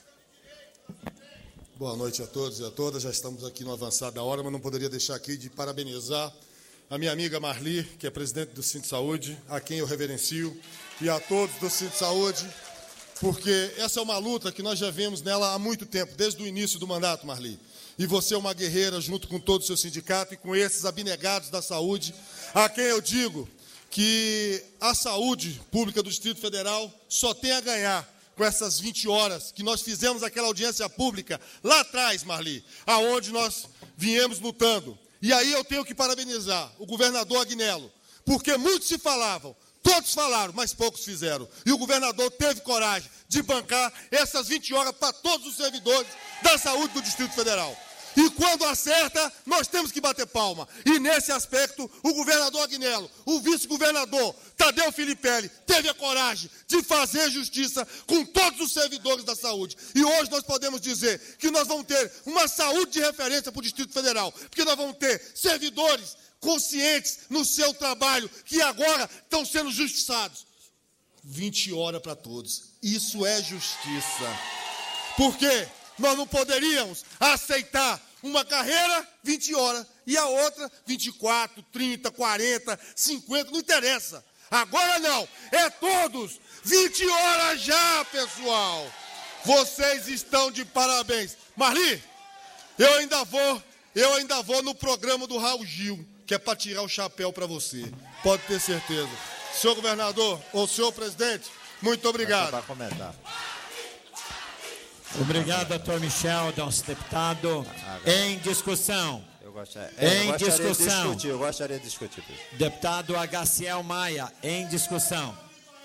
Boa noite a todos e a todas. Já estamos aqui no avançado da hora, mas não poderia deixar aqui de parabenizar a minha amiga Marli, que é presidente do Sindicato de Saúde, a quem eu reverencio, e a todos do Sindicato de Saúde, porque essa é uma luta que nós já vemos nela há muito tempo, desde o início do mandato, Marli. E você é uma guerreira junto com todo o seu sindicato e com esses abnegados da saúde, a quem eu digo que a saúde pública do Distrito Federal só tem a ganhar com essas 20 horas que nós fizemos aquela audiência pública lá atrás, Marli, aonde nós viemos lutando. E aí eu tenho que parabenizar o governador Agnello, porque muitos se falavam, todos falaram, mas poucos fizeram. E o governador teve coragem de bancar essas 20 horas para todos os servidores da saúde do Distrito Federal. E quando acerta, nós temos que bater palma. E nesse aspecto, o governador Agnello, o vice-governador Tadeu Filipelli, teve a coragem de fazer justiça com todos os servidores da saúde. E hoje nós podemos dizer que nós vamos ter uma saúde de referência para o Distrito Federal, porque nós vamos ter servidores conscientes no seu trabalho, que agora estão sendo justiçados. 20 horas para todos. Isso é justiça. Por quê? Nós não poderíamos aceitar uma carreira 20 horas e a outra 24, 30, 40, 50, não interessa. Agora não, é todos. 20 horas já, pessoal. Vocês estão de parabéns. Marli, eu ainda vou no programa do Raul Gil, que é para tirar o chapéu para você. Pode ter certeza. Senhor governador, ou senhor presidente, muito obrigado. Para comentar. Obrigado, doutor Michel, nosso deputado. Em discussão. Eu gostaria de discutir. Deputado Agaciel Maia, em discussão.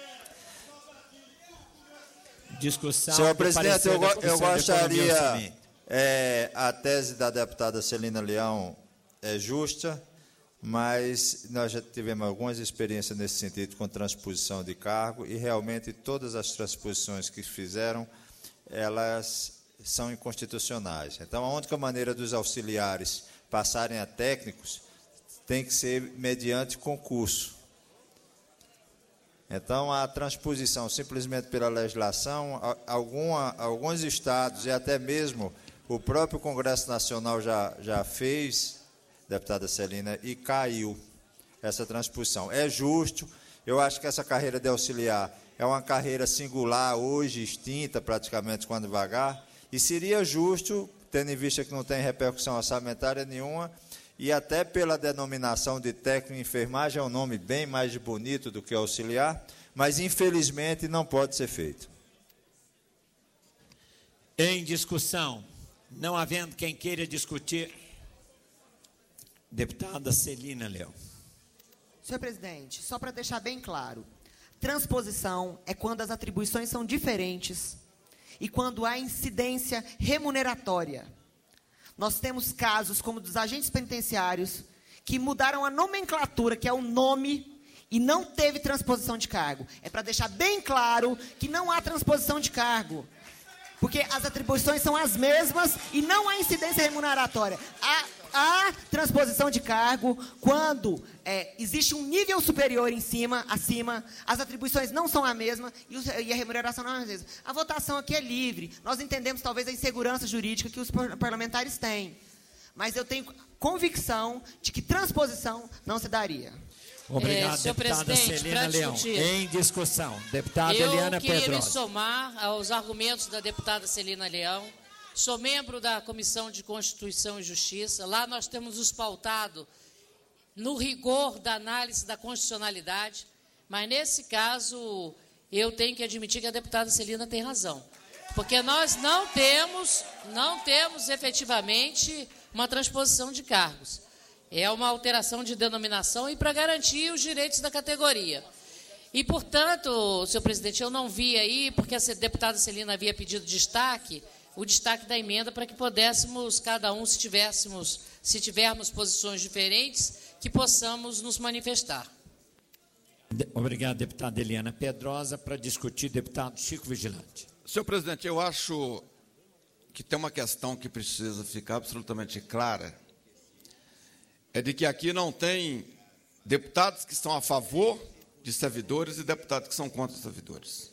Discussão. Senhor presidente, eu gostaria. De a tese da deputada Celina Leão é justa, mas nós já tivemos algumas experiências nesse sentido com transposição de cargo e realmente todas as transposições que fizeram, elas são inconstitucionais. Então, a única maneira dos auxiliares passarem a técnicos tem que ser mediante concurso. Então, a transposição simplesmente pela legislação, alguns estados e até mesmo o próprio Congresso Nacional já fez, deputada Celina, e caiu essa transposição. É justo, eu acho que essa carreira de auxiliar é uma carreira singular, hoje extinta praticamente quando vagar, e seria justo, tendo em vista que não tem repercussão orçamentária nenhuma, e até pela denominação de técnico em enfermagem, é um nome bem mais bonito do que auxiliar, mas infelizmente não pode ser feito. Em discussão, não havendo quem queira discutir, deputada Celina Leão. Senhor presidente, só para deixar bem claro, transposição é quando as atribuições são diferentes e quando há incidência remuneratória. Nós temos casos como dos agentes penitenciários que mudaram a nomenclatura, que é o nome, e não teve transposição de cargo. É para deixar bem claro que não há transposição de cargo, porque as atribuições são as mesmas e não há incidência remuneratória. Há transposição de cargo quando existe um nível superior acima, as atribuições não são a mesma e a remuneração não é a mesma. A votação aqui é livre. Nós entendemos talvez a insegurança jurídica que os parlamentares têm. Mas eu tenho convicção de que transposição não se daria. Obrigado, deputada Celina Leão. Em discussão, deputada Eliana Pedrosa. Eu queria me somar aos argumentos da deputada Celina Leão. Sou membro da Comissão de Constituição e Justiça. Lá nós temos nos pautado no rigor da análise da constitucionalidade, mas nesse caso eu tenho que admitir que a deputada Celina tem razão, porque nós não temos efetivamente uma transposição de cargos. É uma alteração de denominação e para garantir os direitos da categoria. E, portanto, senhor presidente, eu não vi aí, porque a deputada Celina havia pedido destaque, o destaque da emenda para que pudéssemos, cada um, se tivermos posições diferentes, que possamos nos manifestar. Obrigado, deputada Eliana Pedrosa. Para discutir, deputado Chico Vigilante. Senhor presidente, eu acho que tem uma questão que precisa ficar absolutamente clara, é de que aqui não tem deputados que estão a favor de servidores e deputados que são contra os servidores.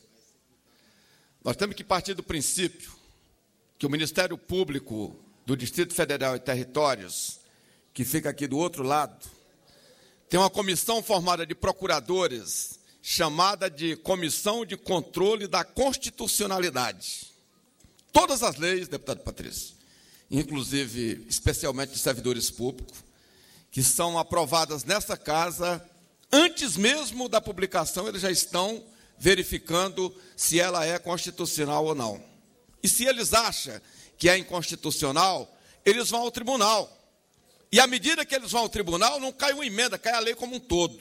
Nós temos que partir do princípio que o Ministério Público do Distrito Federal e Territórios, que fica aqui do outro lado, tem uma comissão formada de procuradores, chamada de Comissão de Controle da Constitucionalidade. Todas as leis, deputado Patrício, inclusive, especialmente de servidores públicos, que são aprovadas nessa casa, antes mesmo da publicação, eles já estão verificando se ela é constitucional ou não. E se eles acham que é inconstitucional, eles vão ao tribunal. E à medida que eles vão ao tribunal, não cai uma emenda, cai a lei como um todo.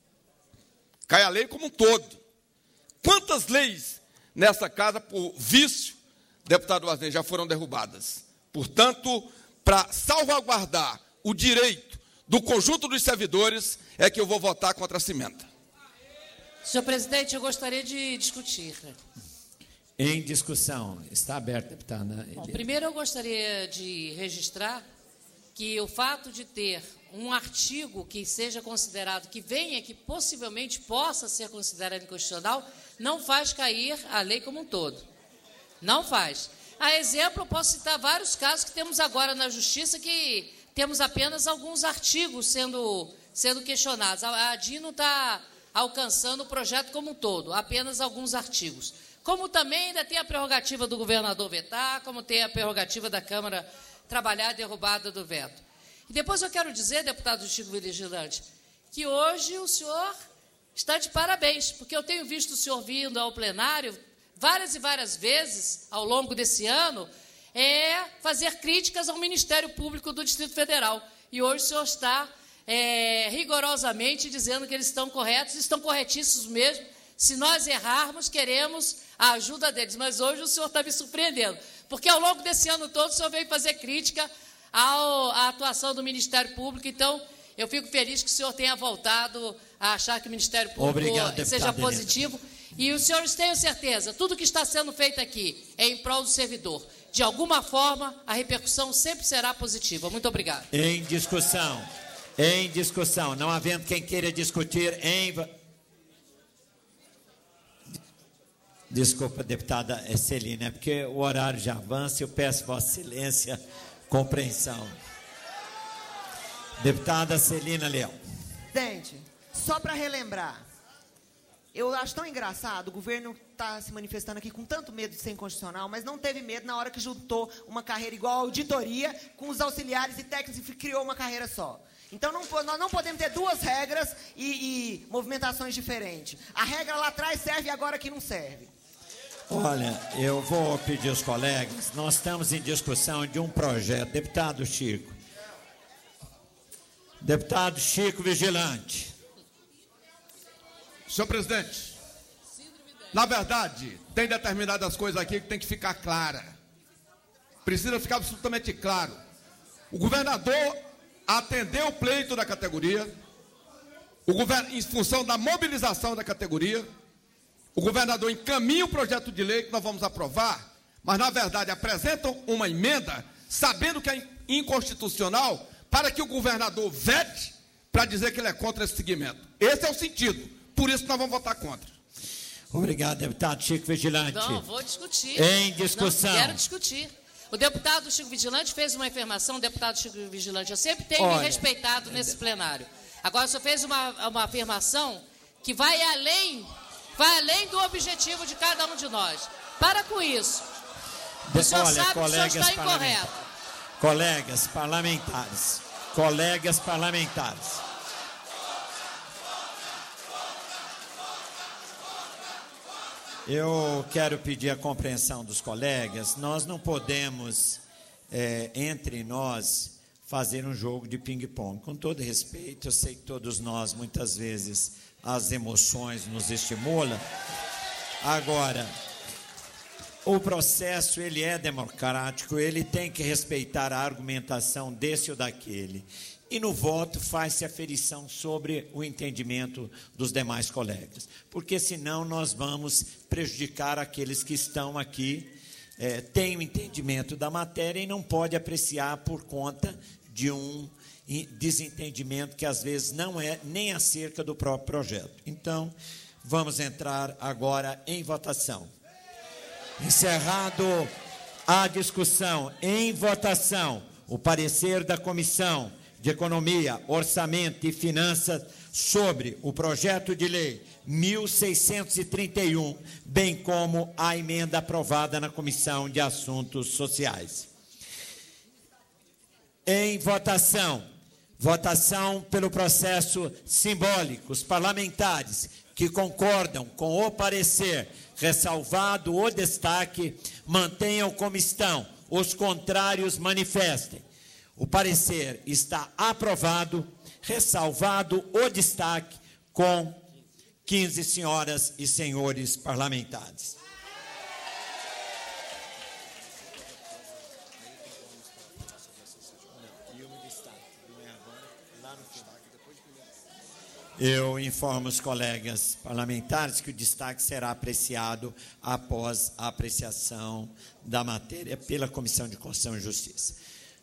Cai a lei como um todo. Quantas leis nessa casa, por vício, deputado Vaznem, já foram derrubadas? Portanto, para salvaguardar o direito do conjunto dos servidores, é que eu vou votar contra essa emenda. Senhor presidente, eu gostaria de discutir. Em discussão. Está aberta, deputada. Bom, primeiro eu gostaria de registrar que o fato de ter um artigo que seja considerado, que venha, que possivelmente possa ser considerado inconstitucional, não faz cair a lei como um todo. Não faz. A exemplo, eu posso citar vários casos que temos agora na Justiça que temos apenas alguns artigos sendo questionados. A Dino está alcançando o projeto como um todo, apenas alguns artigos. Como também ainda tem a prerrogativa do governador vetar, como tem a prerrogativa da Câmara trabalhar a derrubada do veto. E depois eu quero dizer, deputado Chico Vigilante, que hoje o senhor está de parabéns, porque eu tenho visto o senhor vindo ao plenário várias e várias vezes ao longo desse ano fazer críticas ao Ministério Público do Distrito Federal. E hoje o senhor está rigorosamente dizendo que eles estão corretos, estão corretíssimos mesmo. Se nós errarmos, queremos a ajuda deles. Mas hoje o senhor está me surpreendendo, porque ao longo desse ano todo o senhor veio fazer crítica à atuação do Ministério Público. Então, eu fico feliz que o senhor tenha voltado a achar que o Ministério Público seja positivo. E os senhores tenham certeza, tudo que está sendo feito aqui é em prol do servidor. De alguma forma, a repercussão sempre será positiva. Muito obrigado. Em discussão, não havendo quem queira discutir Desculpa, deputada Celina, é porque o horário já avança e eu peço Vossa Excelência compreensão. Deputada Celina Leão. Presidente, só para relembrar, eu acho tão engraçado, o governo está se manifestando aqui com tanto medo de ser inconstitucional, mas não teve medo na hora que juntou uma carreira igual a auditoria com os auxiliares e técnicos e criou uma carreira só. Então, nós não podemos ter duas regras e movimentações diferentes. A regra lá atrás serve e agora aqui não serve. Olha, eu vou pedir aos colegas, nós estamos em discussão de um projeto. Deputado Chico Vigilante. Senhor presidente, na verdade, tem determinadas coisas aqui que tem que ficar clara. Precisa ficar absolutamente claro. O governador atendeu o pleito da categoria, em função da mobilização da categoria. O governador encaminha o projeto de lei que nós vamos aprovar, mas, na verdade, apresentam uma emenda, sabendo que é inconstitucional, para que o governador vete para dizer que ele é contra esse segmento. Esse é o sentido. Por isso que nós vamos votar contra. Obrigado, deputado Chico Vigilante. Não, vou discutir. Em discussão. Não, quero discutir. O deputado Chico Vigilante fez uma afirmação, deputado Chico Vigilante, eu sempre tenho me respeitado nesse plenário. Agora, o senhor fez uma afirmação que vai além do objetivo de cada um de nós. Para com isso. O senhor sabe que o senhor está incorreto. Colegas parlamentares. Eu quero pedir a compreensão dos colegas. Nós não podemos, entre nós, fazer um jogo de ping-pong. Com todo respeito, eu sei que todos nós, muitas vezes, as emoções nos estimulam. Agora, o processo, ele é democrático, ele tem que respeitar a argumentação desse ou daquele. E no voto faz-se aferição sobre o entendimento dos demais colegas. Porque senão nós vamos prejudicar aqueles que estão aqui, têm o entendimento da matéria e não pode apreciar por conta de um desentendimento que às vezes não é nem acerca do próprio projeto. Então, vamos entrar agora em votação. Encerrado a discussão, em votação, o parecer da Comissão de Economia, Orçamento e Finanças sobre o projeto de lei 1631, bem como a emenda aprovada na Comissão de Assuntos Sociais. Em votação pelo processo simbólico. Os parlamentares que concordam com o parecer, ressalvado o destaque, mantenham como estão. Os contrários manifestem. O parecer está aprovado, ressalvado o destaque, com 15 senhoras e senhores parlamentares. Eu informo os colegas parlamentares que o destaque será apreciado após a apreciação da matéria pela Comissão de Constituição e Justiça.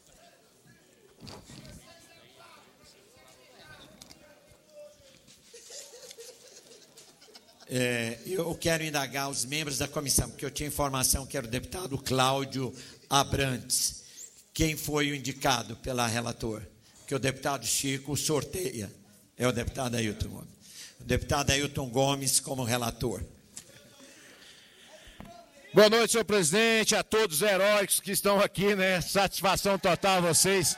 Eu quero indagar os membros da comissão, porque eu tinha informação que era o deputado Cláudio Abrantes. Quem foi o indicado pela relator? Que o deputado Chico sorteia. É o deputado Ailton Gomes. O deputado Ailton Gomes como relator. Boa noite, senhor presidente, a todos os heróicos que estão aqui, né? Satisfação total a vocês.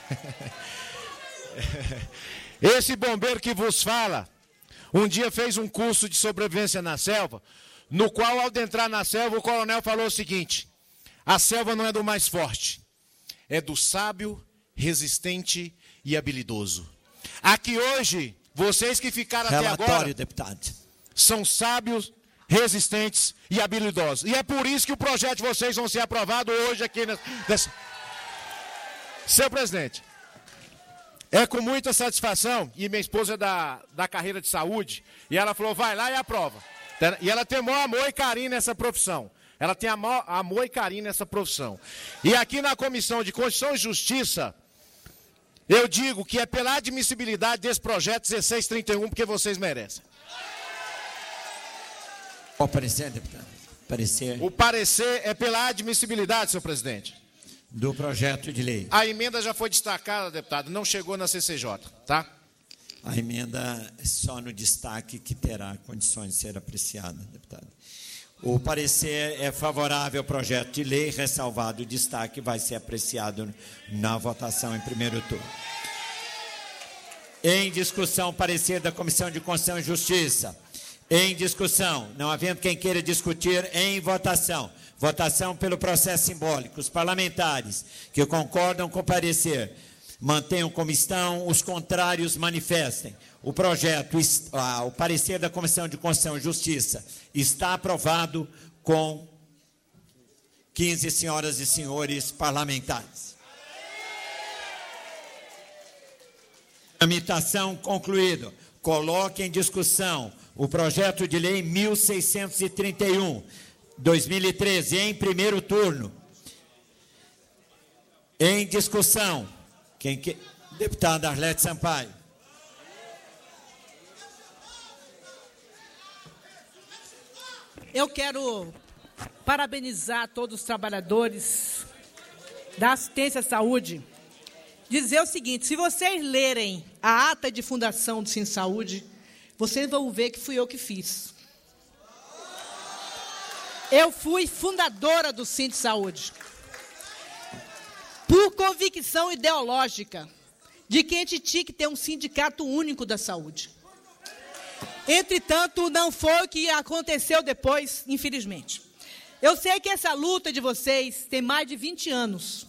Esse bombeiro que vos fala, um dia fez um curso de sobrevivência na selva, no qual, ao entrar na selva, o coronel falou o seguinte: a selva não é do mais forte, é do sábio, resistente e habilidoso. Aqui hoje, vocês que ficaram até agora, deputado, são sábios, resistentes e habilidosos. E é por isso que o projeto de vocês vão ser aprovado hoje aqui nessa... Senhor presidente, é com muita satisfação, e minha esposa é da carreira de saúde, e ela falou, vai lá e aprova. E ela tem maior amor e carinho nessa profissão. Ela tem amor e carinho nessa profissão. E aqui na Comissão de Constituição e Justiça, eu digo que é pela admissibilidade desse projeto 1631, porque vocês merecem. Qual parecer, deputado? Parecer. O parecer é pela admissibilidade, senhor presidente. Do projeto de lei. A emenda já foi destacada, deputado, não chegou na CCJ, tá? A emenda é só no destaque que terá condições de ser apreciada, deputado. O parecer é favorável ao projeto de lei, ressalvado o destaque, vai ser apreciado na votação em primeiro turno. Em discussão, parecer da Comissão de Constituição e Justiça. Em discussão, não havendo quem queira discutir, em votação. Votação pelo processo simbólico. Os parlamentares que concordam com o parecer, mantenham como estão, os contrários manifestem. O projeto, o parecer da Comissão de Constituição e Justiça está aprovado com 15 senhoras e senhores parlamentares. Tramitação concluída. Coloque em discussão o projeto de lei 1631, 2013, em primeiro turno. Em discussão. Deputada Arlete Sampaio. Eu quero parabenizar todos os trabalhadores da assistência à saúde. Dizer o seguinte, se vocês lerem a ata de fundação do Cine Saúde, vocês vão ver que fui eu que fiz. Eu fui fundadora do Cine Saúde. Por convicção ideológica de que a gente tinha que ter um sindicato único da saúde. Entretanto, não foi o que aconteceu depois, infelizmente. Eu sei que essa luta de vocês tem mais de 20 anos.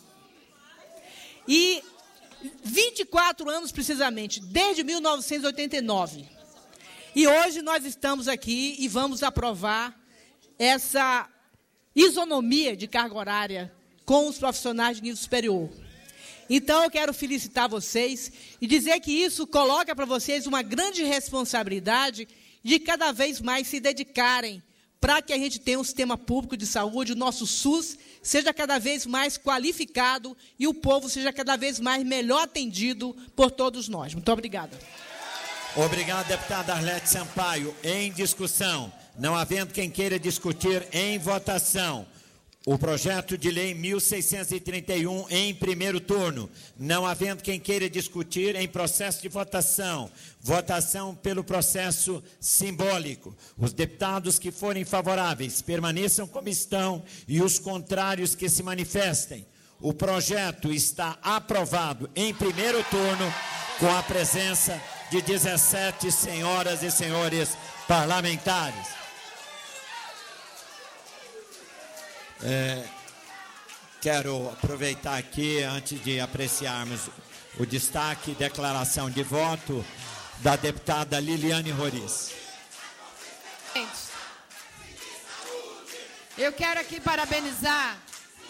E 24 anos, precisamente, desde 1989. E hoje nós estamos aqui e vamos aprovar essa isonomia de carga horária com os profissionais de nível superior. Então, eu quero felicitar vocês e dizer que isso coloca para vocês uma grande responsabilidade de cada vez mais se dedicarem para que a gente tenha um sistema público de saúde, o nosso SUS seja cada vez mais qualificado e o povo seja cada vez mais melhor atendido por todos nós. Muito obrigada. Obrigado, deputada Arlete Sampaio. Em discussão, não havendo quem queira discutir, em votação, o projeto de lei 1631 em primeiro turno. Não havendo quem queira discutir, em processo de votação. Votação pelo processo simbólico. Os deputados que forem favoráveis permaneçam como estão e os contrários que se manifestem. O projeto está aprovado em primeiro turno com a presença de 17 senhoras e senhores parlamentares. Quero aproveitar aqui, antes de apreciarmos o destaque, declaração de voto da deputada Liliane Roriz. Eu quero aqui parabenizar.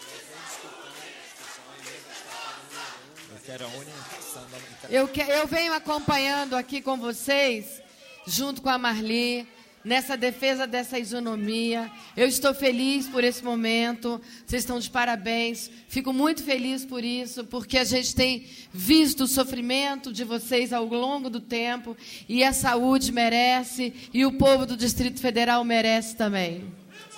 Eu venho acompanhando aqui com vocês, junto com a Marli, nessa defesa dessa isonomia. Eu estou feliz por esse momento, vocês estão de parabéns, fico muito feliz por isso, porque a gente tem visto o sofrimento de vocês ao longo do tempo, e a saúde merece, e o povo do Distrito Federal merece também.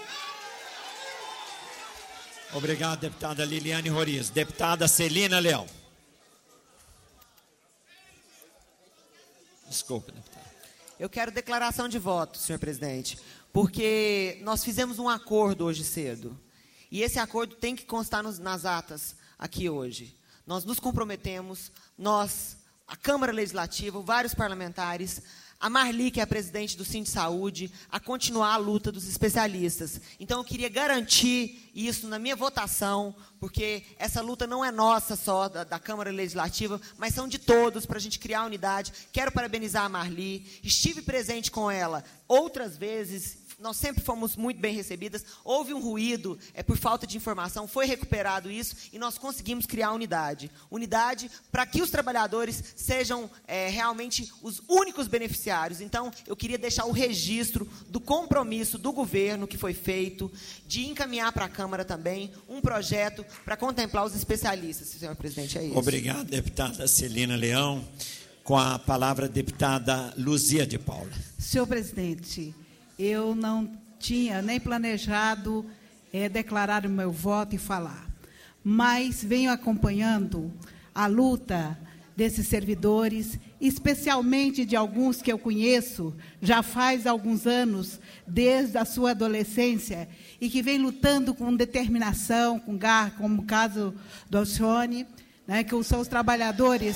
Obrigado, deputada Liliane Roriz. Deputada Celina Leão. Desculpa, deputada. Eu quero declaração de voto, senhor presidente, porque nós fizemos um acordo hoje cedo. E esse acordo tem que constar nas atas aqui hoje. Nós nos comprometemos, a Câmara Legislativa, vários parlamentares, a Marli, que é a presidente do Sindi Saúde, a continuar a luta dos especialistas. Então, eu queria garantir isso na minha votação, porque essa luta não é nossa só, da Câmara Legislativa, mas são de todos, para a gente criar unidade. Quero parabenizar a Marli, estive presente com ela outras vezes, nós sempre fomos muito bem recebidas, houve um ruído por falta de informação, foi recuperado isso e nós conseguimos criar unidade. Unidade para que os trabalhadores sejam realmente os únicos beneficiários. Então, eu queria deixar o registro do compromisso do governo que foi feito, de encaminhar para a Câmara também um projeto para contemplar os especialistas, senhor presidente, é isso. Obrigado, deputada Celina Leão. Com a palavra, a deputada Luzia de Paula. Senhor presidente, eu não tinha nem planejado declarar o meu voto e falar, mas venho acompanhando a luta desses servidores, especialmente de alguns que eu conheço já faz alguns anos, desde a sua adolescência, e que vem lutando com determinação, com garra, como o caso do Alcione, né, que são os trabalhadores.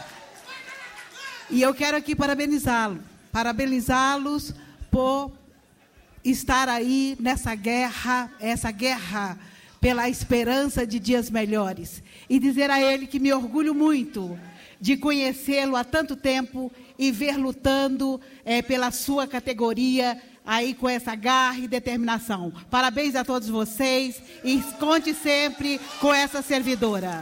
E eu quero aqui parabenizá-los por estar aí nessa guerra, essa guerra pela esperança de dias melhores. E dizer a ele que me orgulho muito de conhecê-lo há tanto tempo e ver lutando pela sua categoria, aí com essa garra e determinação. Parabéns a todos vocês e conte sempre com essa servidora.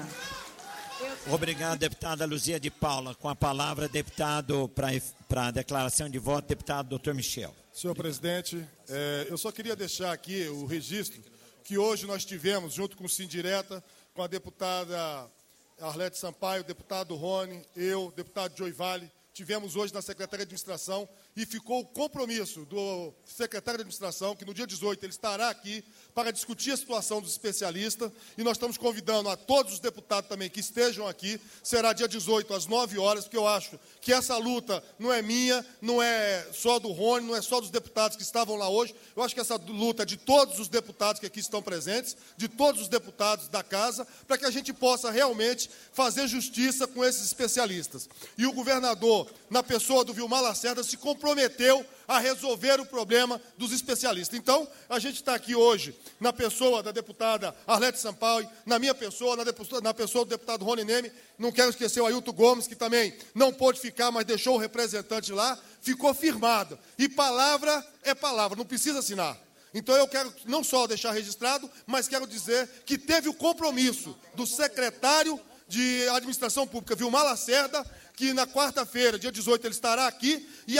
Obrigado, deputada Luzia de Paula. Com a palavra, deputado, para a declaração de voto, deputado doutor Michel. Senhor presidente, eu só queria deixar aqui o registro que hoje nós tivemos, junto com o Sindireta, com a deputada Arlete Sampaio, o deputado Rony, eu, o deputado Joey Vale, tivemos hoje na Secretaria de Administração e ficou o compromisso do secretário de Administração, que no dia 18 ele estará aqui para discutir a situação dos especialistas, e nós estamos convidando a todos os deputados também que estejam aqui, será dia 18 às 9 horas, porque eu acho que essa luta não é minha, não é só do Rony, não é só dos deputados que estavam lá hoje, eu acho que essa luta é de todos os deputados que aqui estão presentes, de todos os deputados da casa, para que a gente possa realmente fazer justiça com esses especialistas. E o governador, na pessoa do Vilmar Lacerda, se comprometeu a resolver o problema dos especialistas. Então, a gente está aqui hoje na pessoa da deputada Arlete Sampaio, na minha pessoa, na pessoa do deputado Rony Neme, não quero esquecer o Ailton Gomes, que também não pôde ficar, mas deixou o representante lá, ficou firmado. E palavra é palavra, não precisa assinar. Então, eu quero não só deixar registrado, mas quero dizer que teve o compromisso do secretário de Administração Pública, Vilmar Lacerda, que na quarta-feira, dia 18, ele estará aqui e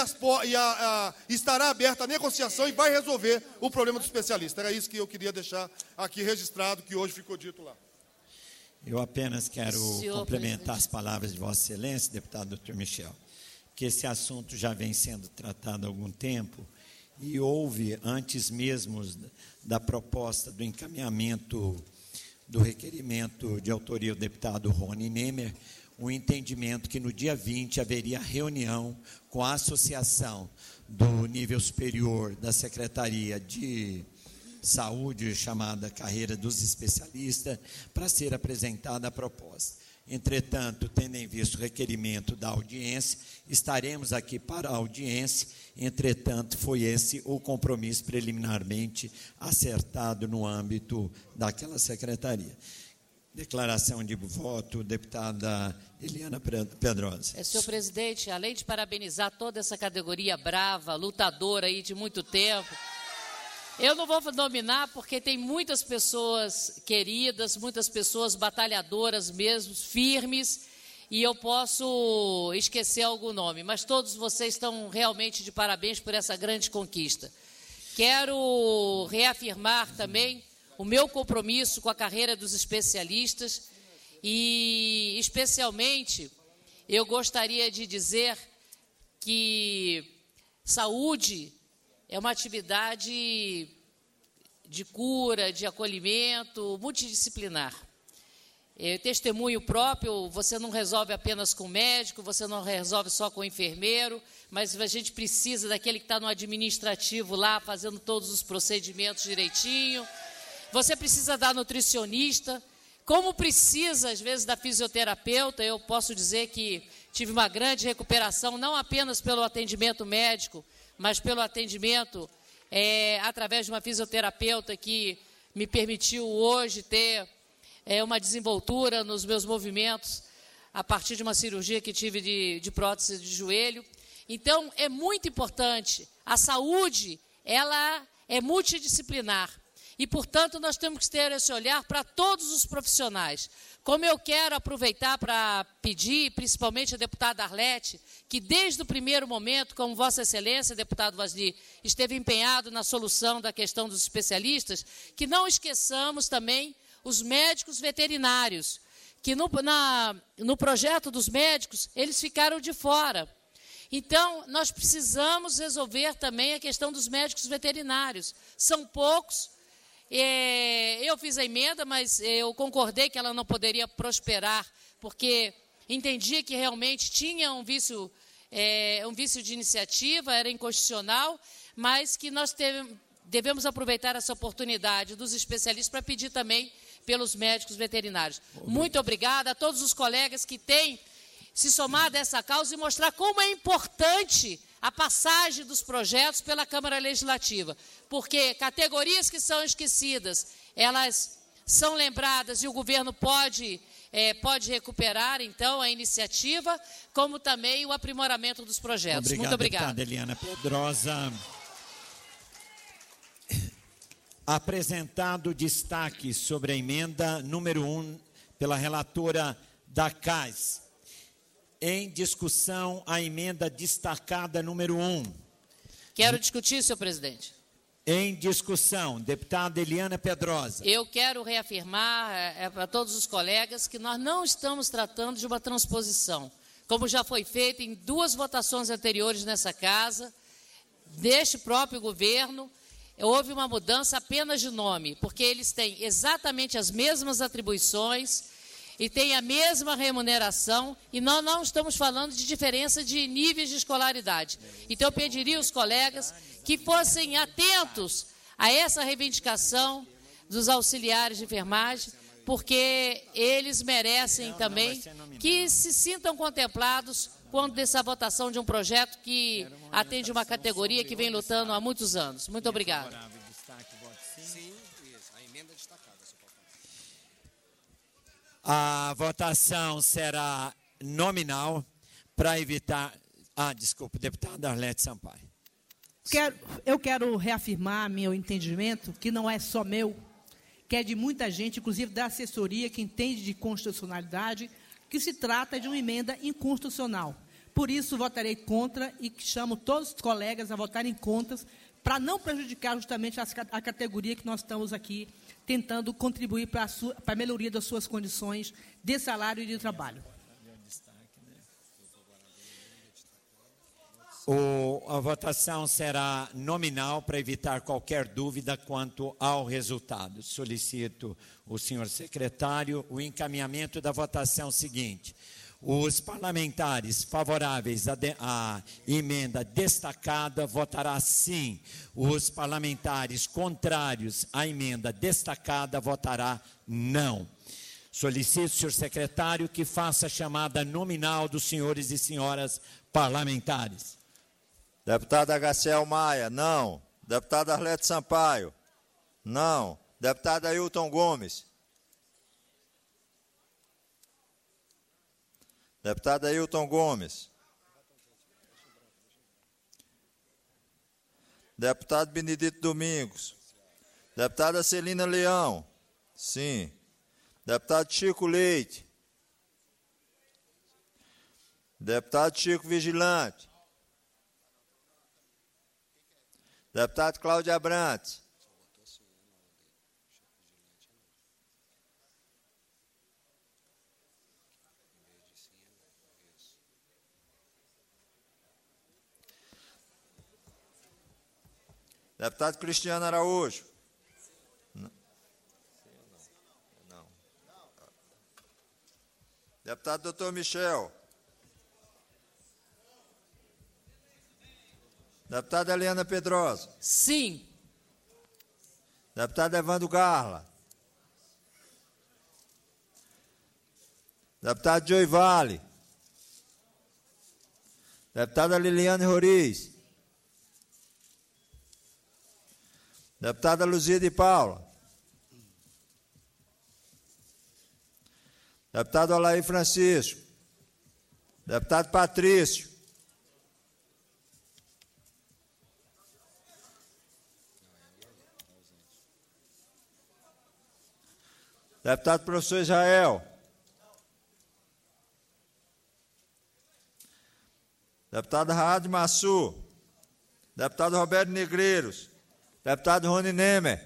estará aberta a negociação e vai resolver o problema do especialista. Era isso que eu queria deixar aqui registrado, que hoje ficou dito lá. Eu apenas quero complementar as palavras de Vossa Excelência, deputado doutor Michel, que esse assunto já vem sendo tratado há algum tempo e houve, antes mesmo da proposta do encaminhamento do requerimento de autoria do deputado Rony Nemer, um entendimento que no dia 20 haveria reunião com a associação do nível superior da Secretaria de Saúde, chamada Carreira dos Especialistas, para ser apresentada a proposta. Entretanto, tendo em vista o requerimento da audiência, estaremos aqui para a audiência. Entretanto, foi esse o compromisso preliminarmente acertado no âmbito daquela secretaria. Declaração de voto, deputada Eliana Pedrosa. Senhor presidente, além de parabenizar toda essa categoria brava, lutadora aí de muito tempo, eu não vou nominar porque tem muitas pessoas queridas, muitas pessoas batalhadoras mesmo, firmes, e eu posso esquecer algum nome, mas todos vocês estão realmente de parabéns por essa grande conquista. Quero reafirmar também o meu compromisso com a carreira dos especialistas e, especialmente, eu gostaria de dizer que saúde é uma atividade de cura, de acolhimento, multidisciplinar. testemunho próprio, você não resolve apenas com o médico, você não resolve só com o enfermeiro, mas a gente precisa daquele que está no administrativo lá, fazendo todos os procedimentos direitinho. Você precisa da nutricionista, como precisa, às vezes, da fisioterapeuta. Eu posso dizer que tive uma grande recuperação, não apenas pelo atendimento médico, mas pelo atendimento através de uma fisioterapeuta que me permitiu hoje ter uma desenvoltura nos meus movimentos a partir de uma cirurgia que tive de prótese de joelho. Então, é muito importante. A saúde, ela é multidisciplinar. E, portanto, nós temos que ter esse olhar para todos os profissionais. Como eu quero aproveitar para pedir, principalmente a deputada Arlete, que desde o primeiro momento, como Vossa Excelência, deputado Vasni, esteve empenhado na solução da questão dos especialistas, que não esqueçamos também os médicos veterinários, que no projeto dos médicos, eles ficaram de fora. Então, nós precisamos resolver também a questão dos médicos veterinários. São poucos. Eu fiz a emenda, mas eu concordei que ela não poderia prosperar, porque entendia que realmente tinha um vício de iniciativa, era inconstitucional, mas que nós devemos aproveitar essa oportunidade dos especialistas para pedir também pelos médicos veterinários. Muito obrigada a todos os colegas que têm se somado a essa causa e mostrar como é importante a passagem dos projetos pela Câmara Legislativa, porque categorias que são esquecidas, elas são lembradas e o governo pode recuperar, então, a iniciativa, como também o aprimoramento dos projetos. Muito obrigada. Deputada Eliana Pedrosa. Apresentado destaque sobre a emenda número 1 pela relatora da CAS. Em discussão, a emenda destacada número 1. Quero discutir, senhor presidente. Em discussão, deputada Eliana Pedrosa. Eu quero reafirmar para todos os colegas que nós não estamos tratando de uma transposição, como já foi feito em 2 votações anteriores nessa casa, deste próprio governo. Houve uma mudança apenas de nome, porque eles têm exatamente as mesmas atribuições e têm a mesma remuneração, e nós não estamos falando de diferença de níveis de escolaridade. Então, eu pediria aos colegas que fossem atentos a essa reivindicação dos auxiliares de enfermagem, porque eles merecem também que se sintam contemplados quando dessa votação de um projeto que atende uma categoria que vem lutando há muitos anos. Muito obrigado. Sim, isso. A emenda destacada. A votação será nominal para evitar... desculpa, deputada Arlete Sampaio. Eu quero reafirmar meu entendimento, que não é só meu, que é de muita gente, inclusive da assessoria, que entende de constitucionalidade, que se trata de uma emenda inconstitucional. Por isso, votarei contra e chamo todos os colegas a votarem contra, para não prejudicar justamente a categoria que nós estamos aqui tentando contribuir para a melhoria das suas condições de salário e de trabalho. A votação será nominal para evitar qualquer dúvida quanto ao resultado. Solicito o senhor secretário o encaminhamento da votação seguinte. Os parlamentares favoráveis à emenda destacada votará sim. Os parlamentares contrários à emenda destacada votará não. Solicito, senhor secretário, que faça a chamada nominal dos senhores e senhoras parlamentares. Deputada Gaciel Maia, não. Deputada Arlete Sampaio, não. Deputada Ailton Gomes. Deputada Ailton Gomes. Deputado Benedito Domingos. Deputada Celina Leão. Sim. Deputado Chico Leite. Deputado Chico Vigilante. Deputado Cláudio Abrantes. Deputado Cristiano Araújo. Não. Deputado Dr. Michel. Deputada Eliana Pedrosa. Sim. Deputado Evandro Garla. Deputado Joey Vale. Deputada Liliane Roriz. Deputada Luzia de Paula. Deputado Alair Francisco. Deputado Patrício. Deputado Professor Israel. Deputado Raad Massu. Deputado Roberto Negreiros. Deputado Rony Nemer.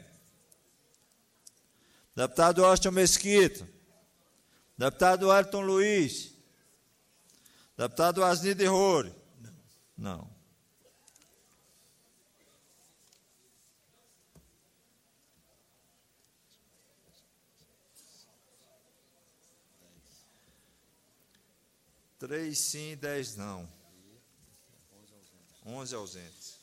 Deputado Austin Mesquita. Deputado Wellington Luiz. Deputado Asni de Roure. Não. Três sim, 10 não. 11 ausentes.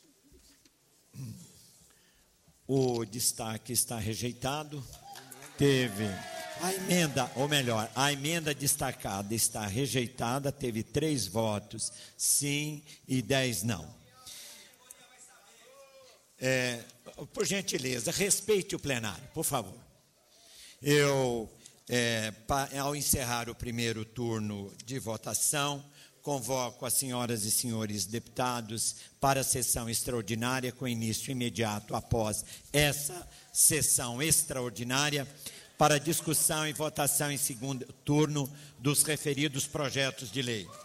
O destaque está rejeitado. Teve a emenda, ou melhor, a emenda destacada está rejeitada. Teve 3 votos sim e 10 não. Por gentileza, respeite o plenário, por favor. Ao encerrar o primeiro turno de votação, convoco as senhoras e senhores deputados para a sessão extraordinária com início imediato após essa sessão extraordinária para discussão e votação em segundo turno dos referidos projetos de lei.